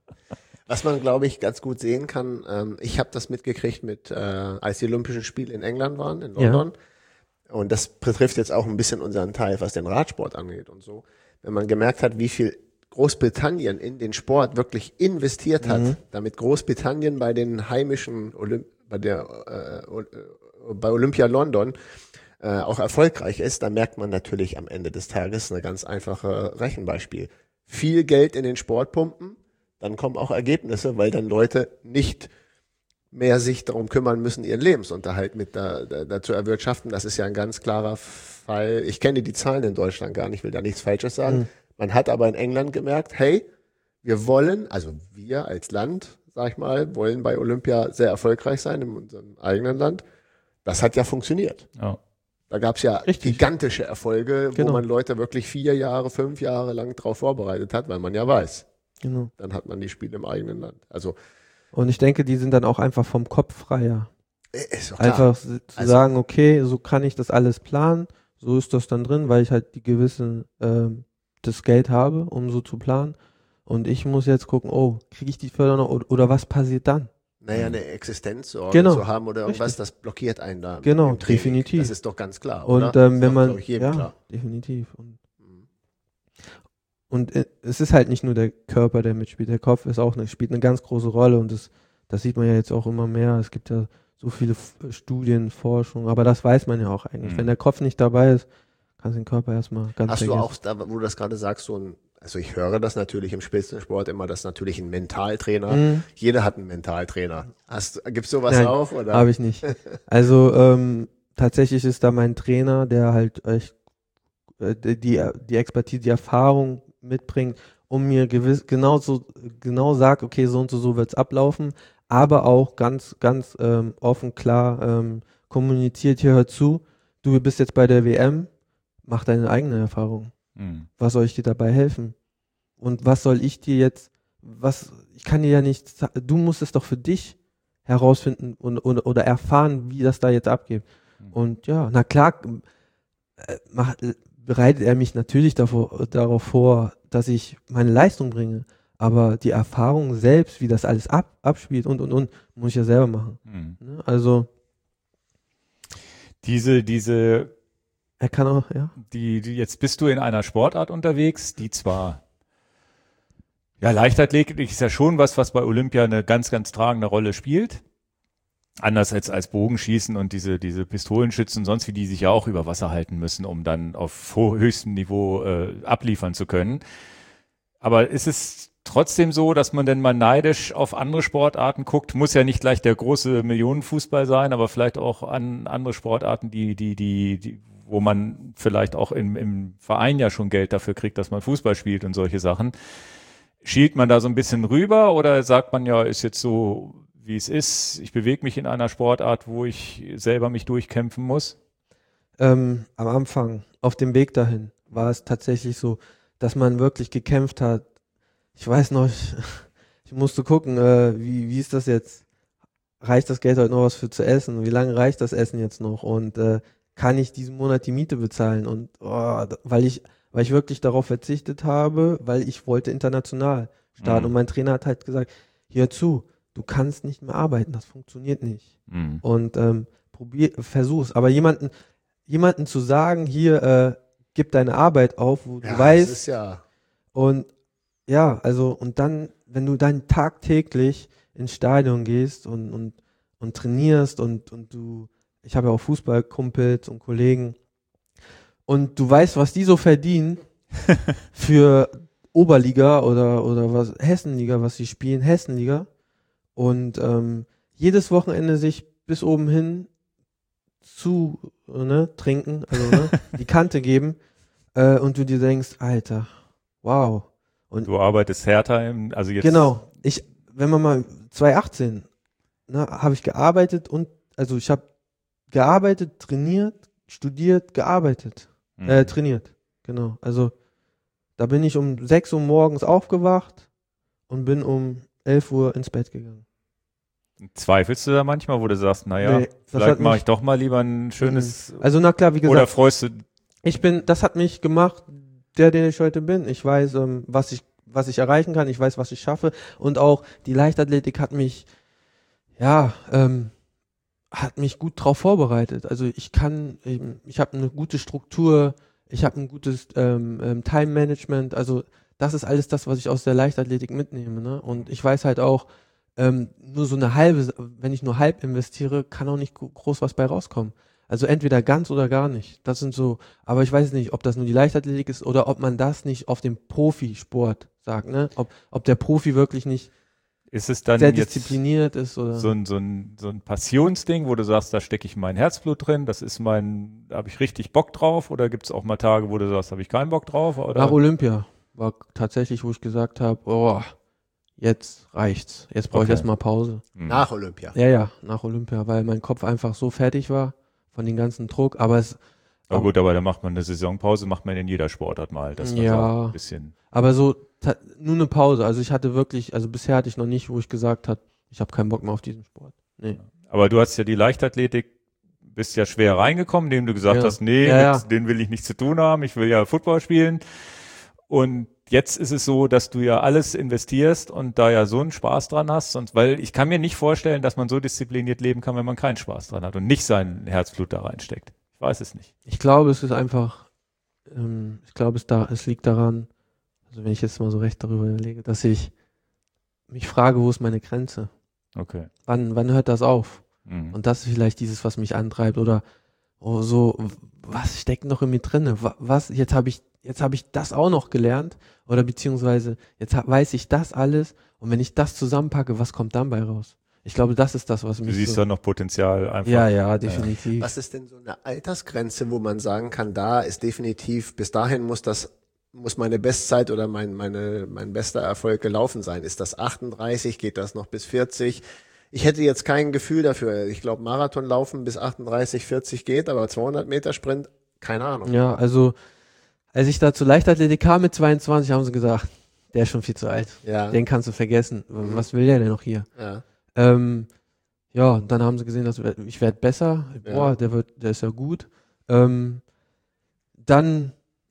[SPEAKER 3] Was man, glaube ich, ganz gut sehen kann, ähm, ich habe das mitgekriegt, mit, äh, als die Olympischen Spiele in England waren, in
[SPEAKER 2] Ja.
[SPEAKER 3] London. Und das betrifft jetzt auch ein bisschen unseren Teil, was den Radsport angeht und so. Wenn man gemerkt hat, wie viel Großbritannien in den Sport wirklich investiert hat,
[SPEAKER 2] Mhm.
[SPEAKER 3] damit Großbritannien bei den heimischen Olymp bei der äh, O- äh, bei Olympia London äh, auch erfolgreich ist, dann merkt man natürlich am Ende des Tages eine ganz einfache Rechenbeispiel. Viel Geld in den Sport pumpen, dann kommen auch Ergebnisse, weil dann Leute nicht mehr sich darum kümmern müssen, ihren Lebensunterhalt mit da, da, da zu erwirtschaften. Das ist ja ein ganz klarer Fall. Ich kenne die Zahlen in Deutschland gar nicht, will da nichts Falsches sagen.
[SPEAKER 2] Mhm.
[SPEAKER 3] Man hat aber in England gemerkt, hey, wir wollen, also wir als Land, sag ich mal, wollen bei Olympia sehr erfolgreich sein in unserem eigenen Land. Das hat ja funktioniert.
[SPEAKER 1] Ja.
[SPEAKER 3] Da gab es ja
[SPEAKER 2] Richtig.
[SPEAKER 3] gigantische Erfolge,
[SPEAKER 2] Genau.
[SPEAKER 3] wo man Leute wirklich vier Jahre, fünf Jahre lang drauf vorbereitet hat, weil man ja weiß,
[SPEAKER 2] genau.
[SPEAKER 3] dann hat man die Spiele im eigenen Land. Also
[SPEAKER 2] Und ich denke, die sind dann auch einfach vom Kopf freier.
[SPEAKER 3] äh, ist doch klar.
[SPEAKER 2] Einfach s- zu
[SPEAKER 3] Also-
[SPEAKER 2] sagen, okay, so kann ich das alles planen, so ist das dann drin, weil ich halt die gewisse, ähm, das Geld habe, um so zu planen. Und ich muss jetzt gucken, oh, kriege ich die Förderung oder, oder was passiert dann?
[SPEAKER 3] Naja, eine Existenzsorge
[SPEAKER 2] Genau.
[SPEAKER 3] zu haben oder irgendwas,
[SPEAKER 2] Richtig.
[SPEAKER 3] das blockiert einen da.
[SPEAKER 2] Genau,
[SPEAKER 3] im Training.
[SPEAKER 2] definitiv.
[SPEAKER 3] Das ist doch ganz klar,
[SPEAKER 2] Und
[SPEAKER 3] oder?
[SPEAKER 2] ähm,
[SPEAKER 3] Das
[SPEAKER 2] wenn
[SPEAKER 3] ist
[SPEAKER 2] man,
[SPEAKER 3] doch, glaub ich, jedem
[SPEAKER 2] ja,
[SPEAKER 3] klar.
[SPEAKER 2] definitiv. Und,
[SPEAKER 3] Mhm.
[SPEAKER 2] und äh, es ist halt nicht nur der Körper, der mitspielt, der Kopf ist auch eine, spielt eine ganz große Rolle und das, das sieht man ja jetzt auch immer mehr. Es gibt ja so viele F Studien, Forschung, aber das weiß man ja auch eigentlich.
[SPEAKER 1] Mhm.
[SPEAKER 2] Wenn der Kopf nicht dabei ist, kannst du den Körper erstmal ganz
[SPEAKER 3] Hast du
[SPEAKER 2] vergessen.
[SPEAKER 3] auch, da, wo du das gerade sagst, so ein, also ich höre das natürlich im Spitzensport immer, dass natürlich ein Mentaltrainer,
[SPEAKER 2] Mhm.
[SPEAKER 3] jeder hat einen Mentaltrainer. Hast, gibt's sowas
[SPEAKER 2] Nein,
[SPEAKER 3] auch? Oder?
[SPEAKER 2] Habe ich nicht. Also ähm, tatsächlich ist da mein Trainer, der halt echt äh, die, die Expertise, die Erfahrung mitbringt, um mir gewiss, genau so, genau sagt, okay, so und so, so wird's ablaufen, aber auch ganz, ganz ähm, offen, klar ähm, kommuniziert, hier hör zu, du bist jetzt bei der W M, mach deine eigene Erfahrung.
[SPEAKER 1] Hm.
[SPEAKER 2] Was soll ich dir dabei helfen? Und was soll ich dir jetzt, was, ich kann dir ja nicht, sa- du musst es doch für dich herausfinden und, oder, oder erfahren, wie das da jetzt abgeht.
[SPEAKER 1] Mhm.
[SPEAKER 2] Und ja, na klar, äh, macht, äh, bereitet er mich natürlich davor, darauf vor, dass ich meine Leistung bringe. aber die Erfahrung selbst, wie das alles ab, abspielt und, und, und, muss ich ja selber machen.
[SPEAKER 1] Mhm.
[SPEAKER 2] Ne? Also,
[SPEAKER 1] Diese, diese,
[SPEAKER 2] er kann auch, ja.
[SPEAKER 1] die, die, jetzt bist du in einer Sportart unterwegs, die zwar, ja, Leichtathletik ist ja schon was, was bei Olympia eine ganz, ganz tragende Rolle spielt. Anders als, als Bogenschießen und diese, diese Pistolenschützen, sonst wie die sich ja auch über Wasser halten müssen, um dann auf ho- höchstem Niveau äh, abliefern zu können. Aber ist es trotzdem so, dass man denn mal neidisch auf andere Sportarten guckt? Muss ja nicht gleich der große Millionenfußball sein, aber vielleicht auch an andere Sportarten, die, die, die, die, wo man vielleicht auch im, im Verein ja schon Geld dafür kriegt, dass man Fußball spielt und solche Sachen. Schielt man da so ein bisschen rüber oder sagt man ja, ist jetzt so, wie es ist, ich bewege mich in einer Sportart, wo ich selber mich durchkämpfen muss?
[SPEAKER 2] Ähm, am Anfang, auf dem Weg dahin, war es tatsächlich so, dass man wirklich gekämpft hat. Ich weiß noch, ich, ich musste gucken, äh, wie, wie ist das jetzt? Reicht das Geld heute noch was für zu essen? Wie lange reicht das Essen jetzt noch? Und äh, kann ich diesen Monat die Miete bezahlen? Und oh, da- weil ich, weil ich wirklich darauf verzichtet habe, weil ich wollte international starten.
[SPEAKER 1] Mhm.
[SPEAKER 2] Und mein Trainer hat halt gesagt, hör zu, du kannst nicht mehr arbeiten, das funktioniert nicht.
[SPEAKER 1] Mhm.
[SPEAKER 2] Und ähm, probier, versuch's. Aber jemanden, jemanden zu sagen, hier, äh, gib deine Arbeit auf, wo
[SPEAKER 3] Ja,
[SPEAKER 2] du weißt,
[SPEAKER 3] das ist ja,
[SPEAKER 2] und ja, also, und dann, wenn du dann tagtäglich ins Stadion gehst und, und, und trainierst und, und du, ich habe ja auch Fußballkumpels und Kollegen, und du weißt, was die so verdienen für Oberliga oder, oder was, Hessenliga, was sie spielen, Hessenliga, und ähm, jedes Wochenende sich bis oben hin zu ne, trinken, also ne, die Kante geben, äh, und du dir denkst, Alter, wow. Und
[SPEAKER 1] Du arbeitest härter im, also jetzt.
[SPEAKER 2] genau, ich, wenn man mal zwanzig achtzehn, ne, habe ich gearbeitet und, also ich habe gearbeitet, trainiert, studiert, gearbeitet,
[SPEAKER 1] Mhm.
[SPEAKER 2] äh, trainiert, genau. Also da bin ich um sechs Uhr morgens aufgewacht und bin um elf Uhr ins Bett gegangen.
[SPEAKER 1] Zweifelst du da manchmal, wo du sagst, naja,
[SPEAKER 2] Nee, das
[SPEAKER 1] vielleicht
[SPEAKER 2] hat
[SPEAKER 1] mache
[SPEAKER 2] mich-
[SPEAKER 1] ich doch mal lieber ein schönes,
[SPEAKER 2] Also na klar, wie gesagt,
[SPEAKER 1] oder freust du,
[SPEAKER 2] ich bin, das hat mich gemacht, der, der ich heute bin. Ich weiß, ähm, was ich, was ich erreichen kann. Ich weiß, was ich schaffe. Und auch die Leichtathletik hat mich, ja, ähm, hat mich gut drauf vorbereitet. Also ich kann, ich, ich habe eine gute Struktur, ich habe ein gutes ähm, ähm, Time-Management. Also das ist alles das, was ich aus der Leichtathletik mitnehme. Ne? Und ich weiß halt auch, ähm, nur so eine halbe, wenn ich nur halb investiere, kann auch nicht gro- groß was bei rauskommen. Also entweder ganz oder gar nicht. Das sind so, aber ich weiß nicht, ob das nur die Leichtathletik ist oder ob man das nicht auf dem Profisport sagt, ne? Ob, ob der Profi wirklich nicht
[SPEAKER 1] ist es dann
[SPEAKER 2] sehr
[SPEAKER 1] jetzt
[SPEAKER 2] diszipliniert ist oder.
[SPEAKER 1] so ein, so ein, so ein Passionsding, wo du sagst, da stecke ich mein Herzblut drin, das ist mein, da habe ich richtig Bock drauf, oder gibt es auch mal Tage, wo du sagst, habe ich keinen Bock drauf, oder?
[SPEAKER 2] Nach Olympia war tatsächlich, wo ich gesagt habe, oh, jetzt reicht's. Jetzt brauche ich
[SPEAKER 1] Okay.
[SPEAKER 2] erstmal Pause.
[SPEAKER 1] Hm.
[SPEAKER 3] nach Olympia.
[SPEAKER 2] Ja, ja, nach Olympia, weil mein Kopf einfach so fertig war von dem ganzen Druck. Aber es,
[SPEAKER 1] Aber gut, aber da macht man eine Saisonpause, macht man in jeder Sportart mal, dass man
[SPEAKER 2] Ja.
[SPEAKER 1] sagt, ein bisschen.
[SPEAKER 2] aber so ta- nur eine Pause. Also ich hatte wirklich, also bisher hatte ich noch nicht, wo ich gesagt habe, ich habe keinen Bock mehr auf diesen Sport. Nee.
[SPEAKER 1] Aber du hast ja die Leichtathletik, bist ja schwer reingekommen, indem du gesagt
[SPEAKER 2] Ja.
[SPEAKER 1] hast, nee,
[SPEAKER 2] Ja, ja.
[SPEAKER 1] mit denen will ich nichts zu tun haben, ich will ja Football spielen. Und jetzt ist es so, dass du ja alles investierst und da ja so einen Spaß dran hast. Und weil ich kann mir nicht vorstellen, dass man so diszipliniert leben kann, wenn man keinen Spaß dran hat und nicht sein Herzblut da reinsteckt. Ich weiß es nicht.
[SPEAKER 2] Ich glaube, es ist einfach, ähm, ich glaube, es, da, es liegt daran, also wenn ich jetzt mal so recht darüber überlege, dass ich mich frage, wo ist meine Grenze?
[SPEAKER 1] Okay.
[SPEAKER 2] Wann, wann hört das auf?
[SPEAKER 1] Mhm.
[SPEAKER 2] Und das ist vielleicht dieses, was mich antreibt oder oh, so, w- was steckt noch in mir drinne? Wa- Was, jetzt habe ich, jetzt habe ich das auch noch gelernt oder beziehungsweise jetzt hab, weiß ich das alles und wenn ich das zusammenpacke, was kommt dann bei raus? Ich glaube, das ist das, was
[SPEAKER 1] Du
[SPEAKER 2] mich
[SPEAKER 1] siehst
[SPEAKER 2] so,
[SPEAKER 1] da noch Potenzial einfach.
[SPEAKER 2] ja, ja, definitiv.
[SPEAKER 3] Was ist denn so eine Altersgrenze, wo man sagen kann, da ist definitiv, bis dahin muss das, muss meine Bestzeit oder mein, meine, mein bester Erfolg gelaufen sein? Ist das achtunddreißig? Geht das noch bis vierzig? Ich hätte jetzt kein Gefühl dafür. Ich glaube, Marathonlaufen bis achtunddreißig, vierzig geht, aber zweihundert Meter Sprint, keine Ahnung.
[SPEAKER 2] Ja, also als ich da zur Leichtathletik kam mit zweiundzwanzig, haben sie gesagt, der ist schon viel zu alt.
[SPEAKER 3] Ja,
[SPEAKER 2] Den kannst du vergessen. Was will der denn noch hier?
[SPEAKER 3] ja.
[SPEAKER 2] Ähm, ja, und dann haben sie gesehen, dass ich werde besser. Boah,
[SPEAKER 3] Ja.
[SPEAKER 2] der wird, der ist ja gut. Ähm, dann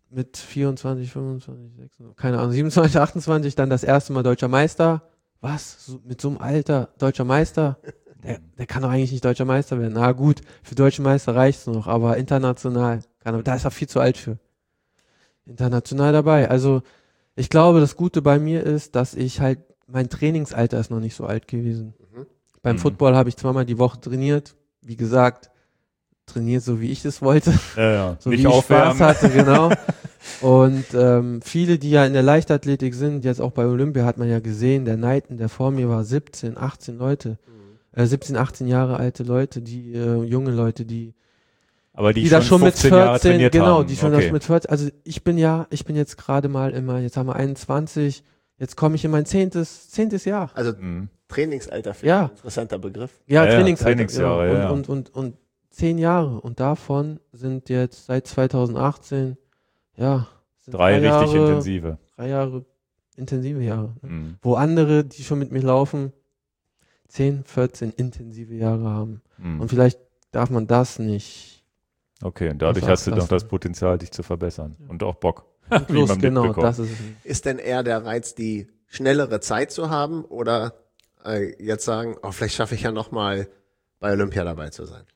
[SPEAKER 2] mit vierundzwanzig, fünfundzwanzig, sechsundzwanzig, keine Ahnung, siebenundzwanzig, achtundzwanzig dann das erste Mal deutscher Meister. Was? So, mit so einem Alter deutscher Meister? Der, der kann doch eigentlich nicht deutscher Meister werden. Na gut, für deutsche Meister reicht's noch, aber international, kann er, da ist er viel zu alt für. International dabei. Also ich glaube, das Gute bei mir ist, dass ich halt, mein Trainingsalter ist noch nicht so alt gewesen. Mhm. Beim mhm. Football habe ich zweimal die Woche trainiert. Wie gesagt, trainiert so, wie ich es wollte.
[SPEAKER 1] Ja, ja.
[SPEAKER 2] So
[SPEAKER 1] nicht
[SPEAKER 2] wie ich
[SPEAKER 1] aufwärmen.
[SPEAKER 2] Spaß hatte, genau. Und ähm, viele, die ja in der Leichtathletik sind, jetzt auch bei Olympia hat man ja gesehen, der Knighton, der vor mir war, siebzehn, achtzehn Leute. Mhm. Äh, siebzehn, achtzehn Jahre alte Leute, die äh, junge Leute, die
[SPEAKER 1] Aber die,
[SPEAKER 2] die
[SPEAKER 1] schon
[SPEAKER 2] das schon mit vierzehn, genau,
[SPEAKER 1] haben.
[SPEAKER 2] die schon
[SPEAKER 1] okay.
[SPEAKER 2] das mit vierzehn, also ich bin ja, ich bin jetzt gerade mal immer, jetzt haben wir einundzwanzig, jetzt komme ich in mein zehntes, zehntes Jahr.
[SPEAKER 3] Also mhm. Trainingsalter, finde
[SPEAKER 2] ja.
[SPEAKER 3] ich ein interessanter Begriff.
[SPEAKER 2] Ja,
[SPEAKER 1] ja,
[SPEAKER 2] Trainingsalter,
[SPEAKER 1] ja, Trainingsjahre,
[SPEAKER 2] ja.
[SPEAKER 1] ja.
[SPEAKER 2] Und, und, und, und zehn Jahre und davon sind jetzt seit zweitausendachtzehn, ja, sind
[SPEAKER 1] drei,
[SPEAKER 2] drei
[SPEAKER 1] richtig
[SPEAKER 2] Jahre,
[SPEAKER 1] intensive.
[SPEAKER 2] Drei Jahre intensive Jahre. Ne?
[SPEAKER 1] Mhm.
[SPEAKER 2] Wo andere, die schon mit mir laufen, zehn, vierzehn intensive Jahre haben.
[SPEAKER 1] Mhm.
[SPEAKER 2] Und vielleicht darf man das nicht.
[SPEAKER 1] Okay, und dadurch hast du doch das Potenzial, dich zu verbessern. Ja. Und auch Bock.
[SPEAKER 2] Und Lust, genau, das ist es.
[SPEAKER 3] Ist denn eher der Reiz, die schnellere Zeit zu haben oder äh, jetzt sagen, oh, vielleicht schaffe ich ja nochmal bei Olympia dabei zu sein?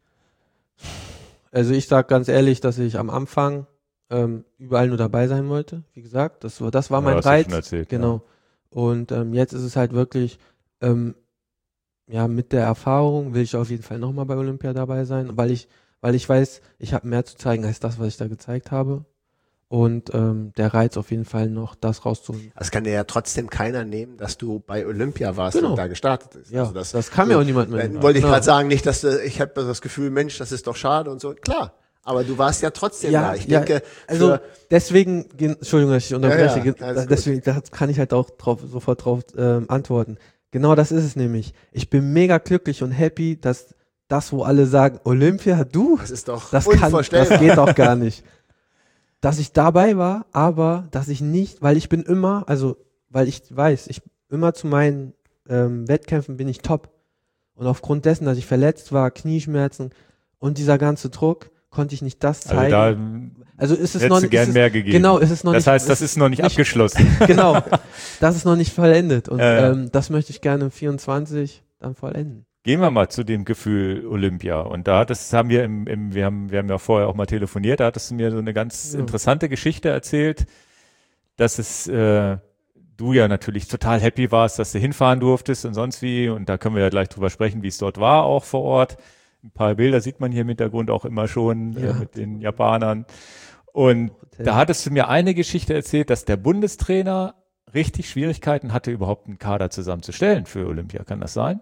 [SPEAKER 2] Also ich sag ganz ehrlich, dass ich am Anfang ähm, überall nur dabei sein wollte. Wie gesagt, das war, das war mein
[SPEAKER 1] ja,
[SPEAKER 2] Reiz.
[SPEAKER 1] Schon erzählt,
[SPEAKER 2] genau.
[SPEAKER 1] Ja.
[SPEAKER 2] Und ähm, jetzt ist es halt wirklich, ähm, ja, mit der Erfahrung will ich auf jeden Fall nochmal bei Olympia dabei sein, weil ich, weil ich weiß, ich habe mehr zu zeigen als das, was ich da gezeigt habe. Und ähm, der Reiz auf jeden Fall noch, das rauszuholen.
[SPEAKER 3] Das kann dir ja trotzdem keiner nehmen, dass du bei Olympia warst
[SPEAKER 2] genau.
[SPEAKER 3] und da gestartet bist.
[SPEAKER 2] Ja,
[SPEAKER 3] also das,
[SPEAKER 2] das kann mir auch niemand mehr.
[SPEAKER 3] Dann wollte ich
[SPEAKER 2] genau.
[SPEAKER 3] gerade sagen, nicht, dass du, ich habe das Gefühl, Mensch, das ist doch schade und so. Klar, aber du warst ja trotzdem
[SPEAKER 2] ja,
[SPEAKER 3] da. Ich
[SPEAKER 2] ja,
[SPEAKER 3] denke,
[SPEAKER 2] also deswegen, Entschuldigung, dass ich unterbreche,
[SPEAKER 3] ja, ja,
[SPEAKER 2] deswegen da kann ich halt auch drauf, sofort drauf ähm, antworten. Genau das ist es nämlich. Ich bin mega glücklich und happy, dass das, wo alle sagen, Olympia, du,
[SPEAKER 3] das ist doch
[SPEAKER 2] das kann,
[SPEAKER 3] unvorstellbar.
[SPEAKER 2] das geht doch gar nicht. Dass ich dabei war, aber dass ich nicht, weil ich bin immer, also weil ich weiß, ich immer zu meinen ähm, Wettkämpfen bin ich top. Und aufgrund dessen, dass ich verletzt war, Knieschmerzen und dieser ganze Druck, konnte ich nicht das zeigen.
[SPEAKER 1] Also da
[SPEAKER 2] also ist es
[SPEAKER 1] hättest
[SPEAKER 2] noch
[SPEAKER 1] du
[SPEAKER 2] nicht,
[SPEAKER 1] gern
[SPEAKER 2] ist es,
[SPEAKER 1] mehr gegeben.
[SPEAKER 2] Genau, ist es noch
[SPEAKER 1] das
[SPEAKER 2] nicht.
[SPEAKER 1] heißt, das ist noch nicht, nicht abgeschlossen.
[SPEAKER 2] Genau, das ist noch nicht vollendet und
[SPEAKER 1] ja, ja.
[SPEAKER 2] Ähm, das möchte ich gerne vierundzwanzig dann vollenden.
[SPEAKER 1] Gehen wir mal zu dem Gefühl Olympia. Und da hattest, haben wir im, im, wir haben, wir haben ja vorher auch mal telefoniert, da hattest du mir so eine ganz
[SPEAKER 2] ja.
[SPEAKER 1] interessante Geschichte erzählt, dass es, äh, du ja natürlich total happy warst, dass du hinfahren durftest und sonst wie. Und da können wir ja gleich drüber sprechen, wie es dort war, auch vor Ort. Ein paar Bilder sieht man hier im Hintergrund auch immer schon
[SPEAKER 2] ja.
[SPEAKER 1] äh, mit den Japanern. Und Hotel. Da hattest du mir eine Geschichte erzählt, dass der Bundestrainer richtig Schwierigkeiten hatte, überhaupt einen Kader zusammenzustellen für Olympia. Kann das sein?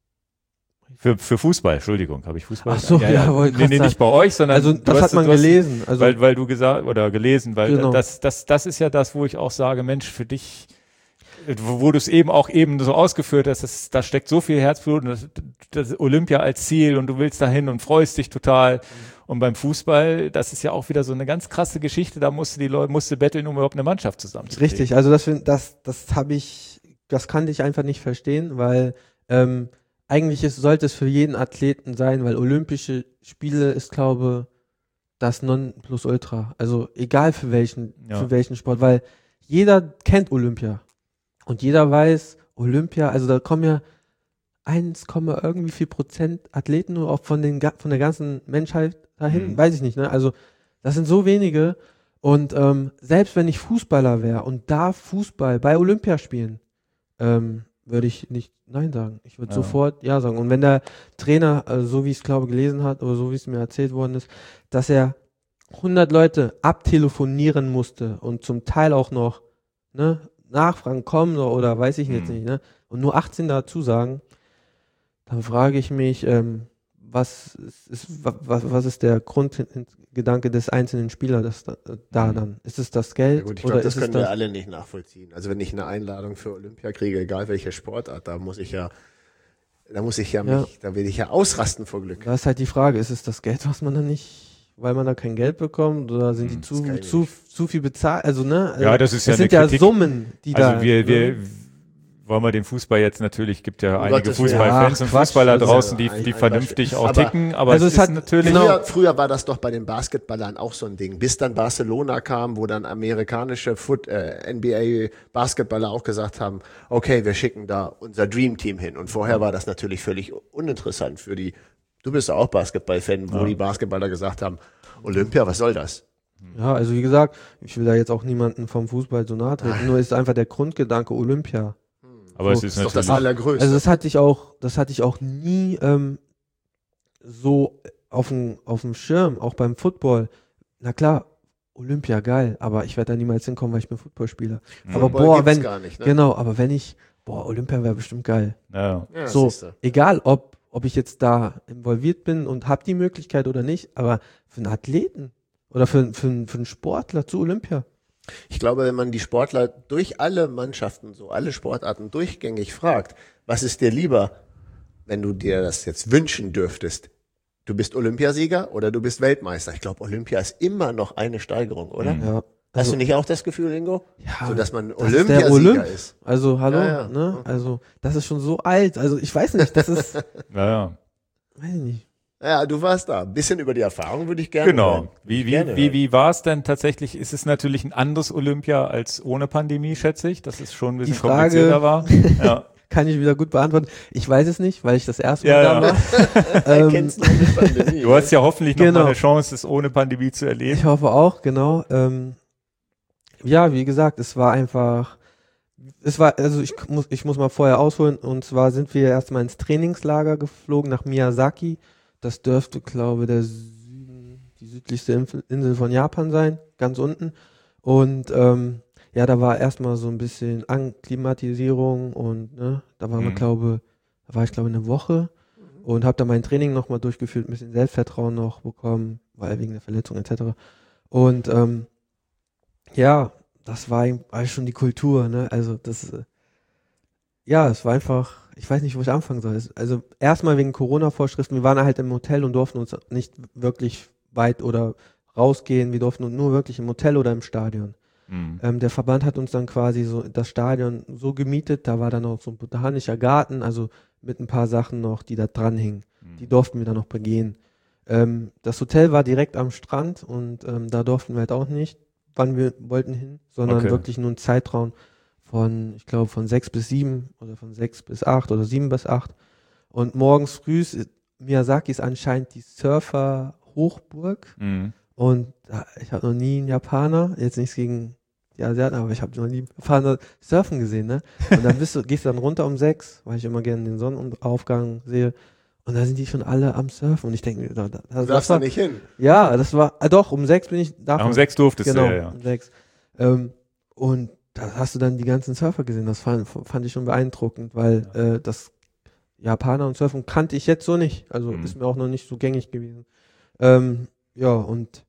[SPEAKER 1] Für, für Fußball, Entschuldigung, habe ich Fußball?
[SPEAKER 2] Ach so, ja, ja,
[SPEAKER 1] wollte nee, nee, nicht bei euch, sondern
[SPEAKER 2] also das
[SPEAKER 1] hast,
[SPEAKER 2] hat man
[SPEAKER 1] hast,
[SPEAKER 2] gelesen, also
[SPEAKER 1] weil, weil du gesagt oder gelesen, weil
[SPEAKER 2] genau.
[SPEAKER 1] das, das, das ist ja das, wo ich auch sage, Mensch, für dich, wo, wo du es eben auch eben so ausgeführt hast, das, da steckt so viel Herzblut und das, das Olympia als Ziel und du willst dahin und freust dich total. Mhm. Und beim Fußball, das ist ja auch wieder so eine ganz krasse Geschichte, da musste die Leute, musste betteln, um überhaupt eine Mannschaft zusammenzukriegen.
[SPEAKER 2] Richtig, also das, das, das habe ich, das kann ich einfach nicht verstehen, weil ähm, eigentlich ist, sollte es für jeden Athleten sein, weil Olympische Spiele ist, glaube das Nonplusultra. Also egal für welchen, ja. für welchen Sport, weil jeder kennt Olympia und jeder weiß, Olympia, also da kommen ja eins, irgendwie viel Prozent Athleten nur auch von den von der ganzen Menschheit dahin, mhm. weiß ich nicht, ne? Also das sind so wenige und ähm, selbst wenn ich Fußballer wäre und darf Fußball bei Olympia spielen, ähm, würde ich nicht Nein sagen. Ich würde ja. sofort Ja sagen. Und wenn der Trainer, also so wie ich es glaube gelesen hat oder so wie es mir erzählt worden ist, dass er hundert Leute abtelefonieren musste und zum Teil auch noch ne, Nachfragen kommen oder weiß ich jetzt mhm. nicht, ne? Und nur achtzehn dazu sagen, dann frage ich mich, ähm, was ist, ist was, was ist der Grundgedanke des einzelnen Spielers das da, da mhm. dann? Ist es das Geld?
[SPEAKER 3] Ja gut, ich
[SPEAKER 2] oder
[SPEAKER 3] glaube, das
[SPEAKER 2] ist
[SPEAKER 3] können
[SPEAKER 2] es das
[SPEAKER 3] wir alle nicht nachvollziehen. Also wenn ich eine Einladung für Olympia kriege, egal welche Sportart, da muss ich ja, da muss ich ja,
[SPEAKER 2] ja.
[SPEAKER 3] mich, da will ich ja ausrasten vor Glück.
[SPEAKER 2] Da ist halt die Frage, ist es das Geld, was man dann nicht, weil man da kein Geld bekommt, oder sind die zu, zu, zu viel bezahlt? Also ne?
[SPEAKER 1] Ja, das ist ja
[SPEAKER 2] das sind
[SPEAKER 1] eine
[SPEAKER 2] ja
[SPEAKER 1] Kritik.
[SPEAKER 2] Summen, die
[SPEAKER 1] also
[SPEAKER 2] da.
[SPEAKER 1] wir, wir
[SPEAKER 2] ne?
[SPEAKER 1] wollen wir den Fußball jetzt natürlich, gibt ja
[SPEAKER 3] Um
[SPEAKER 1] einige
[SPEAKER 3] Gottes Willen.
[SPEAKER 1] Fußballfans
[SPEAKER 2] Ach,
[SPEAKER 1] und
[SPEAKER 2] Quatsch,
[SPEAKER 1] Fußballer
[SPEAKER 2] das ist
[SPEAKER 1] draußen, die,
[SPEAKER 3] ja ein-
[SPEAKER 1] die
[SPEAKER 3] ein
[SPEAKER 1] vernünftig
[SPEAKER 3] Beispiel.
[SPEAKER 1] auch
[SPEAKER 3] Aber-
[SPEAKER 1] ticken, aber
[SPEAKER 2] Also
[SPEAKER 1] es
[SPEAKER 2] es
[SPEAKER 1] ist
[SPEAKER 2] hat-
[SPEAKER 1] natürlich,
[SPEAKER 2] genau.
[SPEAKER 3] Früher, früher war das doch bei den Basketballern auch so ein Ding, bis dann Barcelona kam, wo dann amerikanische Foot, äh, N B A-Basketballer auch gesagt haben, okay, wir schicken da unser Dream Team hin. Und vorher war das natürlich völlig uninteressant für die, du bist ja auch Basketball-Fan, wo
[SPEAKER 1] Ja.
[SPEAKER 3] die Basketballer gesagt haben, Olympia, was soll das?
[SPEAKER 2] Ja, also wie gesagt, ich will da jetzt auch niemanden vom Fußball so nahe treten, nur ist einfach der Grundgedanke Olympia.
[SPEAKER 1] aber
[SPEAKER 2] so,
[SPEAKER 1] es ist
[SPEAKER 3] Das ist doch das
[SPEAKER 1] natürlich,
[SPEAKER 3] Allergrößte.
[SPEAKER 2] Also das hatte ich auch, das hatte ich auch nie ähm, so auf dem auf dem Schirm, auch beim Football. Na klar, Olympia geil, aber ich werde da niemals hinkommen, weil ich bin Footballspieler.
[SPEAKER 1] Mhm.
[SPEAKER 2] Aber
[SPEAKER 3] Football
[SPEAKER 2] boah,
[SPEAKER 3] gibt's
[SPEAKER 2] wenn
[SPEAKER 3] gar nicht, ne?
[SPEAKER 2] genau, aber wenn ich, boah, Olympia wäre bestimmt geil.
[SPEAKER 1] ja.
[SPEAKER 3] Ja,
[SPEAKER 2] so,
[SPEAKER 3] siehste.
[SPEAKER 2] egal ob ob ich jetzt da involviert bin und habe die Möglichkeit oder nicht, aber für einen Athleten oder für, für, für einen Sportler zu Olympia.
[SPEAKER 3] Ich glaube, wenn man die Sportler durch alle Mannschaften, so alle Sportarten durchgängig fragt, was ist dir lieber, wenn du dir das jetzt wünschen dürftest? Du bist Olympiasieger oder du bist Weltmeister? Ich glaube, Olympia ist immer noch eine Steigerung, oder?
[SPEAKER 1] Mhm.
[SPEAKER 2] Ja.
[SPEAKER 3] Hast
[SPEAKER 2] Also,
[SPEAKER 3] du nicht auch das Gefühl, Ingo?
[SPEAKER 2] ja,
[SPEAKER 3] So, dass man
[SPEAKER 2] das ist der
[SPEAKER 3] Olympiasieger
[SPEAKER 2] Olymp.
[SPEAKER 3] ist.
[SPEAKER 2] Also, hallo,
[SPEAKER 3] Ja, ja.
[SPEAKER 2] ne? Also, das ist schon so alt. Also, ich weiß nicht, das ist,
[SPEAKER 1] ja, ja.
[SPEAKER 2] weiß ich nicht.
[SPEAKER 3] Ja, du warst da. Ein bisschen über die Erfahrung würde ich gerne
[SPEAKER 1] Genau.
[SPEAKER 3] hören.
[SPEAKER 1] Wie,
[SPEAKER 3] Gerne
[SPEAKER 1] wie, wie,
[SPEAKER 3] hören.
[SPEAKER 1] wie war es denn tatsächlich? Ist es natürlich ein anderes Olympia als ohne Pandemie, schätze ich, dass es schon ein bisschen
[SPEAKER 2] Die Frage-
[SPEAKER 1] komplizierter war. Ja.
[SPEAKER 2] Kann ich wieder gut beantworten. Ich weiß es nicht, weil ich das erste Mal
[SPEAKER 1] Ja,
[SPEAKER 2] da
[SPEAKER 1] ja.
[SPEAKER 2] war. ähm,
[SPEAKER 3] Kennst du die Pandemie?
[SPEAKER 1] Du hast ja hoffentlich noch
[SPEAKER 2] Genau.
[SPEAKER 1] mal eine Chance, es ohne Pandemie zu
[SPEAKER 2] Ich
[SPEAKER 1] erleben.
[SPEAKER 2] hoffe auch, genau. Ähm, ja, wie gesagt, es war einfach, es war, also ich muss, ich muss mal vorher ausholen, und zwar sind wir erstmal ins Trainingslager geflogen nach Miyazaki. Das dürfte, glaube ich, der Süden, die südlichste Inf- Insel von Japan sein, ganz unten. Und ähm, ja, da war erstmal so ein bisschen Anklimatisierung und ne, da waren wir,
[SPEAKER 1] Mhm.
[SPEAKER 2] glaube, da war ich glaube eine Woche und habe da mein Training nochmal durchgeführt, ein bisschen Selbstvertrauen noch bekommen, weil wegen der Verletzung et cetera. Und ähm, ja, das war eigentlich schon die Kultur, ne? Also das, äh, ja, es war einfach, ich weiß nicht, wo ich anfangen soll. Es- Also erstmal wegen Corona-Vorschriften, wir waren halt im Hotel und durften uns nicht wirklich weit oder rausgehen, wir durften nur wirklich im Hotel oder im Stadion.
[SPEAKER 1] Mhm.
[SPEAKER 2] Ähm, der Verband hat uns dann quasi so das Stadion so gemietet, da war dann auch so ein botanischer Garten, also mit ein paar Sachen noch, die da dran hingen. Die durften wir dann noch begehen. Ähm, das Hotel war direkt am Strand und ähm, da durften wir halt auch nicht, wann wir wollten hin, sondern
[SPEAKER 1] Okay.
[SPEAKER 2] wirklich nur einen Zeitraum von, ich glaube, von sechs bis sieben oder von sechs bis acht oder sieben bis acht. Und morgens früh, ist- Miyazaki ist anscheinend die Surfer-Hochburg.
[SPEAKER 1] Mhm.
[SPEAKER 2] Und da- ich habe noch nie einen Japaner, jetzt nichts gegen die Asiaten, aber ich habe noch nie einen Japaner surfen gesehen, ne? Und dann bist du, gehst du dann runter um sechs, weil ich immer gerne den Sonnenaufgang sehe. Und da sind die schon alle am Surfen. Und ich denke mir, da, da,
[SPEAKER 3] Du
[SPEAKER 2] das
[SPEAKER 3] darfst
[SPEAKER 2] war,
[SPEAKER 3] da nicht hin.
[SPEAKER 2] ja, das war, ah, doch, um sechs bin ich da.
[SPEAKER 1] Ach, um sechs durftest
[SPEAKER 2] Genau,
[SPEAKER 1] du, ja, ja.
[SPEAKER 2] um sechs. Ähm, und da hast du dann die ganzen Surfer gesehen. Das fand, fand ich schon beeindruckend, weil äh, das Japaner und Surfen kannte ich jetzt so nicht. Also
[SPEAKER 1] Mhm.
[SPEAKER 2] ist mir auch noch nicht so gängig gewesen. Ähm, ja, und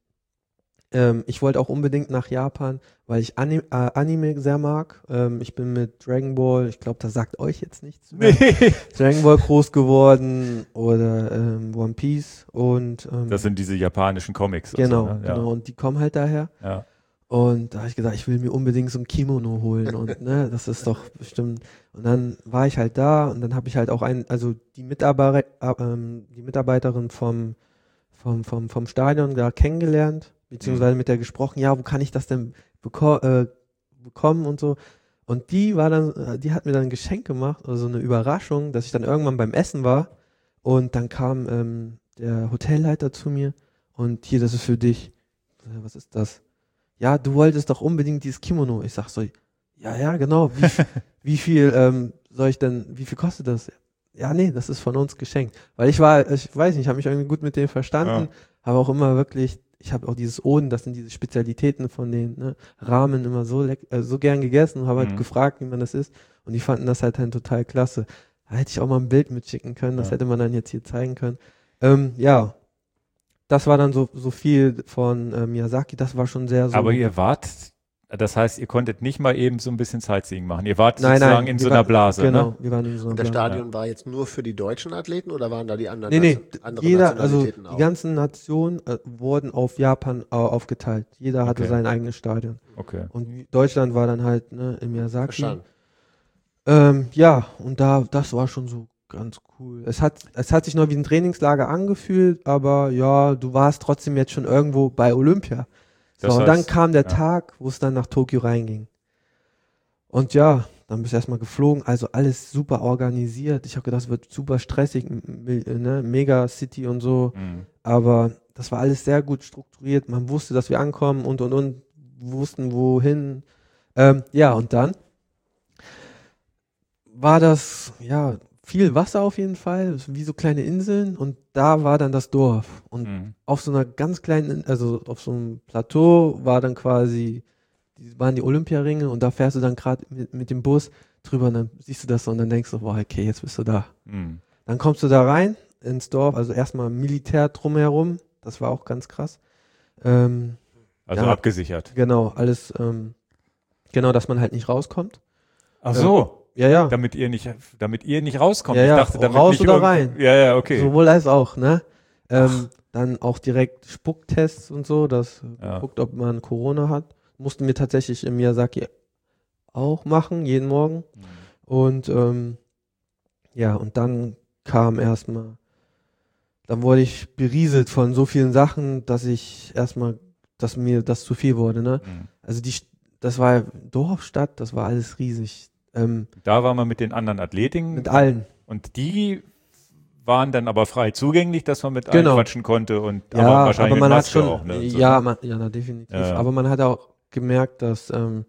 [SPEAKER 2] ähm, ich wollte auch unbedingt nach Japan, weil ich Ani äh, Anime sehr mag. Ähm, ich bin mit Dragon Ball, ich glaube, das sagt euch jetzt nichts mehr.
[SPEAKER 1] Nee.
[SPEAKER 2] Dragon Ball groß geworden oder ähm, One Piece und ähm,
[SPEAKER 1] Das sind diese japanischen Comics. und
[SPEAKER 2] genau,
[SPEAKER 1] so, ne? Ja.
[SPEAKER 2] genau. Und die kommen halt daher.
[SPEAKER 1] Ja.
[SPEAKER 2] Und da habe ich gesagt, ich will mir unbedingt so ein Kimono holen und ne, das ist doch bestimmt. Und dann war ich halt da und dann habe ich halt auch ein, also die Mitarbeiter, äh, ähm, die Mitarbeiterin vom, vom, vom, vom Stadion da kennengelernt, beziehungsweise mit der gesprochen, ja, wo kann ich das denn beko äh, bekommen und so. Und die war dann, äh, die hat mir dann ein Geschenk gemacht, also eine Überraschung, dass ich dann irgendwann beim Essen war und dann kam ähm, der Hotelleiter zu mir und hier, das ist für dich. Ja, was ist das? Ja, du wolltest doch unbedingt dieses Kimono. Ich sag so, ja, ja, genau. Wie, wie viel ähm, soll ich denn, wie viel kostet das? Ja, nee, das ist von uns geschenkt. Weil ich war, ich weiß nicht, ich habe mich irgendwie gut mit denen verstanden,
[SPEAKER 1] Ja.
[SPEAKER 2] habe auch immer wirklich, ich habe auch dieses Oden, das sind diese Spezialitäten von den ne, Ramen immer so leck, äh, so gern gegessen und habe
[SPEAKER 1] Mhm.
[SPEAKER 2] halt gefragt, wie man das isst. Und die fanden das halt dann total klasse. Da hätte ich auch mal ein Bild mitschicken können, das
[SPEAKER 1] Ja.
[SPEAKER 2] hätte man dann jetzt hier zeigen können. Ähm, ja, das war dann so, so viel von äh, Miyazaki, das war schon sehr so.
[SPEAKER 1] Aber ihr wart, das heißt, ihr konntet nicht mal eben so ein bisschen Sightseeing machen. Ihr wart
[SPEAKER 2] Nein,
[SPEAKER 1] sozusagen
[SPEAKER 2] nein,
[SPEAKER 1] in
[SPEAKER 2] wir
[SPEAKER 1] so einer
[SPEAKER 2] waren-
[SPEAKER 1] Blase,
[SPEAKER 2] Genau,
[SPEAKER 1] ne?
[SPEAKER 2] wir waren in so einer
[SPEAKER 3] Und das
[SPEAKER 2] Blase.
[SPEAKER 3] Stadion war jetzt nur für die deutschen Athleten oder waren da die anderen
[SPEAKER 2] Nee, nee,
[SPEAKER 3] Nation- andere
[SPEAKER 2] jeder, also
[SPEAKER 3] Nationalitäten
[SPEAKER 2] die
[SPEAKER 3] auch?
[SPEAKER 2] ganzen Nationen äh, wurden auf Japan äh, aufgeteilt. Jeder hatte
[SPEAKER 1] Okay.
[SPEAKER 2] sein eigenes Stadion.
[SPEAKER 1] Okay.
[SPEAKER 2] Und wie- Deutschland war dann halt ne, in Miyazaki.
[SPEAKER 3] Verstanden.
[SPEAKER 2] Ähm, ja, und da, das war schon so ganz cool. Es hat, es hat sich noch wie ein Trainingslager angefühlt, aber ja, du warst trotzdem jetzt schon irgendwo bei Olympia. So,
[SPEAKER 1] Das
[SPEAKER 2] und dann
[SPEAKER 1] heißt,
[SPEAKER 2] kam der
[SPEAKER 1] ja.
[SPEAKER 2] Tag, wo es dann nach Tokio reinging. Und ja, dann bist du erstmal geflogen, also alles super organisiert. Ich habe gedacht, es wird super stressig, m- m- ne? Mega City und so.
[SPEAKER 1] Mhm.
[SPEAKER 2] Aber das war alles sehr gut strukturiert. Man wusste, dass wir ankommen und und und, wussten wohin. Ähm, ja, und dann war das, ja, viel Wasser auf jeden Fall, wie so kleine Inseln. Und da war dann das Dorf. Und
[SPEAKER 1] Mhm.
[SPEAKER 2] auf so einer ganz kleinen, also auf so einem Plateau war dann quasi, die, waren die Olympiaringe und da fährst du dann gerade mit, mit dem Bus drüber und dann siehst du das so und dann denkst du, boah, okay, jetzt bist du da.
[SPEAKER 1] Mhm.
[SPEAKER 2] Dann kommst du da rein ins Dorf, also erstmal Militär drumherum, das war auch ganz krass. Ähm,
[SPEAKER 1] Also
[SPEAKER 2] Ja.
[SPEAKER 1] abgesichert.
[SPEAKER 2] genau, alles, ähm, genau, dass man halt nicht rauskommt.
[SPEAKER 1] Ach so.
[SPEAKER 2] Ja, ja,
[SPEAKER 1] Damit ihr nicht, damit ihr nicht rauskommt.
[SPEAKER 2] Ja,
[SPEAKER 1] ich
[SPEAKER 2] ja,
[SPEAKER 1] dachte, damit
[SPEAKER 2] raus
[SPEAKER 1] nicht
[SPEAKER 2] oder
[SPEAKER 1] irgend-
[SPEAKER 2] rein.
[SPEAKER 1] Ja, ja, okay.
[SPEAKER 2] sowohl als auch, ne? Ähm, dann auch direkt Spucktests und so, dass
[SPEAKER 1] Ja.
[SPEAKER 2] guckt, ob man Corona hat. Mussten wir tatsächlich in Miyazaki auch machen, jeden Morgen.
[SPEAKER 1] Mhm.
[SPEAKER 2] Und ähm, ja, und dann kam erstmal, dann wurde ich berieselt von so vielen Sachen, dass ich erstmal, dass mir das zu viel wurde, ne?
[SPEAKER 1] Mhm.
[SPEAKER 2] Also die, St- das war Dorf, Stadt, das war alles riesig. Ähm,
[SPEAKER 1] Da waren wir mit den anderen Athletiken.
[SPEAKER 2] mit allen.
[SPEAKER 1] Und die waren dann aber frei zugänglich, dass man mit
[SPEAKER 2] Genau.
[SPEAKER 1] allen quatschen konnte und
[SPEAKER 2] Ja,
[SPEAKER 1] aber
[SPEAKER 2] aber,
[SPEAKER 1] wahrscheinlich
[SPEAKER 2] man
[SPEAKER 1] mit
[SPEAKER 2] hat
[SPEAKER 1] Maske
[SPEAKER 2] schon,
[SPEAKER 1] auch, ne? und so,
[SPEAKER 2] ja,
[SPEAKER 1] ne?
[SPEAKER 2] man, ja, na, definitiv.
[SPEAKER 1] Ja, ja.
[SPEAKER 2] Aber man hat auch gemerkt, dass, ähm,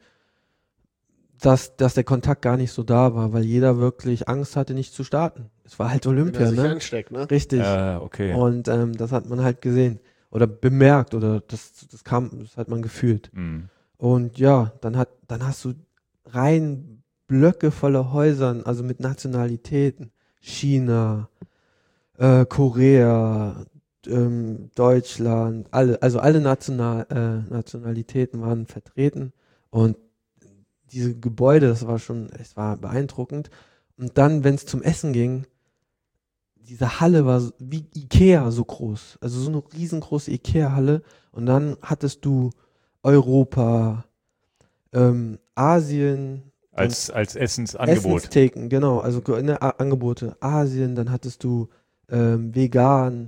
[SPEAKER 2] dass, dass der Kontakt gar nicht so da war, weil jeder wirklich Angst hatte, nicht zu starten. Es war halt
[SPEAKER 3] Wenn er
[SPEAKER 2] Olympia,
[SPEAKER 3] sich
[SPEAKER 2] ne?
[SPEAKER 3] ansteckt, ne?
[SPEAKER 2] Richtig.
[SPEAKER 1] Ja, okay.
[SPEAKER 2] Und ähm, das hat man halt gesehen oder bemerkt oder das, das kam, das hat man gefühlt.
[SPEAKER 1] Mhm.
[SPEAKER 2] Und ja, dann hat, dann hast du rein Blöcke voller Häusern, also mit Nationalitäten. China, äh, Korea, ähm, Deutschland, alle, also alle National, äh, Nationalitäten waren vertreten und diese Gebäude, das war schon, es war beeindruckend. Und dann, wenn es zum Essen ging, diese Halle war so- wie Ikea so groß, also so eine riesengroße Ikea-Halle. Und dann hattest du Europa, ähm, Asien,
[SPEAKER 1] Als, als Essensangebot.
[SPEAKER 2] Essenstheken, genau, also ne, A- Angebote. Asien, dann hattest du ähm, vegan,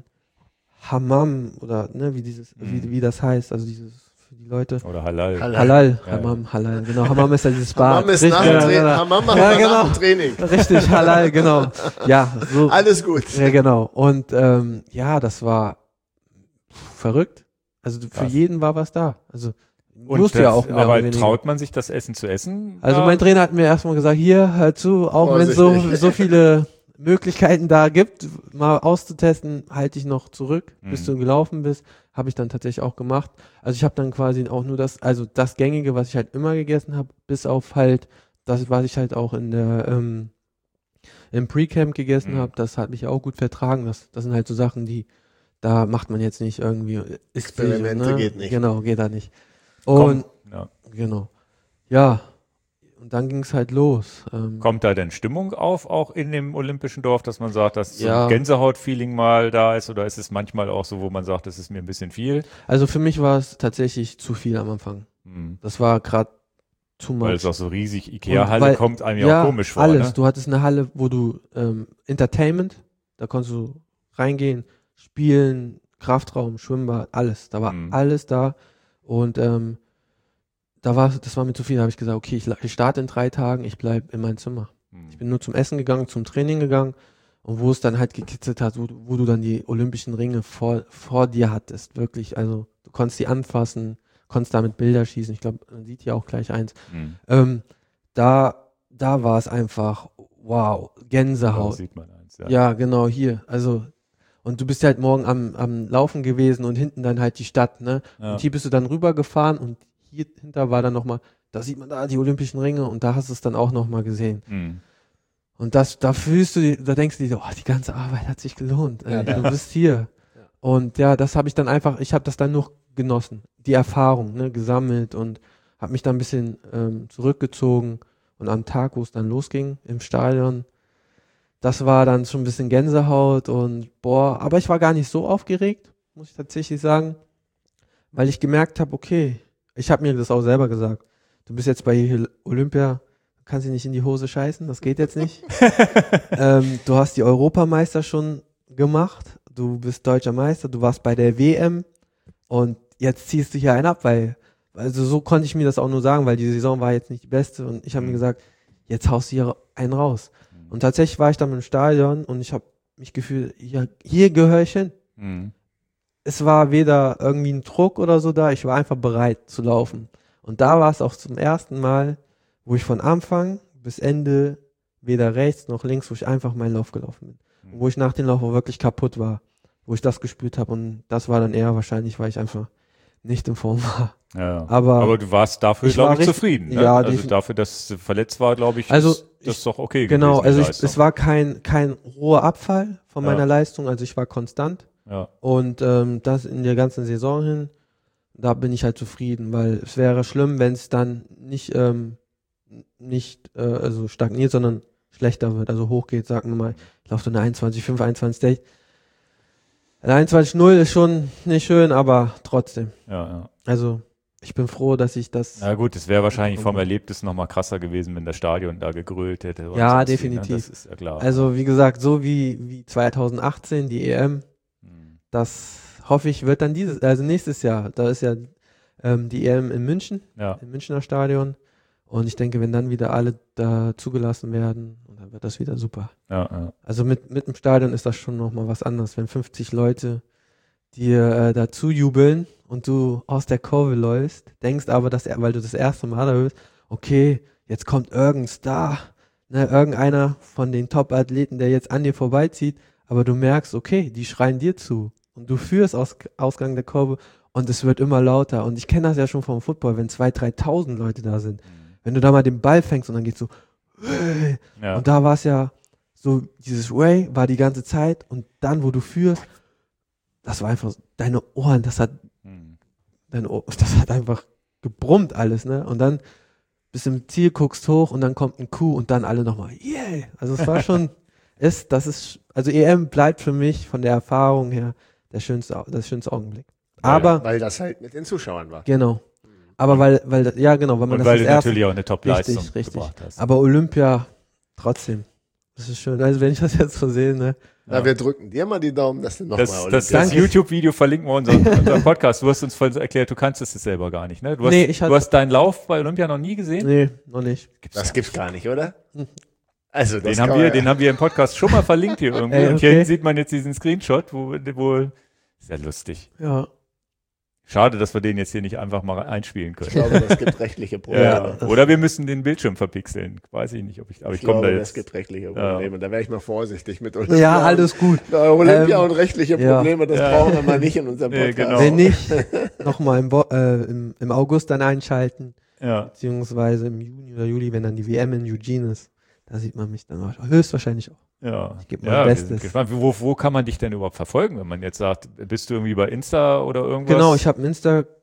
[SPEAKER 2] Hammam oder ne, wie dieses,
[SPEAKER 1] Mhm.
[SPEAKER 2] wie, wie das heißt, also dieses für die Leute.
[SPEAKER 1] Oder Halal.
[SPEAKER 3] Halal.
[SPEAKER 2] Halal,
[SPEAKER 1] Ja,
[SPEAKER 2] Hammam, Halal, genau. Hammam ist ja dieses Bad.
[SPEAKER 3] Hammam ist
[SPEAKER 2] Richtig,
[SPEAKER 3] nach dem
[SPEAKER 2] ja,
[SPEAKER 3] Training.
[SPEAKER 2] genau.
[SPEAKER 3] Hammam macht
[SPEAKER 2] Ja,
[SPEAKER 3] man nach
[SPEAKER 2] genau.
[SPEAKER 3] dem Training.
[SPEAKER 2] Richtig, Halal, genau. Ja, so.
[SPEAKER 3] Alles gut.
[SPEAKER 2] Ja, genau. Und ähm, ja, das war verrückt. Also für
[SPEAKER 1] Krass.
[SPEAKER 2] jeden war was da. Also
[SPEAKER 1] Und
[SPEAKER 2] musste
[SPEAKER 1] das,
[SPEAKER 2] ja auch mehr
[SPEAKER 1] aber
[SPEAKER 2] oder weniger.
[SPEAKER 1] traut man sich das Essen zu essen?
[SPEAKER 2] Also
[SPEAKER 1] Ja.
[SPEAKER 2] mein Trainer hat mir erstmal gesagt, hier, hör zu, auch wenn es so,
[SPEAKER 3] Vorsichtig.
[SPEAKER 2] so viele Möglichkeiten da gibt, mal auszutesten, halte ich noch zurück, bis
[SPEAKER 1] Mhm.
[SPEAKER 2] du gelaufen bist. Habe ich dann tatsächlich auch gemacht. Also ich habe dann quasi auch nur das, also das Gängige, was ich halt immer gegessen habe, bis auf halt das, was ich halt auch in der ähm, im Pre-Camp gegessen
[SPEAKER 1] Mhm.
[SPEAKER 2] habe, das hat mich auch gut vertragen. Das, das sind halt so Sachen, die, da macht man jetzt nicht irgendwie ist
[SPEAKER 3] Experimente
[SPEAKER 2] ne?
[SPEAKER 3] geht nicht.
[SPEAKER 2] Genau, geht da nicht.
[SPEAKER 1] Komm,
[SPEAKER 2] Und
[SPEAKER 1] ja.
[SPEAKER 2] genau. Ja. Und dann ging es halt los. Ähm,
[SPEAKER 1] Kommt da denn Stimmung auf, auch in dem olympischen Dorf, dass man sagt, dass so
[SPEAKER 2] Ja.
[SPEAKER 1] ein Gänsehaut-Feeling mal da ist? Oder ist es manchmal auch so, wo man sagt, das ist mir ein bisschen viel?
[SPEAKER 2] Also für mich war es tatsächlich zu viel am Anfang.
[SPEAKER 1] Hm.
[SPEAKER 2] Das war gerade too much.
[SPEAKER 1] Weil es auch so riesig
[SPEAKER 2] Und
[SPEAKER 1] Ikea-Halle
[SPEAKER 2] weil-
[SPEAKER 1] kommt einem ja,
[SPEAKER 2] ja,
[SPEAKER 1] auch komisch vor.
[SPEAKER 2] alles.
[SPEAKER 1] Ne?
[SPEAKER 2] Du hattest eine Halle, wo du ähm, Entertainment, da konntest du reingehen, spielen, Kraftraum, Schwimmbad, alles. Da war
[SPEAKER 1] Mhm.
[SPEAKER 2] alles da. Und ähm, da war, das war mir zu viel. Da habe ich gesagt, okay, ich, la- ich starte in drei Tagen, ich bleib in mein Zimmer.
[SPEAKER 1] Hm.
[SPEAKER 2] Ich bin nur zum Essen gegangen, zum Training gegangen und wo es dann halt gekitzelt hat, wo, du- wo du dann die olympischen Ringe vor, vor dir hattest, wirklich, also du konntest die anfassen, konntest damit Bilder schießen, ich glaube, man sieht hier auch gleich eins.
[SPEAKER 1] Hm.
[SPEAKER 2] Ähm, da, da war es einfach, wow,
[SPEAKER 1] Da
[SPEAKER 2] Gänsehaut.
[SPEAKER 1] sieht man eins. Ja.
[SPEAKER 2] Ja, genau, hier, also und du bist halt morgen am, am Laufen gewesen und hinten dann halt die Stadt, ne?
[SPEAKER 1] Ja.
[SPEAKER 2] Und hier bist du dann rübergefahren und hier hinter war dann nochmal, da sieht man da die Olympischen Ringe und da hast du es dann auch nochmal gesehen.
[SPEAKER 1] Hm.
[SPEAKER 2] Und das, da fühlst du, die- da denkst du dir, oh, die ganze Arbeit hat sich gelohnt. Ey,
[SPEAKER 3] Ja,
[SPEAKER 2] du
[SPEAKER 3] ja.
[SPEAKER 2] bist hier.
[SPEAKER 3] Ja.
[SPEAKER 2] Und ja, das habe ich dann einfach, ich habe das dann nur genossen, die Erfahrung, ne, gesammelt und habe mich dann ein bisschen ähm, zurückgezogen. Und am Tag, wo es dann losging im Stadion, das war dann schon ein bisschen Gänsehaut und boah, aber ich war gar nicht so aufgeregt, muss ich tatsächlich sagen, weil ich gemerkt habe, okay, ich habe mir das auch selber gesagt, du bist jetzt bei Olympia, kannst du nicht in die Hose scheißen, das geht jetzt nicht. ähm, du hast die Europameister schon gemacht, du bist deutscher Meister, du warst bei der W M und jetzt ziehst du hier einen ab, weil, also so konnte ich mir das auch nur sagen, weil die Saison war jetzt nicht die beste und ich habe mhm. mir gesagt, jetzt haust du hier einen raus. Mhm. Und tatsächlich war ich dann im Stadion und ich habe mich gefühlt, hier, hier gehöre ich hin. Mhm. Es war weder irgendwie ein Druck oder so da, ich war einfach bereit zu laufen. Und da war es auch zum ersten Mal, wo ich von Anfang bis Ende weder rechts noch links, wo ich einfach meinen Lauf gelaufen bin. Mhm. Wo ich nach dem Lauf auch wirklich kaputt war, wo ich das gespürt habe. Und das war dann eher wahrscheinlich, weil ich einfach nicht in Form war.
[SPEAKER 1] Ja,
[SPEAKER 2] aber,
[SPEAKER 1] aber du warst dafür, glaube ich, richtig, zufrieden. Ne?
[SPEAKER 2] Ja,
[SPEAKER 1] also dafür, dass du verletzt war, glaube ich,
[SPEAKER 2] also
[SPEAKER 1] ist das
[SPEAKER 2] ich,
[SPEAKER 1] doch okay
[SPEAKER 2] genau,
[SPEAKER 1] gewesen.
[SPEAKER 2] Genau, also ich, es war kein, kein hoher Abfall von meiner ja. Leistung, also ich war konstant.
[SPEAKER 1] Ja.
[SPEAKER 2] Und ähm, das in der ganzen Saison hin, da bin ich halt zufrieden, weil es wäre schlimm, wenn es dann nicht ähm, nicht äh, also stagniert, sondern schlechter wird, also hochgeht, sagen wir mal, ich laufe eine einundzwanzig Komma fünf, einundzwanzig Komma sechs. einundzwanzig Komma null ist schon nicht schön, aber trotzdem.
[SPEAKER 1] Ja, ja.
[SPEAKER 2] Also ich bin froh, dass ich das...
[SPEAKER 1] Na gut, es wäre wahrscheinlich vom Erlebnis nochmal krasser gewesen, wenn das Stadion da gegrölt hätte.
[SPEAKER 2] Ja, definitiv.
[SPEAKER 1] Viel, ne? Das ist ja klar.
[SPEAKER 2] Also wie gesagt, so wie, wie zwanzig achtzehn, die E M, hm. das hoffe ich wird dann dieses, also nächstes Jahr, da ist ja ähm, die E M in München,
[SPEAKER 1] ja.
[SPEAKER 2] im Münchner Stadion. Und ich denke, wenn dann wieder alle da zugelassen werden, dann wird das wieder super.
[SPEAKER 1] Ja, ja.
[SPEAKER 2] Also mit, mit dem Stadion ist das schon nochmal was anderes, wenn fünfzig Leute dir äh, dazu jubeln und du aus der Kurve läufst, denkst aber, dass er, weil du das erste Mal da bist, okay, jetzt kommt irgendein Star, ne, irgendeiner von den Top-Athleten, der jetzt an dir vorbeizieht, aber du merkst, okay, die schreien dir zu und du führst aus Ausgang der Kurve und es wird immer lauter. Und ich kenne das ja schon vom Football, wenn zweitausend, dreitausend Leute da sind. Wenn du da mal den Ball fängst und dann geht's so, hey. Ja. Und da war es ja so, dieses Way war die ganze Zeit und dann, wo du führst, das war einfach, deine Ohren, das hat, hm. deine Ohren, das hat einfach gebrummt alles, ne? Und dann bis im Ziel guckst hoch und dann kommt ein Kuh und dann alle nochmal, yeah! Also es war schon, ist, das ist, also E M bleibt für mich von der Erfahrung her der schönste, das schönste Augenblick. Aber,
[SPEAKER 3] weil, weil das halt mit den Zuschauern war.
[SPEAKER 2] Genau. Aber weil, weil, ja genau, weil man
[SPEAKER 1] und
[SPEAKER 2] das
[SPEAKER 1] weil
[SPEAKER 2] das
[SPEAKER 1] du
[SPEAKER 2] erste,
[SPEAKER 1] natürlich auch eine Top-Leistung
[SPEAKER 2] richtig, richtig.
[SPEAKER 1] gebracht hast.
[SPEAKER 2] Aber Olympia, trotzdem, das ist schön. Also wenn ich das jetzt so sehe, ne.
[SPEAKER 3] Na, ja. Wir drücken dir mal die Daumen, dass du nochmal
[SPEAKER 1] Olympia Das, das, das YouTube-Video verlinken wir unseren, unseren Podcast. Du hast uns vorhin erklärt, du kannst es selber gar nicht, ne? Du hast,
[SPEAKER 2] nee, ich
[SPEAKER 1] du hast deinen Lauf bei Olympia noch nie gesehen?
[SPEAKER 2] Nee, noch nicht.
[SPEAKER 3] Gibt's das gibt's gar nicht, oder? Also,
[SPEAKER 1] den haben wir, ja. den haben wir im Podcast schon mal verlinkt hier irgendwie. Ey, okay. Und hier sieht man jetzt diesen Screenshot, wo, wo, sehr lustig.
[SPEAKER 2] Ja.
[SPEAKER 1] Schade, dass wir den jetzt hier nicht einfach mal einspielen können.
[SPEAKER 3] Ich glaube, das gibt rechtliche Probleme.
[SPEAKER 1] Ja. Oder wir müssen den Bildschirm verpixeln. Weiß ich nicht, ob ich, aber ich, ich komme da jetzt.
[SPEAKER 3] Es gibt rechtliche Probleme. Ja. Da wäre ich mal vorsichtig mit Olympia.
[SPEAKER 2] Ja, alles gut.
[SPEAKER 3] Olympia ähm, und rechtliche
[SPEAKER 2] ja.
[SPEAKER 3] Probleme, das ja. brauchen wir mal nicht in unserem Podcast.
[SPEAKER 1] Nee, genau.
[SPEAKER 2] Wenn nicht, nochmal im, äh, im, im August dann einschalten.
[SPEAKER 1] Ja.
[SPEAKER 2] Beziehungsweise im Juni oder Juli, wenn dann die W M in Eugene ist. Da sieht man mich dann auch, höchstwahrscheinlich auch.
[SPEAKER 1] Ja.
[SPEAKER 2] Ich gebe mein
[SPEAKER 1] ja,
[SPEAKER 2] Bestes.
[SPEAKER 1] Gespannt. Wo, wo kann man dich denn überhaupt verfolgen, wenn man jetzt sagt, bist du irgendwie bei Insta oder irgendwas?
[SPEAKER 2] Genau, ich habe einen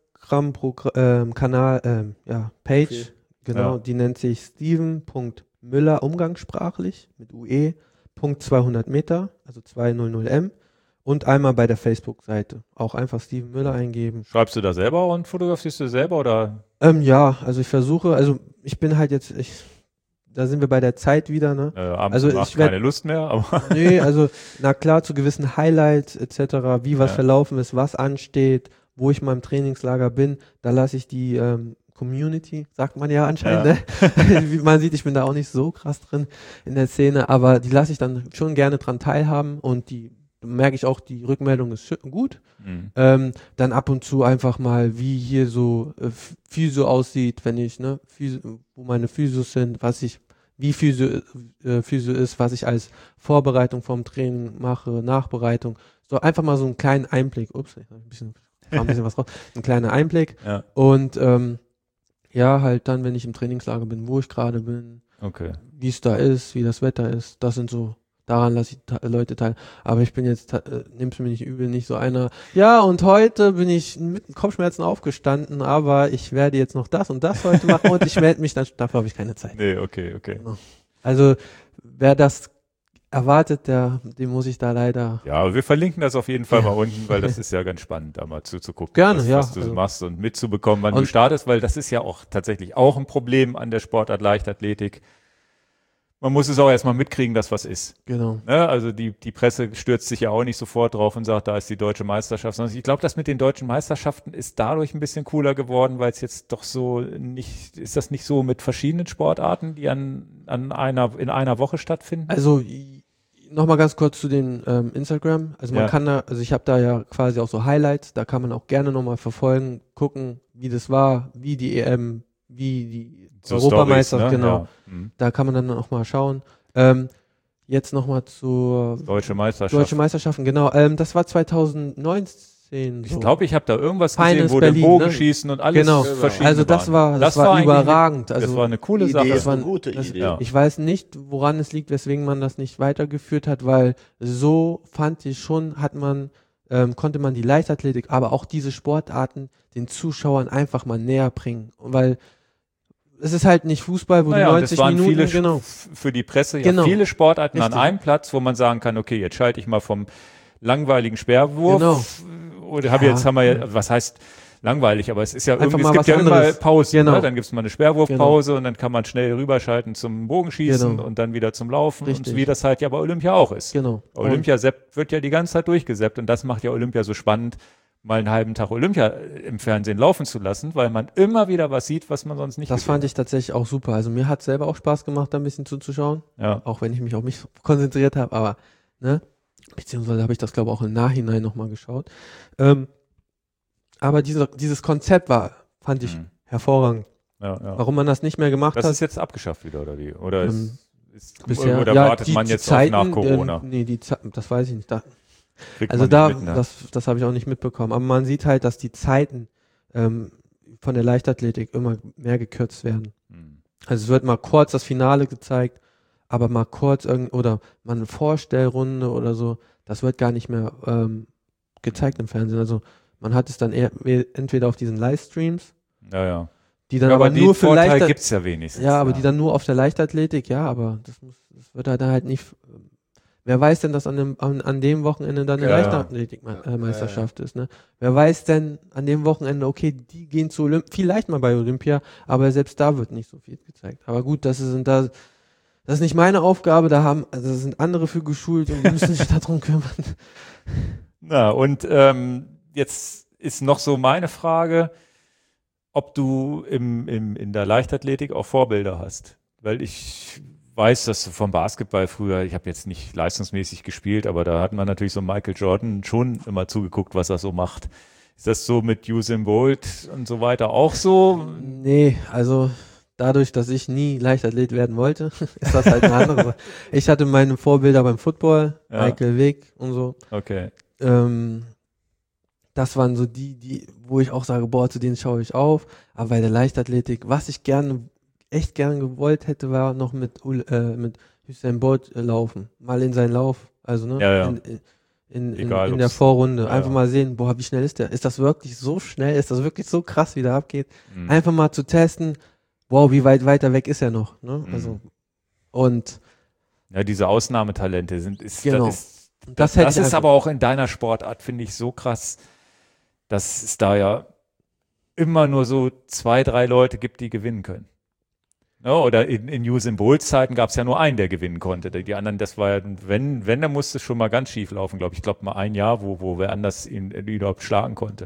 [SPEAKER 2] Instagram-Kanal, ähm, ja, Page, okay. genau, ja. Die nennt sich steven Punkt müller umgangssprachlich mit U E, Punkt zweihundert Meter, also zweihundert M und einmal bei der Facebook-Seite. Auch einfach Steven Müller eingeben.
[SPEAKER 1] Schreibst du da selber und fotografierst du selber oder?
[SPEAKER 2] Ähm, ja, also ich versuche, also ich bin halt jetzt, ich da sind wir bei der Zeit wieder, ne?
[SPEAKER 1] Äh, abends
[SPEAKER 2] also
[SPEAKER 1] macht
[SPEAKER 2] ich werd,
[SPEAKER 1] keine Lust mehr, aber.
[SPEAKER 2] Nee, also, na klar, zu gewissen Highlights et cetera, wie was ja. verlaufen ist, was ansteht, wo ich mal im Trainingslager bin, da lasse ich die ähm, Community, sagt man ja anscheinend, ja. ne? Wie man sieht, ich bin da auch nicht so krass drin in der Szene, aber die lasse ich dann schon gerne dran teilhaben und die merke ich auch, die Rückmeldung ist gut. Mhm. Ähm, dann ab und zu einfach mal, wie hier so äh, Physio aussieht, wenn ich, ne, Physio, wo meine Physios sind, was ich, wie Physio, äh, Physio ist, was ich als Vorbereitung vom Training mache, Nachbereitung. So einfach mal so einen kleinen Einblick. Ups, ich hab ein bisschen, ein bisschen was raus. Ein kleiner Einblick.
[SPEAKER 1] Ja.
[SPEAKER 2] Und ähm, ja, halt dann, wenn ich im Trainingslager bin, wo ich gerade bin,
[SPEAKER 1] okay.
[SPEAKER 2] wie es da ist, wie das Wetter ist, das sind so. Daran lasse ich ta- Leute teil. Aber ich bin jetzt, äh, nimm's mir nicht übel, nicht so einer, ja, und heute bin ich mit Kopfschmerzen aufgestanden, aber ich werde jetzt noch das und das heute machen und ich melde mich dann, dafür habe ich keine Zeit.
[SPEAKER 1] Nee, okay, okay.
[SPEAKER 2] Genau. Also, wer das erwartet, der, dem muss ich da leider.
[SPEAKER 1] Ja, aber wir verlinken das auf jeden Fall mal unten, weil das ist ja ganz spannend, da mal zuzugucken,
[SPEAKER 2] Gerne,
[SPEAKER 1] was,
[SPEAKER 2] ja,
[SPEAKER 1] was du
[SPEAKER 2] also.
[SPEAKER 1] machst und mitzubekommen, wann
[SPEAKER 2] Und-
[SPEAKER 1] du startest, weil das ist ja auch tatsächlich auch ein Problem an der Sportart Leichtathletik. Man muss es auch erstmal mitkriegen, dass was ist.
[SPEAKER 2] Genau.
[SPEAKER 1] Ne? Also die, die Presse stürzt sich ja auch nicht sofort drauf und sagt, da ist die deutsche Meisterschaft. Sondern ich glaube, das mit den deutschen Meisterschaften ist dadurch ein bisschen cooler geworden, weil es jetzt doch so nicht, ist das nicht so mit verschiedenen Sportarten, die an, an einer, in einer Woche stattfinden?
[SPEAKER 2] Also nochmal ganz kurz zu den ähm, Instagram. Also man
[SPEAKER 1] Ja.
[SPEAKER 2] kann da, also ich habe da ja quasi auch so Highlights, da kann man auch gerne nochmal verfolgen, gucken, wie das war, wie die E M, wie die
[SPEAKER 1] So
[SPEAKER 2] Europameisterschaft,
[SPEAKER 1] Storys, ne?
[SPEAKER 2] genau.
[SPEAKER 1] Ja. Mhm.
[SPEAKER 2] Da kann man dann auch mal schauen. Ähm, jetzt nochmal zur
[SPEAKER 1] Deutsche Meisterschaft.
[SPEAKER 2] Deutsche Meisterschaften, genau. Ähm, das war zwanzig neunzehn.
[SPEAKER 1] Ich glaube, ich habe da irgendwas
[SPEAKER 2] Finals
[SPEAKER 1] gesehen, wo
[SPEAKER 2] Berlin,
[SPEAKER 1] den Bogen
[SPEAKER 2] ne?
[SPEAKER 1] schießen und alles
[SPEAKER 2] Genau.
[SPEAKER 1] verschiedene
[SPEAKER 2] Also das
[SPEAKER 1] waren.
[SPEAKER 2] war, das, war,
[SPEAKER 1] eigentlich
[SPEAKER 2] überragend.
[SPEAKER 1] Eine,
[SPEAKER 2] Also
[SPEAKER 1] das war eine coole
[SPEAKER 3] Die
[SPEAKER 1] Sache.
[SPEAKER 3] Idee
[SPEAKER 2] Das
[SPEAKER 3] ist
[SPEAKER 2] war-
[SPEAKER 3] eine gute
[SPEAKER 2] das-
[SPEAKER 3] Idee.
[SPEAKER 1] ja.
[SPEAKER 2] ich weiß nicht, woran es liegt, weswegen man das nicht weitergeführt hat, weil so fand ich schon, hat man, ähm, konnte man die Leichtathletik, aber auch diese Sportarten den Zuschauern einfach mal näher bringen. Weil es ist halt nicht Fußball, wo
[SPEAKER 1] Naja,
[SPEAKER 2] du
[SPEAKER 1] und
[SPEAKER 2] neunzig
[SPEAKER 1] es waren
[SPEAKER 2] Minuten,
[SPEAKER 1] viele,
[SPEAKER 2] genau.
[SPEAKER 1] f- für die Presse ja
[SPEAKER 2] Genau.
[SPEAKER 1] viele Sportarten
[SPEAKER 2] Richtig.
[SPEAKER 1] an einem Platz, wo man sagen kann, okay, jetzt schalte ich mal vom langweiligen Sperrwurf oder habe
[SPEAKER 2] Ja.
[SPEAKER 1] jetzt haben wir ja, was heißt langweilig, aber es ist ja
[SPEAKER 2] Einfach
[SPEAKER 1] irgendwie,
[SPEAKER 2] mal
[SPEAKER 1] es gibt
[SPEAKER 2] was
[SPEAKER 1] ja immer
[SPEAKER 2] anderes.
[SPEAKER 1] Pausen,
[SPEAKER 2] Genau.
[SPEAKER 1] ne? Dann gibt es mal eine Sperrwurfpause und dann kann man schnell rüberschalten zum Bogenschießen
[SPEAKER 2] Genau.
[SPEAKER 1] und dann wieder zum Laufen
[SPEAKER 2] Richtig.
[SPEAKER 1] und wie das halt ja bei Olympia auch ist.
[SPEAKER 2] Genau.
[SPEAKER 1] Olympia seppt, wird ja die ganze Zeit durchgeseppt und das macht ja Olympia so spannend, mal einen halben Tag Olympia im Fernsehen laufen zu lassen, weil man immer wieder was sieht, was man sonst nicht
[SPEAKER 2] Das
[SPEAKER 1] gesehen
[SPEAKER 2] fand ich tatsächlich auch super. Also mir hat selber auch Spaß gemacht, da ein bisschen zuzuschauen.
[SPEAKER 1] hat. Ja.
[SPEAKER 2] Auch wenn ich mich auf mich konzentriert habe, aber, ne? Beziehungsweise habe ich das, glaube ich, auch im Nachhinein nochmal geschaut. Ähm, aber diese, dieses Konzept war, fand ich
[SPEAKER 1] Mhm.
[SPEAKER 2] hervorragend.
[SPEAKER 1] Ja, ja.
[SPEAKER 2] Warum man das nicht mehr gemacht
[SPEAKER 1] Das
[SPEAKER 2] hat,
[SPEAKER 1] ist jetzt abgeschafft wieder, oder wie? Oder
[SPEAKER 2] Ähm,
[SPEAKER 1] ist, ist,
[SPEAKER 2] bisher,
[SPEAKER 1] oder
[SPEAKER 2] ja,
[SPEAKER 1] wartet
[SPEAKER 2] die,
[SPEAKER 1] man
[SPEAKER 2] die
[SPEAKER 1] jetzt
[SPEAKER 2] Zeiten,
[SPEAKER 1] auf nach Corona?
[SPEAKER 2] Äh, nee, die Ze- das weiß ich nicht. Da,
[SPEAKER 1] Kriegt
[SPEAKER 2] also
[SPEAKER 1] man
[SPEAKER 2] da,
[SPEAKER 1] nicht mit, ne?
[SPEAKER 2] das, das habe ich auch nicht mitbekommen. Aber man sieht halt, dass die Zeiten ähm, von der Leichtathletik immer mehr gekürzt werden.
[SPEAKER 1] Hm.
[SPEAKER 2] Also es wird mal kurz das Finale gezeigt, aber mal kurz irgend oder mal eine Vorstellrunde oder so, das wird gar nicht mehr ähm, gezeigt im Fernsehen. Also man hat es dann eher entweder auf diesen Livestreams,
[SPEAKER 1] Ja, ja.
[SPEAKER 2] die dann
[SPEAKER 1] Ja,
[SPEAKER 2] aber,
[SPEAKER 1] den
[SPEAKER 2] nur für
[SPEAKER 1] Vorteil
[SPEAKER 2] Leichtathletik,
[SPEAKER 1] gibt's ja wenigstens.
[SPEAKER 2] ja, aber die dann nur auf der Leichtathletik, ja, aber das muss, das wird halt dann halt nicht. Wer weiß denn, dass an dem, an, an dem Wochenende dann eine
[SPEAKER 1] Ja, ja.
[SPEAKER 2] Leichtathletik-Meisterschaft ist, ne? Wer weiß denn an dem Wochenende, okay, die gehen zu Olymp vielleicht mal bei Olympia, aber selbst da wird nicht so viel gezeigt. Aber gut, das ist, da, das ist nicht meine Aufgabe, da haben, also da sind andere für geschult und die müssen sich darum kümmern.
[SPEAKER 1] Na, und ähm, jetzt ist noch so meine Frage, ob du im, im, in der Leichtathletik auch Vorbilder hast. Weil ich weiß, dass du vom Basketball früher, ich habe jetzt nicht leistungsmäßig gespielt, aber da hat man natürlich so Michael Jordan schon immer zugeguckt, was er so macht. Ist das so mit Usain Bolt und so weiter auch so?
[SPEAKER 2] Nee, also dadurch, dass ich nie Leichtathlet werden wollte, ist das halt eine andere Sache. Ich hatte meine Vorbilder beim Football,
[SPEAKER 1] Ja.
[SPEAKER 2] Michael Vick und so.
[SPEAKER 1] Okay.
[SPEAKER 2] Ähm, das waren so die, die, wo ich auch sage, boah, zu denen schaue ich auf. Aber bei der Leichtathletik, was ich gerne, echt gerne gewollt hätte, war noch mit, Ul- äh, mit Usain Bolt äh, laufen. Mal in seinen Lauf. Also, ne?
[SPEAKER 1] Ja, ja.
[SPEAKER 2] In, in, in, in,
[SPEAKER 1] Egal,
[SPEAKER 2] in der
[SPEAKER 1] ob's-
[SPEAKER 2] Vorrunde.
[SPEAKER 1] ja,
[SPEAKER 2] Einfach
[SPEAKER 1] ja.
[SPEAKER 2] mal sehen, boah, wie schnell ist der? Ist das wirklich so schnell? Ist das wirklich so krass, wie der abgeht?
[SPEAKER 1] Hm.
[SPEAKER 2] Einfach mal zu testen, wow, wie weit weiter weg ist er noch? Ne?
[SPEAKER 1] Mhm.
[SPEAKER 2] Also, und
[SPEAKER 1] Ja, diese Ausnahmetalente sind, ist,
[SPEAKER 2] Genau.
[SPEAKER 1] das ist,
[SPEAKER 2] das,
[SPEAKER 1] das,
[SPEAKER 2] hätte
[SPEAKER 1] das
[SPEAKER 2] ich
[SPEAKER 1] ist
[SPEAKER 2] einfach-
[SPEAKER 1] aber auch in deiner Sportart, finde ich, so krass, dass es da ja immer nur so zwei, drei Leute gibt, die gewinnen können. Ja, oder in, in Usain Bolts Zeiten gab es ja nur einen, der gewinnen konnte. Die die anderen, das war ja, wenn, wenn, dann musste es schon mal ganz schief laufen, glaube ich. Ich glaube mal ein Jahr, wo, wo wer anders ihn, ihn überhaupt schlagen konnte.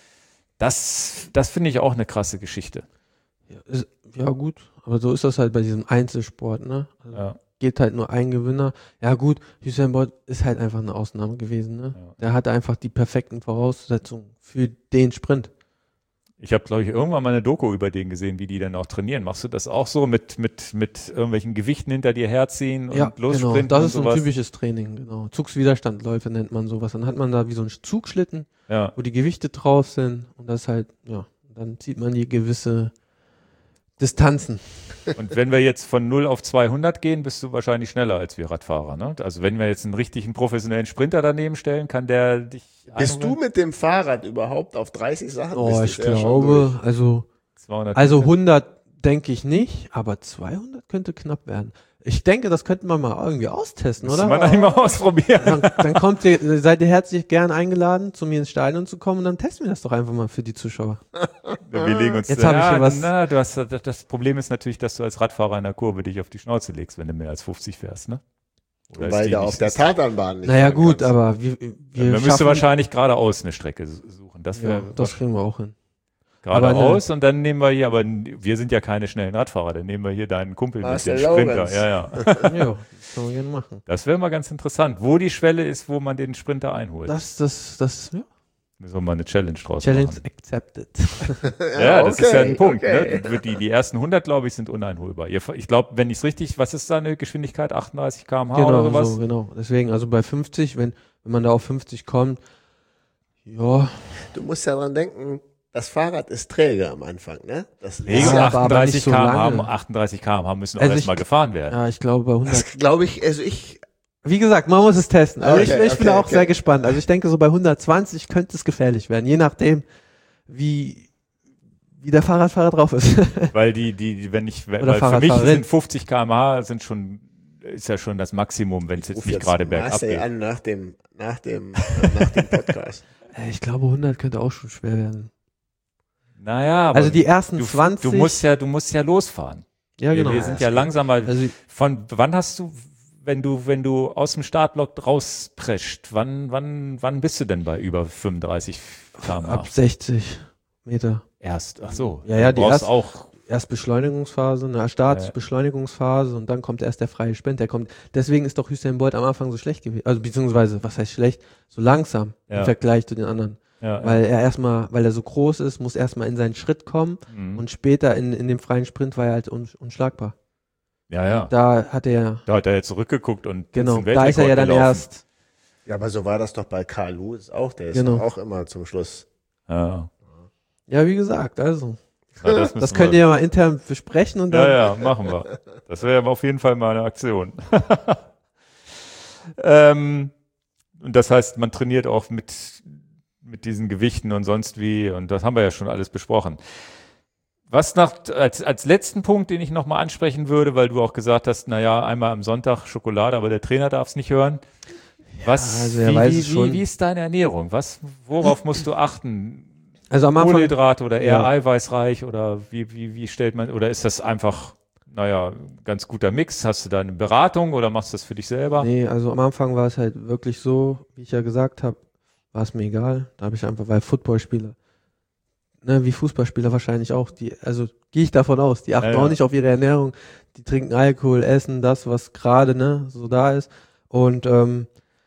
[SPEAKER 1] Das, das finde ich auch eine krasse Geschichte.
[SPEAKER 2] Ja, ist, ja, gut, aber so ist das halt bei diesem Einzelsport, ne? Also
[SPEAKER 1] Ja.
[SPEAKER 2] geht halt nur ein Gewinner. Ja gut, Usain Bolt ist halt einfach eine Ausnahme gewesen, ne?
[SPEAKER 1] Ja.
[SPEAKER 2] Der hatte einfach die perfekten Voraussetzungen für den Sprint.
[SPEAKER 1] Ich habe, glaube ich, irgendwann mal eine Doku über den gesehen, wie die dann auch trainieren. Machst du das auch so mit, mit, mit irgendwelchen Gewichten hinter dir herziehen und
[SPEAKER 2] Ja,
[SPEAKER 1] lossprinten?
[SPEAKER 2] genau. Das
[SPEAKER 1] und
[SPEAKER 2] ist so ein
[SPEAKER 1] sowas?
[SPEAKER 2] typisches Training, genau. Zugswiderstandläufe nennt man sowas. Dann hat man da wie so einen Zugschlitten,
[SPEAKER 1] Ja.
[SPEAKER 2] wo die Gewichte drauf sind und das halt, ja, dann zieht man die gewisse Distanzen.
[SPEAKER 1] Und wenn wir jetzt von null auf zweihundert gehen, bist du wahrscheinlich schneller als wir Radfahrer, ne? Also wenn wir jetzt einen richtigen professionellen Sprinter daneben stellen, kann der dich
[SPEAKER 3] Bist du
[SPEAKER 1] einholen?
[SPEAKER 3] mit dem Fahrrad überhaupt auf dreißig Sachen?
[SPEAKER 2] Oh,
[SPEAKER 3] Bist du
[SPEAKER 2] ich
[SPEAKER 3] sehr schon
[SPEAKER 2] glaube,
[SPEAKER 3] durch?
[SPEAKER 2] also
[SPEAKER 1] zweihundert
[SPEAKER 2] Also
[SPEAKER 1] Meter?
[SPEAKER 2] hundert denke ich nicht, aber zweihundert könnte knapp werden. Ich denke, das könnten wir mal irgendwie austesten,
[SPEAKER 1] Müssen
[SPEAKER 2] oder?
[SPEAKER 1] wir eigentlich mal ausprobieren.
[SPEAKER 2] Dann, dann kommt ihr, seid ihr herzlich gern eingeladen, zu mir ins Stadion zu kommen und dann testen wir das doch einfach mal für die Zuschauer.
[SPEAKER 1] Wir legen uns,
[SPEAKER 2] Jetzt hab ich hier was-
[SPEAKER 1] Na, du hast, das, das Problem ist natürlich, dass du als Radfahrer in der Kurve dich auf die Schnauze legst, wenn du mehr als fünfzig fährst, ne? Oder ist
[SPEAKER 3] Weil
[SPEAKER 1] die
[SPEAKER 3] du
[SPEAKER 1] nicht-
[SPEAKER 3] auf der
[SPEAKER 1] ist-
[SPEAKER 3] Tatanbahn nicht
[SPEAKER 2] Naja
[SPEAKER 3] fahren
[SPEAKER 2] gut,
[SPEAKER 3] kannst.
[SPEAKER 2] aber wir, wir
[SPEAKER 1] Dann müsst
[SPEAKER 2] schaffen,
[SPEAKER 1] du wahrscheinlich geradeaus eine Strecke suchen. Das
[SPEAKER 2] ja,
[SPEAKER 1] wäre
[SPEAKER 2] das kriegen wir auch hin.
[SPEAKER 1] geradeaus und dann nehmen wir hier, aber wir sind ja keine schnellen Radfahrer, dann nehmen wir hier deinen Kumpel
[SPEAKER 3] Marcel
[SPEAKER 1] mit, den Sprinter.
[SPEAKER 3] Lorenz.
[SPEAKER 1] Ja, ja.
[SPEAKER 2] Ja, das können wir gerne machen.
[SPEAKER 1] Das wäre mal ganz interessant, wo die Schwelle ist, wo man den Sprinter einholt.
[SPEAKER 2] Das, das, das, ja.
[SPEAKER 1] Müssen wir mal eine Challenge draus
[SPEAKER 2] Challenge
[SPEAKER 1] machen.
[SPEAKER 2] accepted.
[SPEAKER 1] Ja, das ist ja ein Punkt.
[SPEAKER 3] okay.
[SPEAKER 1] Ne? Die, die ersten hundert, glaube ich, sind uneinholbar. Ihr- Ich glaube, wenn ich es richtig, was ist da eine Geschwindigkeit? achtunddreißig Kilometer pro Stunde oder
[SPEAKER 2] Genau,
[SPEAKER 1] sowas?
[SPEAKER 2] so, genau. Deswegen, also bei fünfzig, wenn, wenn man da auf fünfzig kommt, ja,
[SPEAKER 3] Du musst ja dran denken, das Fahrrad ist träge am Anfang, ne? Das
[SPEAKER 1] Regel
[SPEAKER 3] ist,
[SPEAKER 2] Ja, aber- aber
[SPEAKER 1] achtunddreißig
[SPEAKER 2] nicht so
[SPEAKER 1] Kilometer pro Stunde,
[SPEAKER 2] lange.
[SPEAKER 1] achtunddreißig Kilometer pro Stunde müssen auch
[SPEAKER 2] Also
[SPEAKER 1] erstmal
[SPEAKER 2] ich-
[SPEAKER 1] gefahren werden.
[SPEAKER 2] ja, ich glaube bei hundert.
[SPEAKER 3] das glaube ich, also ich,
[SPEAKER 2] Wie gesagt, man muss es testen. Also
[SPEAKER 3] Okay,
[SPEAKER 2] ich, ich bin
[SPEAKER 3] okay,
[SPEAKER 2] auch
[SPEAKER 3] okay.
[SPEAKER 2] sehr gespannt. Also ich denke, so bei hundertzwanzig könnte es gefährlich werden, je nachdem, wie, wie der Fahrradfahrer drauf ist.
[SPEAKER 1] Weil die, die, die wenn ich, weil
[SPEAKER 2] Oder
[SPEAKER 1] für mich
[SPEAKER 2] Fahrradfahrerin.
[SPEAKER 1] sind fünfzig Kilometer pro Stunde sind schon, ist ja schon das Maximum, wenn es jetzt
[SPEAKER 3] ruf
[SPEAKER 1] nicht
[SPEAKER 3] jetzt
[SPEAKER 1] gerade bergab
[SPEAKER 3] Marcel
[SPEAKER 1] geht.
[SPEAKER 3] an nach dem, nach dem, nach dem Podcast.
[SPEAKER 2] Äh, ich glaube, hundert könnte auch schon schwer werden.
[SPEAKER 1] Naja, aber
[SPEAKER 2] Also die ersten
[SPEAKER 1] du,
[SPEAKER 2] zwanzig.
[SPEAKER 1] du musst ja, du musst ja losfahren.
[SPEAKER 2] ja,
[SPEAKER 1] Wir-
[SPEAKER 2] genau.
[SPEAKER 1] Wir sind ja langsamer.
[SPEAKER 2] Also
[SPEAKER 1] Von wann hast du, wenn du, wenn du aus dem Startblock rausprescht, wann, wann, wann bist du denn bei über fünfunddreißig Kilometer pro
[SPEAKER 2] ab
[SPEAKER 1] Stunde?
[SPEAKER 2] sechzig Meter.
[SPEAKER 1] Erst, ach so.
[SPEAKER 2] Ja, ja,
[SPEAKER 1] du
[SPEAKER 2] die
[SPEAKER 1] brauchst
[SPEAKER 2] erst-
[SPEAKER 1] auch,
[SPEAKER 2] Erst Beschleunigungsphase, eine Startbeschleunigungsphase und dann kommt erst der freie Sprint. Der kommt. Deswegen ist doch Usain Bolt am Anfang so schlecht gewesen. Also beziehungsweise, was heißt schlecht? So langsam
[SPEAKER 1] Ja.
[SPEAKER 2] im Vergleich zu den anderen.
[SPEAKER 1] ja,
[SPEAKER 2] Weil er erstmal, weil er so groß ist, muss erstmal in seinen Schritt kommen
[SPEAKER 1] mhm.
[SPEAKER 2] und später in, in dem freien Sprint war er halt un, unschlagbar.
[SPEAKER 1] ja, ja.
[SPEAKER 2] Da hat er,
[SPEAKER 1] Da hat er jetzt zurückgeguckt und
[SPEAKER 2] genau,
[SPEAKER 1] ist ein
[SPEAKER 2] da ist er ja dann
[SPEAKER 1] Weltrekord
[SPEAKER 2] erst,
[SPEAKER 3] Ja, aber so war das doch bei Carl Lewis auch, der ist
[SPEAKER 2] Genau.
[SPEAKER 3] doch auch immer zum Schluss.
[SPEAKER 1] gelaufen.
[SPEAKER 2] ja, wie gesagt, also,
[SPEAKER 1] Ja, ja, das,
[SPEAKER 2] das
[SPEAKER 1] müssen
[SPEAKER 2] könnt
[SPEAKER 1] wir-
[SPEAKER 2] ihr ja mal intern besprechen und dann,
[SPEAKER 1] Ja, ja, machen wir. Das wäre auf jeden Fall mal eine Aktion. ähm, und das heißt, man trainiert auch mit, mit diesen Gewichten und sonst wie, und das haben wir ja schon alles besprochen. Was nach, als, als letzten Punkt, den ich nochmal ansprechen würde, weil du auch gesagt hast, naja, einmal am Sonntag Schokolade, aber der Trainer darf es nicht hören. Was,
[SPEAKER 2] also er
[SPEAKER 1] wie,
[SPEAKER 2] weiß
[SPEAKER 1] wie,
[SPEAKER 2] es schon.
[SPEAKER 1] wie, wie ist deine Ernährung? Was, worauf musst du achten?
[SPEAKER 2] also am Anfang,
[SPEAKER 1] Kohlenhydrate oder eher
[SPEAKER 2] Ja.
[SPEAKER 1] eiweißreich oder wie, wie, wie stellt man, oder ist das einfach, naja, ganz guter Mix? Hast du da eine Beratung oder machst du das für dich selber?
[SPEAKER 2] nee, also am Anfang war es halt wirklich so, wie ich ja gesagt habe, war es mir egal. Da habe ich einfach, weil Footballspieler, ne, wie Fußballspieler wahrscheinlich auch, die, also gehe ich davon aus, die achten
[SPEAKER 1] Ja, ja.
[SPEAKER 2] auch nicht auf ihre Ernährung, die trinken Alkohol, essen das, was gerade, ne, so da ist. Und ähm,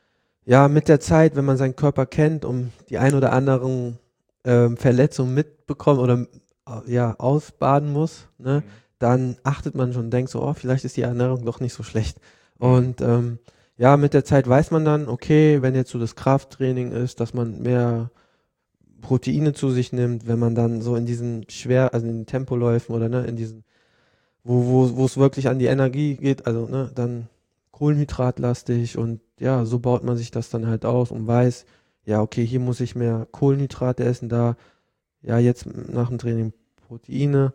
[SPEAKER 2] ja, mit der Zeit, wenn man seinen Körper kennt und die ein oder anderen ähm, Verletzungen mitbekommt oder äh, ja, ausbaden muss, ne, dann achtet man schon und denkt so, oh, vielleicht ist die Ernährung doch nicht so schlecht. Und ähm, ja, mit der Zeit weiß man dann, okay, wenn jetzt so das Krafttraining ist, dass man mehr Proteine zu sich nimmt, wenn man dann so in diesen schwer, also in den Tempoläufen oder ne, in diesen, wo, wo, wo es wirklich an die Energie geht, also ne, dann kohlenhydratlastig und ja, so baut man sich das dann halt aus und weiß, ja, okay, hier muss ich mehr Kohlenhydrate essen, da, ja, jetzt nach dem Training Proteine.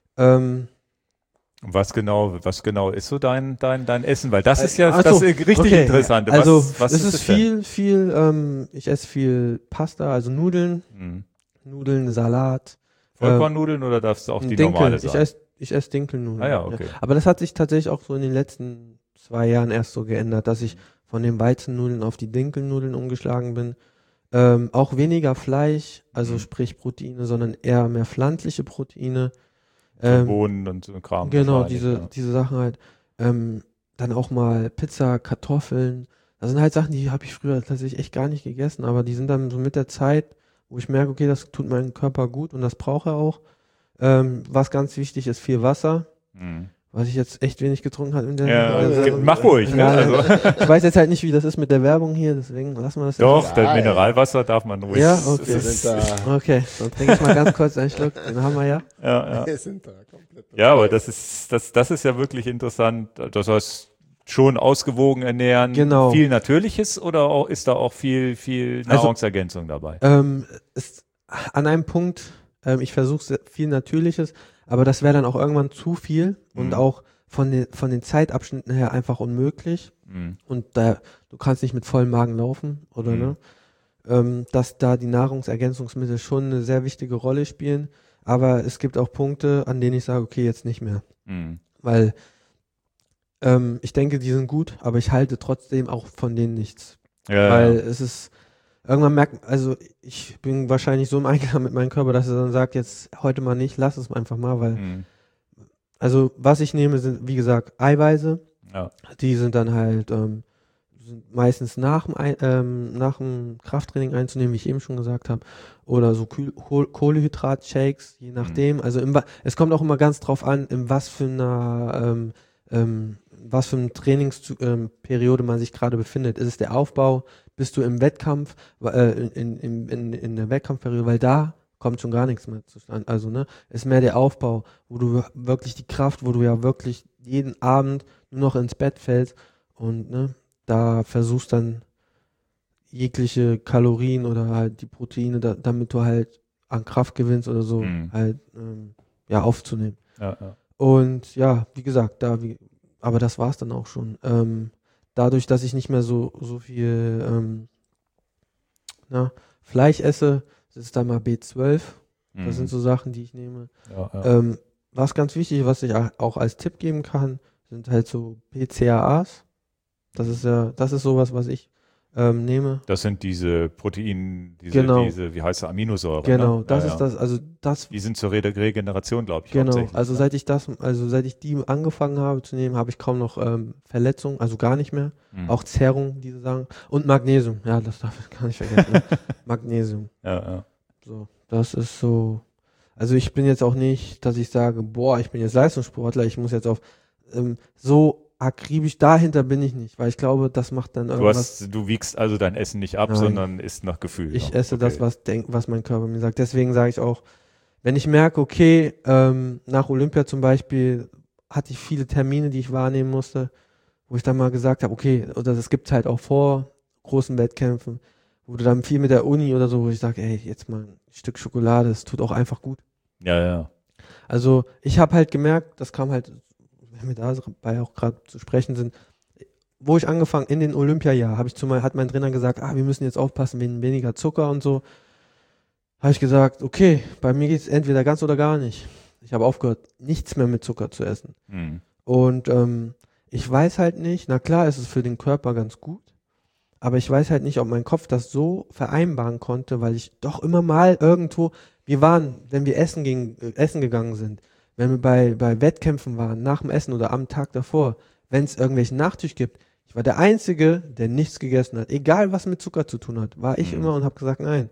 [SPEAKER 2] Ähm,
[SPEAKER 1] Und was genau, was genau ist so dein, dein, dein Essen? Weil das ist ja
[SPEAKER 2] Ach
[SPEAKER 1] das
[SPEAKER 2] so,
[SPEAKER 1] ist richtig
[SPEAKER 2] okay.
[SPEAKER 1] interessant. Was,
[SPEAKER 2] Also
[SPEAKER 1] was
[SPEAKER 2] es ist,
[SPEAKER 1] das denn?
[SPEAKER 2] viel, viel, ähm, ich esse viel Pasta, also Nudeln,
[SPEAKER 1] Hm.
[SPEAKER 2] Nudeln, Salat.
[SPEAKER 1] Vollkornnudeln oder darfst du auch die
[SPEAKER 2] Dinkel.
[SPEAKER 1] normale
[SPEAKER 2] Ich
[SPEAKER 1] sein?
[SPEAKER 2] esse ich esse Dinkelnudeln.
[SPEAKER 1] Ah ja, okay.
[SPEAKER 2] Aber das hat sich tatsächlich auch so in den letzten zwei Jahren erst so geändert, dass ich von den Weizennudeln auf die Dinkelnudeln umgeschlagen bin. Ähm, auch weniger Fleisch, also
[SPEAKER 1] Mhm.
[SPEAKER 2] sprich Proteine, sondern eher mehr pflanzliche Proteine.
[SPEAKER 1] So
[SPEAKER 2] Ähm,
[SPEAKER 1] Bohnen und so ein Kram.
[SPEAKER 2] Genau,
[SPEAKER 1] wahrscheinlich,
[SPEAKER 2] diese,
[SPEAKER 1] ja.
[SPEAKER 2] diese Sachen halt. Ähm, dann auch mal Pizza, Kartoffeln. Das sind halt Sachen, die habe ich früher tatsächlich echt gar nicht gegessen, aber die sind dann so mit der Zeit, wo ich merke, okay, das tut meinem Körper gut und das braucht er auch. Ähm, was ganz wichtig ist, viel Wasser,
[SPEAKER 1] Hm.
[SPEAKER 2] was ich jetzt echt wenig getrunken habe. In der
[SPEAKER 1] Ja,
[SPEAKER 2] also,
[SPEAKER 1] mach ruhig. Ne?
[SPEAKER 2] Ja,
[SPEAKER 1] Also,
[SPEAKER 2] ich weiß jetzt halt nicht, wie das ist mit der Werbung hier, deswegen lassen wir das
[SPEAKER 1] doch,
[SPEAKER 2] jetzt.
[SPEAKER 1] das
[SPEAKER 3] Ja,
[SPEAKER 1] Mineralwasser darf man ruhig.
[SPEAKER 2] Ja,
[SPEAKER 1] Es
[SPEAKER 2] okay.
[SPEAKER 3] Wir
[SPEAKER 1] ist-
[SPEAKER 3] sind da,
[SPEAKER 2] Okay, dann trinke ich mal ganz kurz einen Schluck, den haben wir ja.
[SPEAKER 1] ja, ja.
[SPEAKER 3] wir sind da komplett.
[SPEAKER 1] Ja, aber das ist, das, das ist ja wirklich interessant. Das heißt, schon ausgewogen ernähren.
[SPEAKER 2] Genau.
[SPEAKER 1] Viel Natürliches oder auch, ist da auch viel, viel
[SPEAKER 2] Also-
[SPEAKER 1] Nahrungsergänzung dabei?
[SPEAKER 2] Ähm, ist an einem Punkt, ähm, ich versuche viel Natürliches, aber das wäre dann auch irgendwann zu viel und
[SPEAKER 1] Mhm.
[SPEAKER 2] auch von den, von den Zeitabschnitten her einfach unmöglich.
[SPEAKER 1] Mhm.
[SPEAKER 2] Und da, du kannst nicht mit vollem Magen laufen, oder
[SPEAKER 1] Mhm.
[SPEAKER 2] ne? Ähm, dass da die Nahrungsergänzungsmittel schon eine sehr wichtige Rolle spielen. Aber es gibt auch Punkte, an denen ich sage, okay, jetzt nicht mehr.
[SPEAKER 1] Mhm.
[SPEAKER 2] Weil ähm, ich denke, die sind gut, aber ich halte trotzdem auch von denen nichts.
[SPEAKER 1] Ja,
[SPEAKER 2] Weil
[SPEAKER 1] ja.
[SPEAKER 2] es ist, irgendwann merkt, also ich bin wahrscheinlich so im Einklang mit meinem Körper, dass er dann sagt, jetzt heute mal nicht, lass es einfach mal, weil,
[SPEAKER 1] Mhm.
[SPEAKER 2] also was ich nehme, sind, wie gesagt, Eiweiße.
[SPEAKER 1] Ja.
[SPEAKER 2] Die sind dann halt ähm, sind meistens nach dem, Ei- ähm, nach dem Krafttraining einzunehmen, wie ich eben schon gesagt habe, oder so Kühl- Koh- Kohlehydrat-Shakes, je nachdem. Also im, Wa- es kommt auch immer ganz drauf an, in was für einer ähm, ähm, was für eine Trainingsperiode man sich gerade befindet. Ist es der Aufbau? Bist du im Wettkampf, äh, in, in, in, in der Wettkampfperiode? Weil da kommt schon gar nichts mehr zustande. Also, ne, ist mehr der Aufbau, wo du wirklich die Kraft, wo du ja wirklich jeden Abend nur noch ins Bett fällst und, ne, da versuchst dann jegliche Kalorien oder halt die Proteine, da, damit du halt an Kraft gewinnst oder so,
[SPEAKER 1] Mhm.
[SPEAKER 2] halt, ähm, ja, aufzunehmen.
[SPEAKER 1] Ja, ja.
[SPEAKER 2] Und ja, wie gesagt, da, wie, aber das war's dann auch schon. Ähm, dadurch, dass ich nicht mehr so, so viel ähm, na, Fleisch esse, das ist dann mal B zwölf. Das
[SPEAKER 1] Mhm.
[SPEAKER 2] sind so Sachen, die ich nehme.
[SPEAKER 1] Ja, ja.
[SPEAKER 2] Ähm, was ganz wichtig, was ich a- auch als Tipp geben kann, sind halt so P C A As. Das ist ja, das ist sowas, was ich ähm, nehme.
[SPEAKER 1] Das sind diese Protein, diese,
[SPEAKER 2] Genau.
[SPEAKER 1] diese, wie heißt sie, Aminosäuren.
[SPEAKER 2] Genau,
[SPEAKER 1] ne?
[SPEAKER 2] das
[SPEAKER 1] ja,
[SPEAKER 2] ist
[SPEAKER 1] ja.
[SPEAKER 2] das, also das,
[SPEAKER 1] Die sind zur Re Regeneration, glaube ich,
[SPEAKER 2] genau,
[SPEAKER 1] hauptsächlich.
[SPEAKER 2] also
[SPEAKER 1] ne?
[SPEAKER 2] seit ich das, also seit ich die angefangen habe zu nehmen, habe ich kaum noch ähm, Verletzungen, also gar nicht mehr.
[SPEAKER 1] Mhm.
[SPEAKER 2] Auch Zerrung, diese Sachen. Und Magnesium, ja, das darf ich gar nicht vergessen. Ne? Magnesium.
[SPEAKER 1] Ja, ja.
[SPEAKER 2] So, das ist so. Also ich bin jetzt auch nicht, dass ich sage, boah, ich bin jetzt Leistungssportler, ich muss jetzt auf ähm, so akribisch dahinter bin ich nicht, weil ich glaube, das macht dann
[SPEAKER 1] Du,
[SPEAKER 2] irgendwas.
[SPEAKER 1] hast, du wiegst also dein Essen nicht ab,
[SPEAKER 2] Nein.
[SPEAKER 1] sondern isst nach Gefühl.
[SPEAKER 2] Ich
[SPEAKER 1] noch.
[SPEAKER 2] esse
[SPEAKER 1] Okay.
[SPEAKER 2] das, was denk, was mein Körper mir sagt. Deswegen sage ich auch, wenn ich merke, okay, ähm, nach Olympia zum Beispiel hatte ich viele Termine, die ich wahrnehmen musste, wo ich dann mal gesagt habe, okay, oder das gibt halt auch vor großen Wettkämpfen, wo du dann viel mit der Uni oder so, wo ich sage, ey, jetzt mal ein Stück Schokolade, das tut auch einfach gut.
[SPEAKER 1] Ja, ja.
[SPEAKER 2] Also ich habe halt gemerkt, das kam halt, wenn wir dabei auch gerade zu sprechen sind, wo ich angefangen, in den Olympiajahr, habe ich zu mal, hat mein Trainer gesagt, ah, wir müssen jetzt aufpassen wegen weniger Zucker und so. Habe ich gesagt, okay, bei mir geht es entweder ganz oder gar nicht. Ich habe aufgehört, nichts mehr mit Zucker zu essen.
[SPEAKER 1] Mhm.
[SPEAKER 2] Und ähm, ich weiß halt nicht, na klar ist es für den Körper ganz gut, aber ich weiß halt nicht, ob mein Kopf das so vereinbaren konnte, weil ich doch immer mal irgendwo, wir waren, wenn wir essen, ging, äh, essen gegangen sind, wenn wir bei, bei Wettkämpfen waren, nach dem Essen oder am Tag davor, wenn es irgendwelchen Nachtisch gibt, ich war der Einzige, der nichts gegessen hat. Egal, was mit Zucker zu tun hat, war ich
[SPEAKER 1] Mhm.
[SPEAKER 2] immer und habe gesagt, nein.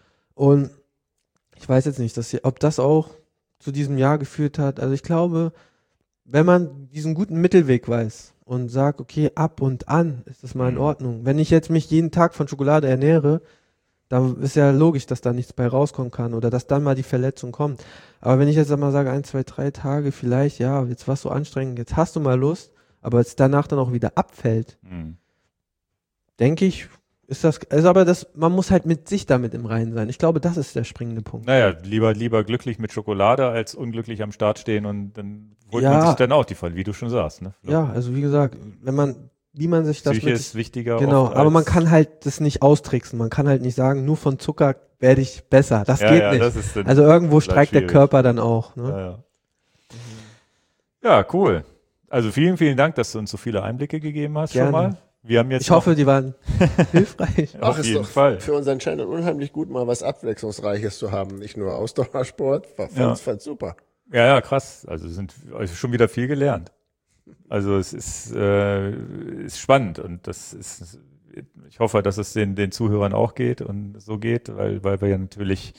[SPEAKER 2] Und ich weiß jetzt nicht, dass, ob das auch zu diesem Jahr geführt hat. Also ich glaube, wenn man diesen guten Mittelweg weiß und sagt, okay, ab und an ist das mal in
[SPEAKER 1] Mhm.
[SPEAKER 2] Ordnung. Wenn ich jetzt mich jeden Tag von Schokolade ernähre, dann ist ja logisch, dass da nichts bei rauskommen kann oder dass dann mal die Verletzung kommt. Aber wenn ich jetzt mal sage, ein, zwei, drei Tage vielleicht, ja, jetzt war's so anstrengend, jetzt hast du mal Lust, aber es danach dann auch wieder abfällt,
[SPEAKER 1] Mhm.
[SPEAKER 2] denke ich, ist das, also aber das, man muss halt mit sich damit im Reinen sein. Ich glaube, das ist der springende Punkt.
[SPEAKER 1] Naja, lieber, lieber glücklich mit Schokolade als unglücklich am Start stehen und dann holt
[SPEAKER 2] Ja.
[SPEAKER 1] man sich dann auch die Fall, wie du schon sagst. Ne?
[SPEAKER 2] Ja, also wie gesagt, wenn man, wie man sich das
[SPEAKER 1] Psyche
[SPEAKER 2] mit
[SPEAKER 1] ist wichtiger.
[SPEAKER 2] genau,
[SPEAKER 1] oft
[SPEAKER 2] aber man
[SPEAKER 1] als-
[SPEAKER 2] kann halt das nicht austricksen. Man kann halt nicht sagen, nur von Zucker werde ich besser. Das
[SPEAKER 1] ja,
[SPEAKER 2] geht
[SPEAKER 1] ja,
[SPEAKER 2] nicht.
[SPEAKER 1] Das ist dann,
[SPEAKER 2] Also irgendwo
[SPEAKER 1] das ist halt
[SPEAKER 2] streikt der
[SPEAKER 1] schwierig.
[SPEAKER 2] Körper dann auch. Ne?
[SPEAKER 1] Ja, ja. ja, cool. Also vielen, vielen Dank, dass du uns so viele Einblicke gegeben hast
[SPEAKER 2] Gerne.
[SPEAKER 1] schon mal. Wir haben jetzt
[SPEAKER 2] Ich hoffe,
[SPEAKER 1] noch,
[SPEAKER 2] die waren hilfreich.
[SPEAKER 1] auf
[SPEAKER 3] ist
[SPEAKER 1] jeden
[SPEAKER 3] doch
[SPEAKER 1] Fall.
[SPEAKER 3] für unseren Channel unheimlich gut, mal was Abwechslungsreiches zu haben. Nicht nur Ausdauersport. Fand,
[SPEAKER 1] Ja.
[SPEAKER 3] fand super.
[SPEAKER 1] Ja, ja, krass. Also sind also schon wieder viel gelernt. Also es ist, äh, ist spannend und das ist, ich hoffe, dass es den, den Zuhörern auch geht und so geht, weil, weil wir ja natürlich,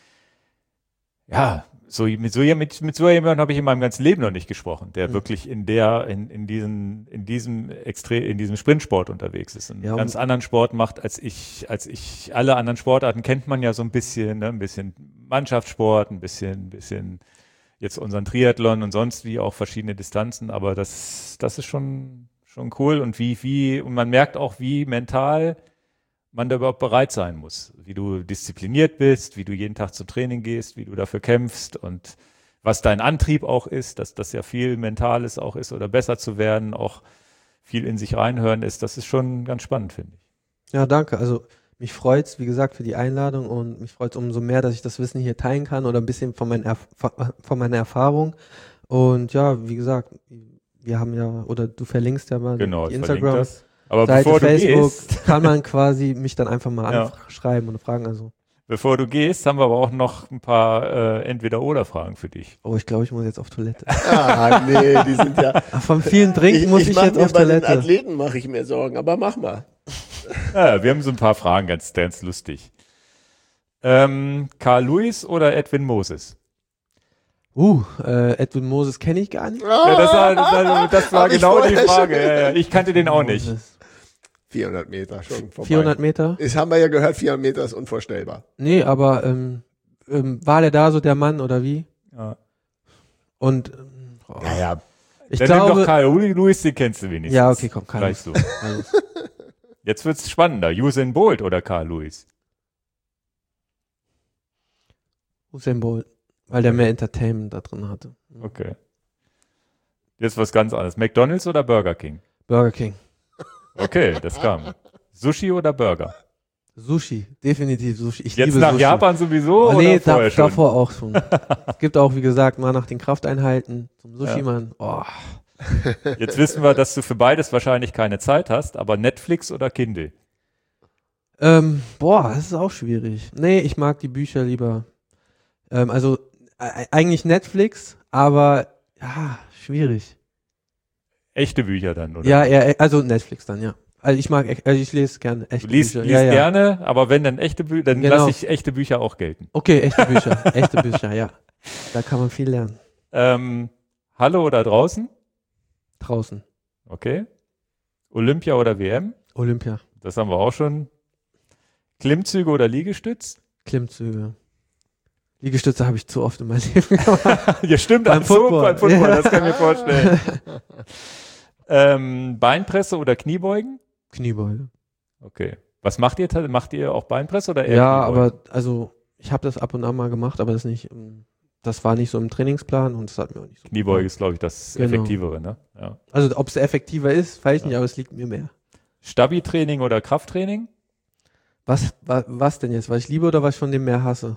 [SPEAKER 1] ja, so mit so mit, mit so jemandem habe ich in meinem ganzen Leben noch nicht gesprochen, der
[SPEAKER 2] Mhm.
[SPEAKER 1] wirklich in der, in, in diesen, in diesem Extre in diesem Sprintsport unterwegs ist, einen
[SPEAKER 2] Ja,
[SPEAKER 1] ganz
[SPEAKER 2] und-
[SPEAKER 1] anderen Sport macht, als ich, als ich, alle anderen Sportarten kennt man ja so ein bisschen, ne, ein bisschen Mannschaftssport, ein bisschen, ein bisschen jetzt unseren Triathlon und sonst wie auch verschiedene Distanzen, aber das, das ist schon, schon cool und wie, wie, und man merkt auch, wie mental man da überhaupt bereit sein muss, wie du diszipliniert bist, wie du jeden Tag zum Training gehst, wie du dafür kämpfst und was dein Antrieb auch ist, dass das ja viel Mentales auch ist oder besser zu werden, auch viel in sich reinhören ist. Das ist schon ganz spannend, finde ich.
[SPEAKER 2] Ja, danke. Also mich freut's, wie gesagt, für die Einladung und mich freut's umso mehr, dass ich das Wissen hier teilen kann oder ein bisschen von, meinen Erf von meiner Erfahrung. Und ja, wie gesagt, wir haben ja, oder du verlinkst ja mal
[SPEAKER 1] Genau,
[SPEAKER 2] die
[SPEAKER 1] ich verlinke
[SPEAKER 2] Instagram.
[SPEAKER 1] das. Aber
[SPEAKER 2] Seite,
[SPEAKER 1] bevor du
[SPEAKER 2] Facebook,
[SPEAKER 1] gehst,
[SPEAKER 2] kann man quasi mich dann einfach mal
[SPEAKER 1] Ja.
[SPEAKER 2] anschreiben und fragen. Also,
[SPEAKER 1] bevor du gehst, haben wir aber auch noch ein paar äh, Entweder-Oder-Fragen für dich.
[SPEAKER 2] oh, ich glaube, ich muss jetzt auf Toilette.
[SPEAKER 3] Ah, nee, die sind ja.
[SPEAKER 2] Ach, vom vielen Trinken muss ich,
[SPEAKER 3] mach
[SPEAKER 2] jetzt
[SPEAKER 3] mir
[SPEAKER 2] auf
[SPEAKER 3] bei den
[SPEAKER 2] Toilette.
[SPEAKER 3] Athleten mache ich mir Sorgen, aber mach mal.
[SPEAKER 1] Ja, wir haben so ein paar Fragen, ganz, ganz lustig. Ähm, Carl Lewis oder Edwin Moses?
[SPEAKER 2] Uh, äh, Edwin Moses kenne ich gar nicht.
[SPEAKER 1] Ja, das war, das war, das war
[SPEAKER 3] Hab ich
[SPEAKER 1] genau die
[SPEAKER 3] vorher
[SPEAKER 1] Frage.
[SPEAKER 3] schon-
[SPEAKER 1] Ja, ja. Ich kannte den auch nicht.
[SPEAKER 2] Moses.
[SPEAKER 3] vierhundert Meter schon vorbei.
[SPEAKER 2] vierhundert Meter?
[SPEAKER 3] Das haben wir ja gehört, vierhundert Meter ist unvorstellbar.
[SPEAKER 2] Nee, aber ähm, ähm, war der da so der Mann oder wie?
[SPEAKER 1] Ja.
[SPEAKER 2] Und ähm, oh,
[SPEAKER 3] Naja,
[SPEAKER 2] ich
[SPEAKER 1] Dann nimm doch
[SPEAKER 2] glaube,
[SPEAKER 1] Carl Lewis, den kennst du wenigstens.
[SPEAKER 2] ja, okay, komm, kann
[SPEAKER 1] Gleich
[SPEAKER 2] ich.
[SPEAKER 1] so. Jetzt wird's spannender. Usain Bolt oder Carl Lewis?
[SPEAKER 2] Usain Bolt, weil der mehr Entertainment da drin hatte.
[SPEAKER 1] Okay. Jetzt was ganz anderes. McDonald's oder Burger King?
[SPEAKER 2] Burger King.
[SPEAKER 1] Okay, das kam. Sushi oder Burger?
[SPEAKER 2] Sushi, definitiv Sushi. Ich
[SPEAKER 1] Jetzt
[SPEAKER 2] liebe
[SPEAKER 1] nach
[SPEAKER 2] Sushi.
[SPEAKER 1] Japan sowieso
[SPEAKER 2] Oh,
[SPEAKER 1] oder
[SPEAKER 2] nee,
[SPEAKER 1] vorher
[SPEAKER 2] da,
[SPEAKER 1] schon?
[SPEAKER 2] davor auch schon. Es gibt auch, wie gesagt, mal nach den Krafteinheiten zum Sushi-Mann. Oh,
[SPEAKER 1] Jetzt wissen wir, dass du für beides wahrscheinlich keine Zeit hast, aber Netflix oder Kindle?
[SPEAKER 2] ähm, boah, das ist auch schwierig. Nee, ich mag die Bücher lieber. Ähm, also äh, eigentlich Netflix, aber ja, schwierig.
[SPEAKER 1] Echte Bücher dann, oder?
[SPEAKER 2] Ja, ja, also Netflix dann, ja. Also ich mag, echt- also ich lese gerne echte
[SPEAKER 1] Du liest,
[SPEAKER 2] Bücher.
[SPEAKER 1] liest
[SPEAKER 2] ja, ja.
[SPEAKER 1] gerne, aber wenn dann echte Bücher, dann
[SPEAKER 2] Genau.
[SPEAKER 1] lasse ich echte Bücher auch gelten.
[SPEAKER 2] Okay, echte Bücher, echte Bücher, ja. Da kann man viel lernen.
[SPEAKER 1] Ähm, Halle oder draußen?
[SPEAKER 2] Draußen.
[SPEAKER 1] Okay. Olympia oder W M?
[SPEAKER 2] Olympia.
[SPEAKER 1] Das haben wir auch schon. Klimmzüge oder Liegestütz?
[SPEAKER 2] Klimmzüge. Liegestütze habe ich zu oft in meinem Leben gemacht.
[SPEAKER 1] Ja, stimmt,
[SPEAKER 2] Beim
[SPEAKER 1] ach so,
[SPEAKER 2] Football.
[SPEAKER 1] beim Football,
[SPEAKER 2] Ja.
[SPEAKER 1] das kann ich mir vorstellen. ähm, Beinpresse oder Kniebeugen?
[SPEAKER 2] Kniebeuge.
[SPEAKER 1] Okay. Was macht ihr? ta- Macht ihr auch Beinpresse oder eher
[SPEAKER 2] Ja,
[SPEAKER 1] Kniebeugen?
[SPEAKER 2] aber also ich habe das ab und an mal gemacht, aber das nicht, ähm, das war nicht so im Trainingsplan und das hat mir auch nicht so
[SPEAKER 1] Kniebeuge ist, glaube ich, das
[SPEAKER 2] Genau.
[SPEAKER 1] Effektivere, ne? Ja.
[SPEAKER 2] Also ob es effektiver ist, weiß ich
[SPEAKER 1] Ja.
[SPEAKER 2] nicht, aber es liegt mir mehr.
[SPEAKER 1] Stabi-Training oder Krafttraining?
[SPEAKER 2] Was, wa, was denn jetzt? Was ich liebe oder was ich von dem mehr hasse?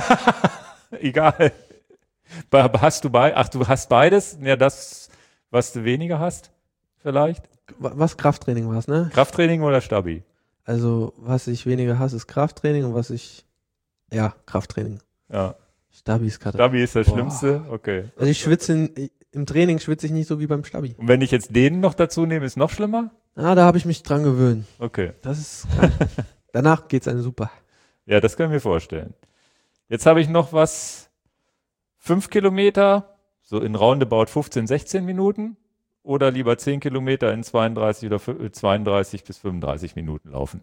[SPEAKER 1] Egal. Ba- Hast du bei, ach, du hast beides? Ja, das, was du weniger hast, vielleicht?
[SPEAKER 2] Wa- Was Krafttraining war es, ne?
[SPEAKER 1] Krafttraining oder Stabi?
[SPEAKER 2] Also was ich weniger hasse, ist Krafttraining und was ich, ja, Krafttraining.
[SPEAKER 1] Ja.
[SPEAKER 2] Stabi ist Katastrophe.
[SPEAKER 1] Stabi ist das
[SPEAKER 2] Boah.
[SPEAKER 1] Schlimmste? Okay.
[SPEAKER 2] Also ich schwitze, in, im Training schwitze ich nicht so wie beim Stabi.
[SPEAKER 1] Und wenn ich jetzt den noch dazu nehme, ist noch schlimmer?
[SPEAKER 2] Ah, da habe ich mich dran gewöhnt.
[SPEAKER 1] Okay.
[SPEAKER 2] Das ist geil. Danach geht's einem super.
[SPEAKER 1] Ja, das kann ich mir vorstellen. Jetzt habe ich noch was, fünf Kilometer, so in roundabout fünfzehn, sechzehn Minuten oder lieber zehn Kilometer in zweiunddreißig oder fü- zweiunddreißig bis fünfunddreißig Minuten laufen.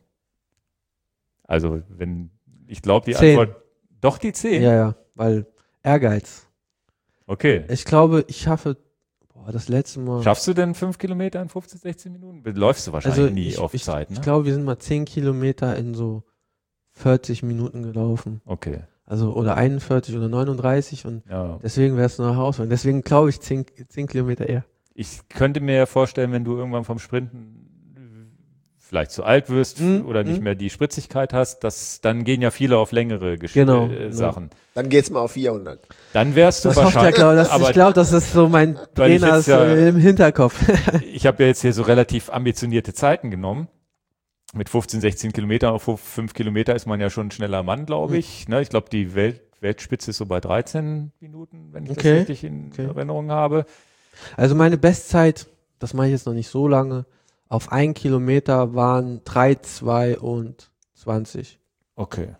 [SPEAKER 1] Also wenn, ich glaube die
[SPEAKER 2] Zehn.
[SPEAKER 1] Antwort, doch die zehn?
[SPEAKER 2] Ja, ja, weil Ehrgeiz.
[SPEAKER 1] Okay.
[SPEAKER 2] Ich glaube, ich schaffe, boah, das letzte Mal.
[SPEAKER 1] Schaffst du denn fünf Kilometer in fünfzehn, sechzehn Minuten? Läufst du wahrscheinlich
[SPEAKER 2] also
[SPEAKER 1] nie
[SPEAKER 2] ich,
[SPEAKER 1] auf
[SPEAKER 2] ich,
[SPEAKER 1] Zeit, ne?
[SPEAKER 2] ich glaube, wir sind mal zehn Kilometer in so vierzig Minuten gelaufen.
[SPEAKER 1] Okay,
[SPEAKER 2] Also, oder einundvierzig oder neununddreißig und
[SPEAKER 1] ja.
[SPEAKER 2] deswegen wäre es eine Herausforderung. Deswegen glaube ich zehn, zehn Kilometer eher.
[SPEAKER 1] Ich könnte mir ja vorstellen, wenn du irgendwann vom Sprinten vielleicht zu alt wirst
[SPEAKER 2] Mhm,
[SPEAKER 1] oder nicht
[SPEAKER 2] mhm.
[SPEAKER 1] mehr die Spritzigkeit hast, dass dann gehen ja viele auf längere Gesch
[SPEAKER 2] Genau,
[SPEAKER 1] äh,
[SPEAKER 2] ja.
[SPEAKER 1] Sachen.
[SPEAKER 3] dann geht's mal auf vierhundert.
[SPEAKER 1] Dann wärst du
[SPEAKER 2] Das hofft ja,
[SPEAKER 1] wahrscheinlich,
[SPEAKER 2] glaube das,
[SPEAKER 1] aber
[SPEAKER 2] ich glaube, das ist so mein
[SPEAKER 1] weil ich
[SPEAKER 2] Trainer
[SPEAKER 1] jetzt
[SPEAKER 2] ist,
[SPEAKER 1] ja-
[SPEAKER 2] äh, im Hinterkopf.
[SPEAKER 1] ich habe ja jetzt hier so relativ ambitionierte Zeiten genommen. Mit fünfzehn, sechzehn Kilometern auf fünf Kilometer ist man ja schon ein schneller Mann, glaube ich. Ne, ich glaube, die Welt, Weltspitze ist so bei dreizehn Minuten, wenn ich
[SPEAKER 2] Okay,
[SPEAKER 1] das richtig in
[SPEAKER 2] okay.
[SPEAKER 1] Erinnerung habe.
[SPEAKER 2] Also meine Bestzeit, das mache ich jetzt noch nicht so lange, auf ein Kilometer waren drei zweiundzwanzig.
[SPEAKER 1] Okay.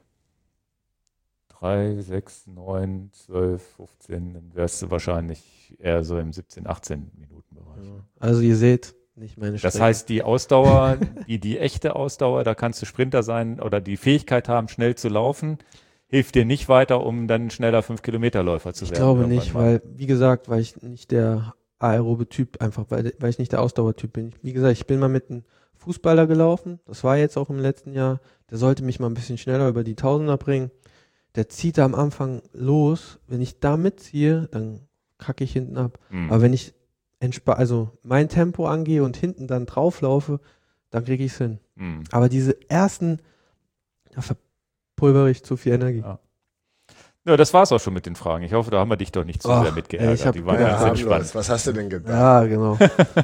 [SPEAKER 1] drei, sechs, neun, zwölf, fünfzehn, dann wärst du wahrscheinlich eher so im siebzehn, achtzehn Minuten Bereich.
[SPEAKER 2] Also ihr seht, nicht meine
[SPEAKER 1] Das
[SPEAKER 2] Strecke.
[SPEAKER 1] heißt, die Ausdauer, die, die echte Ausdauer, da kannst du Sprinter sein oder die Fähigkeit haben, schnell zu laufen, hilft dir nicht weiter, um dann schneller fünf Kilometer-Läufer zu
[SPEAKER 2] Ich
[SPEAKER 1] werden.
[SPEAKER 2] glaube
[SPEAKER 1] irgendwann
[SPEAKER 2] nicht,
[SPEAKER 1] mal.
[SPEAKER 2] weil, wie gesagt, weil ich nicht der aerobe Typ, einfach weil, weil ich nicht der Ausdauertyp bin. Wie gesagt, ich bin mal mit einem Fußballer gelaufen, das war jetzt auch im letzten Jahr, der sollte mich mal ein bisschen schneller über die Tausender bringen. der zieht da am Anfang los. Wenn ich da mitziehe, dann kacke ich hinten ab.
[SPEAKER 1] Mhm.
[SPEAKER 2] Aber wenn ich entspa- also mein Tempo angehe und hinten dann drauflaufe, dann kriege ich es hin.
[SPEAKER 1] Mhm.
[SPEAKER 2] Aber diese ersten, da verpulvere ich zu viel Energie.
[SPEAKER 1] Ja. Ja, das war's auch schon mit den Fragen. Ich hoffe, da haben wir dich doch nicht zu
[SPEAKER 2] Och,
[SPEAKER 1] sehr mit geärgert.
[SPEAKER 2] ich hab-
[SPEAKER 1] Die waren
[SPEAKER 3] Ja,
[SPEAKER 1] ganz
[SPEAKER 3] harmlos.
[SPEAKER 1] entspannt.
[SPEAKER 3] Was hast du denn gedacht?
[SPEAKER 2] Ja, genau.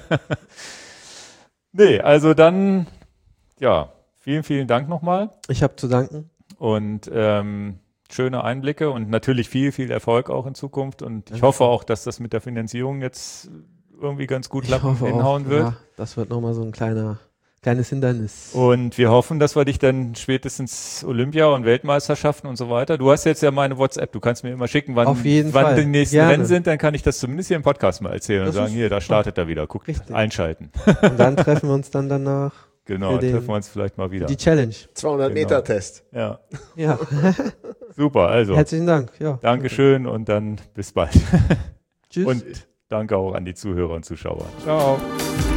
[SPEAKER 1] Nee, also dann, ja, vielen, vielen Dank nochmal
[SPEAKER 2] Ich habe zu danken.
[SPEAKER 1] und ähm, schöne Einblicke und natürlich viel, viel Erfolg auch in Zukunft und ich
[SPEAKER 2] Danke.
[SPEAKER 1] hoffe auch, dass das mit der Finanzierung jetzt irgendwie ganz gut
[SPEAKER 2] Ich
[SPEAKER 1] klappen,
[SPEAKER 2] hoffe
[SPEAKER 1] hinhauen
[SPEAKER 2] auch,
[SPEAKER 1] wird.
[SPEAKER 2] ja, das wird nochmal so ein kleiner, kleines Hindernis.
[SPEAKER 1] Und wir hoffen, dass wir dich dann spätestens Olympia und Weltmeisterschaften und so weiter. Du hast jetzt ja meine WhatsApp, du kannst mir immer schicken, wann,
[SPEAKER 2] Auf jeden
[SPEAKER 1] wann
[SPEAKER 2] Fall.
[SPEAKER 1] die nächsten
[SPEAKER 2] Gerne.
[SPEAKER 1] Rennen sind, dann kann ich das zumindest hier im Podcast mal erzählen
[SPEAKER 2] Das
[SPEAKER 1] und sagen,
[SPEAKER 2] ist
[SPEAKER 1] hier, da startet er wieder, guckt,
[SPEAKER 2] Richtig.
[SPEAKER 1] einschalten.
[SPEAKER 2] Und dann treffen wir uns dann danach
[SPEAKER 1] Genau,
[SPEAKER 2] Für den-
[SPEAKER 1] treffen wir uns vielleicht mal wieder.
[SPEAKER 2] die Challenge.
[SPEAKER 3] zweihundert
[SPEAKER 1] Genau.
[SPEAKER 3] Meter Test.
[SPEAKER 1] Ja,
[SPEAKER 2] Ja,
[SPEAKER 1] super, also
[SPEAKER 2] herzlichen Dank. Ja.
[SPEAKER 1] Dankeschön und dann bis bald.
[SPEAKER 2] Tschüss.
[SPEAKER 1] Und danke auch an die Zuhörer und Zuschauer. Ciao.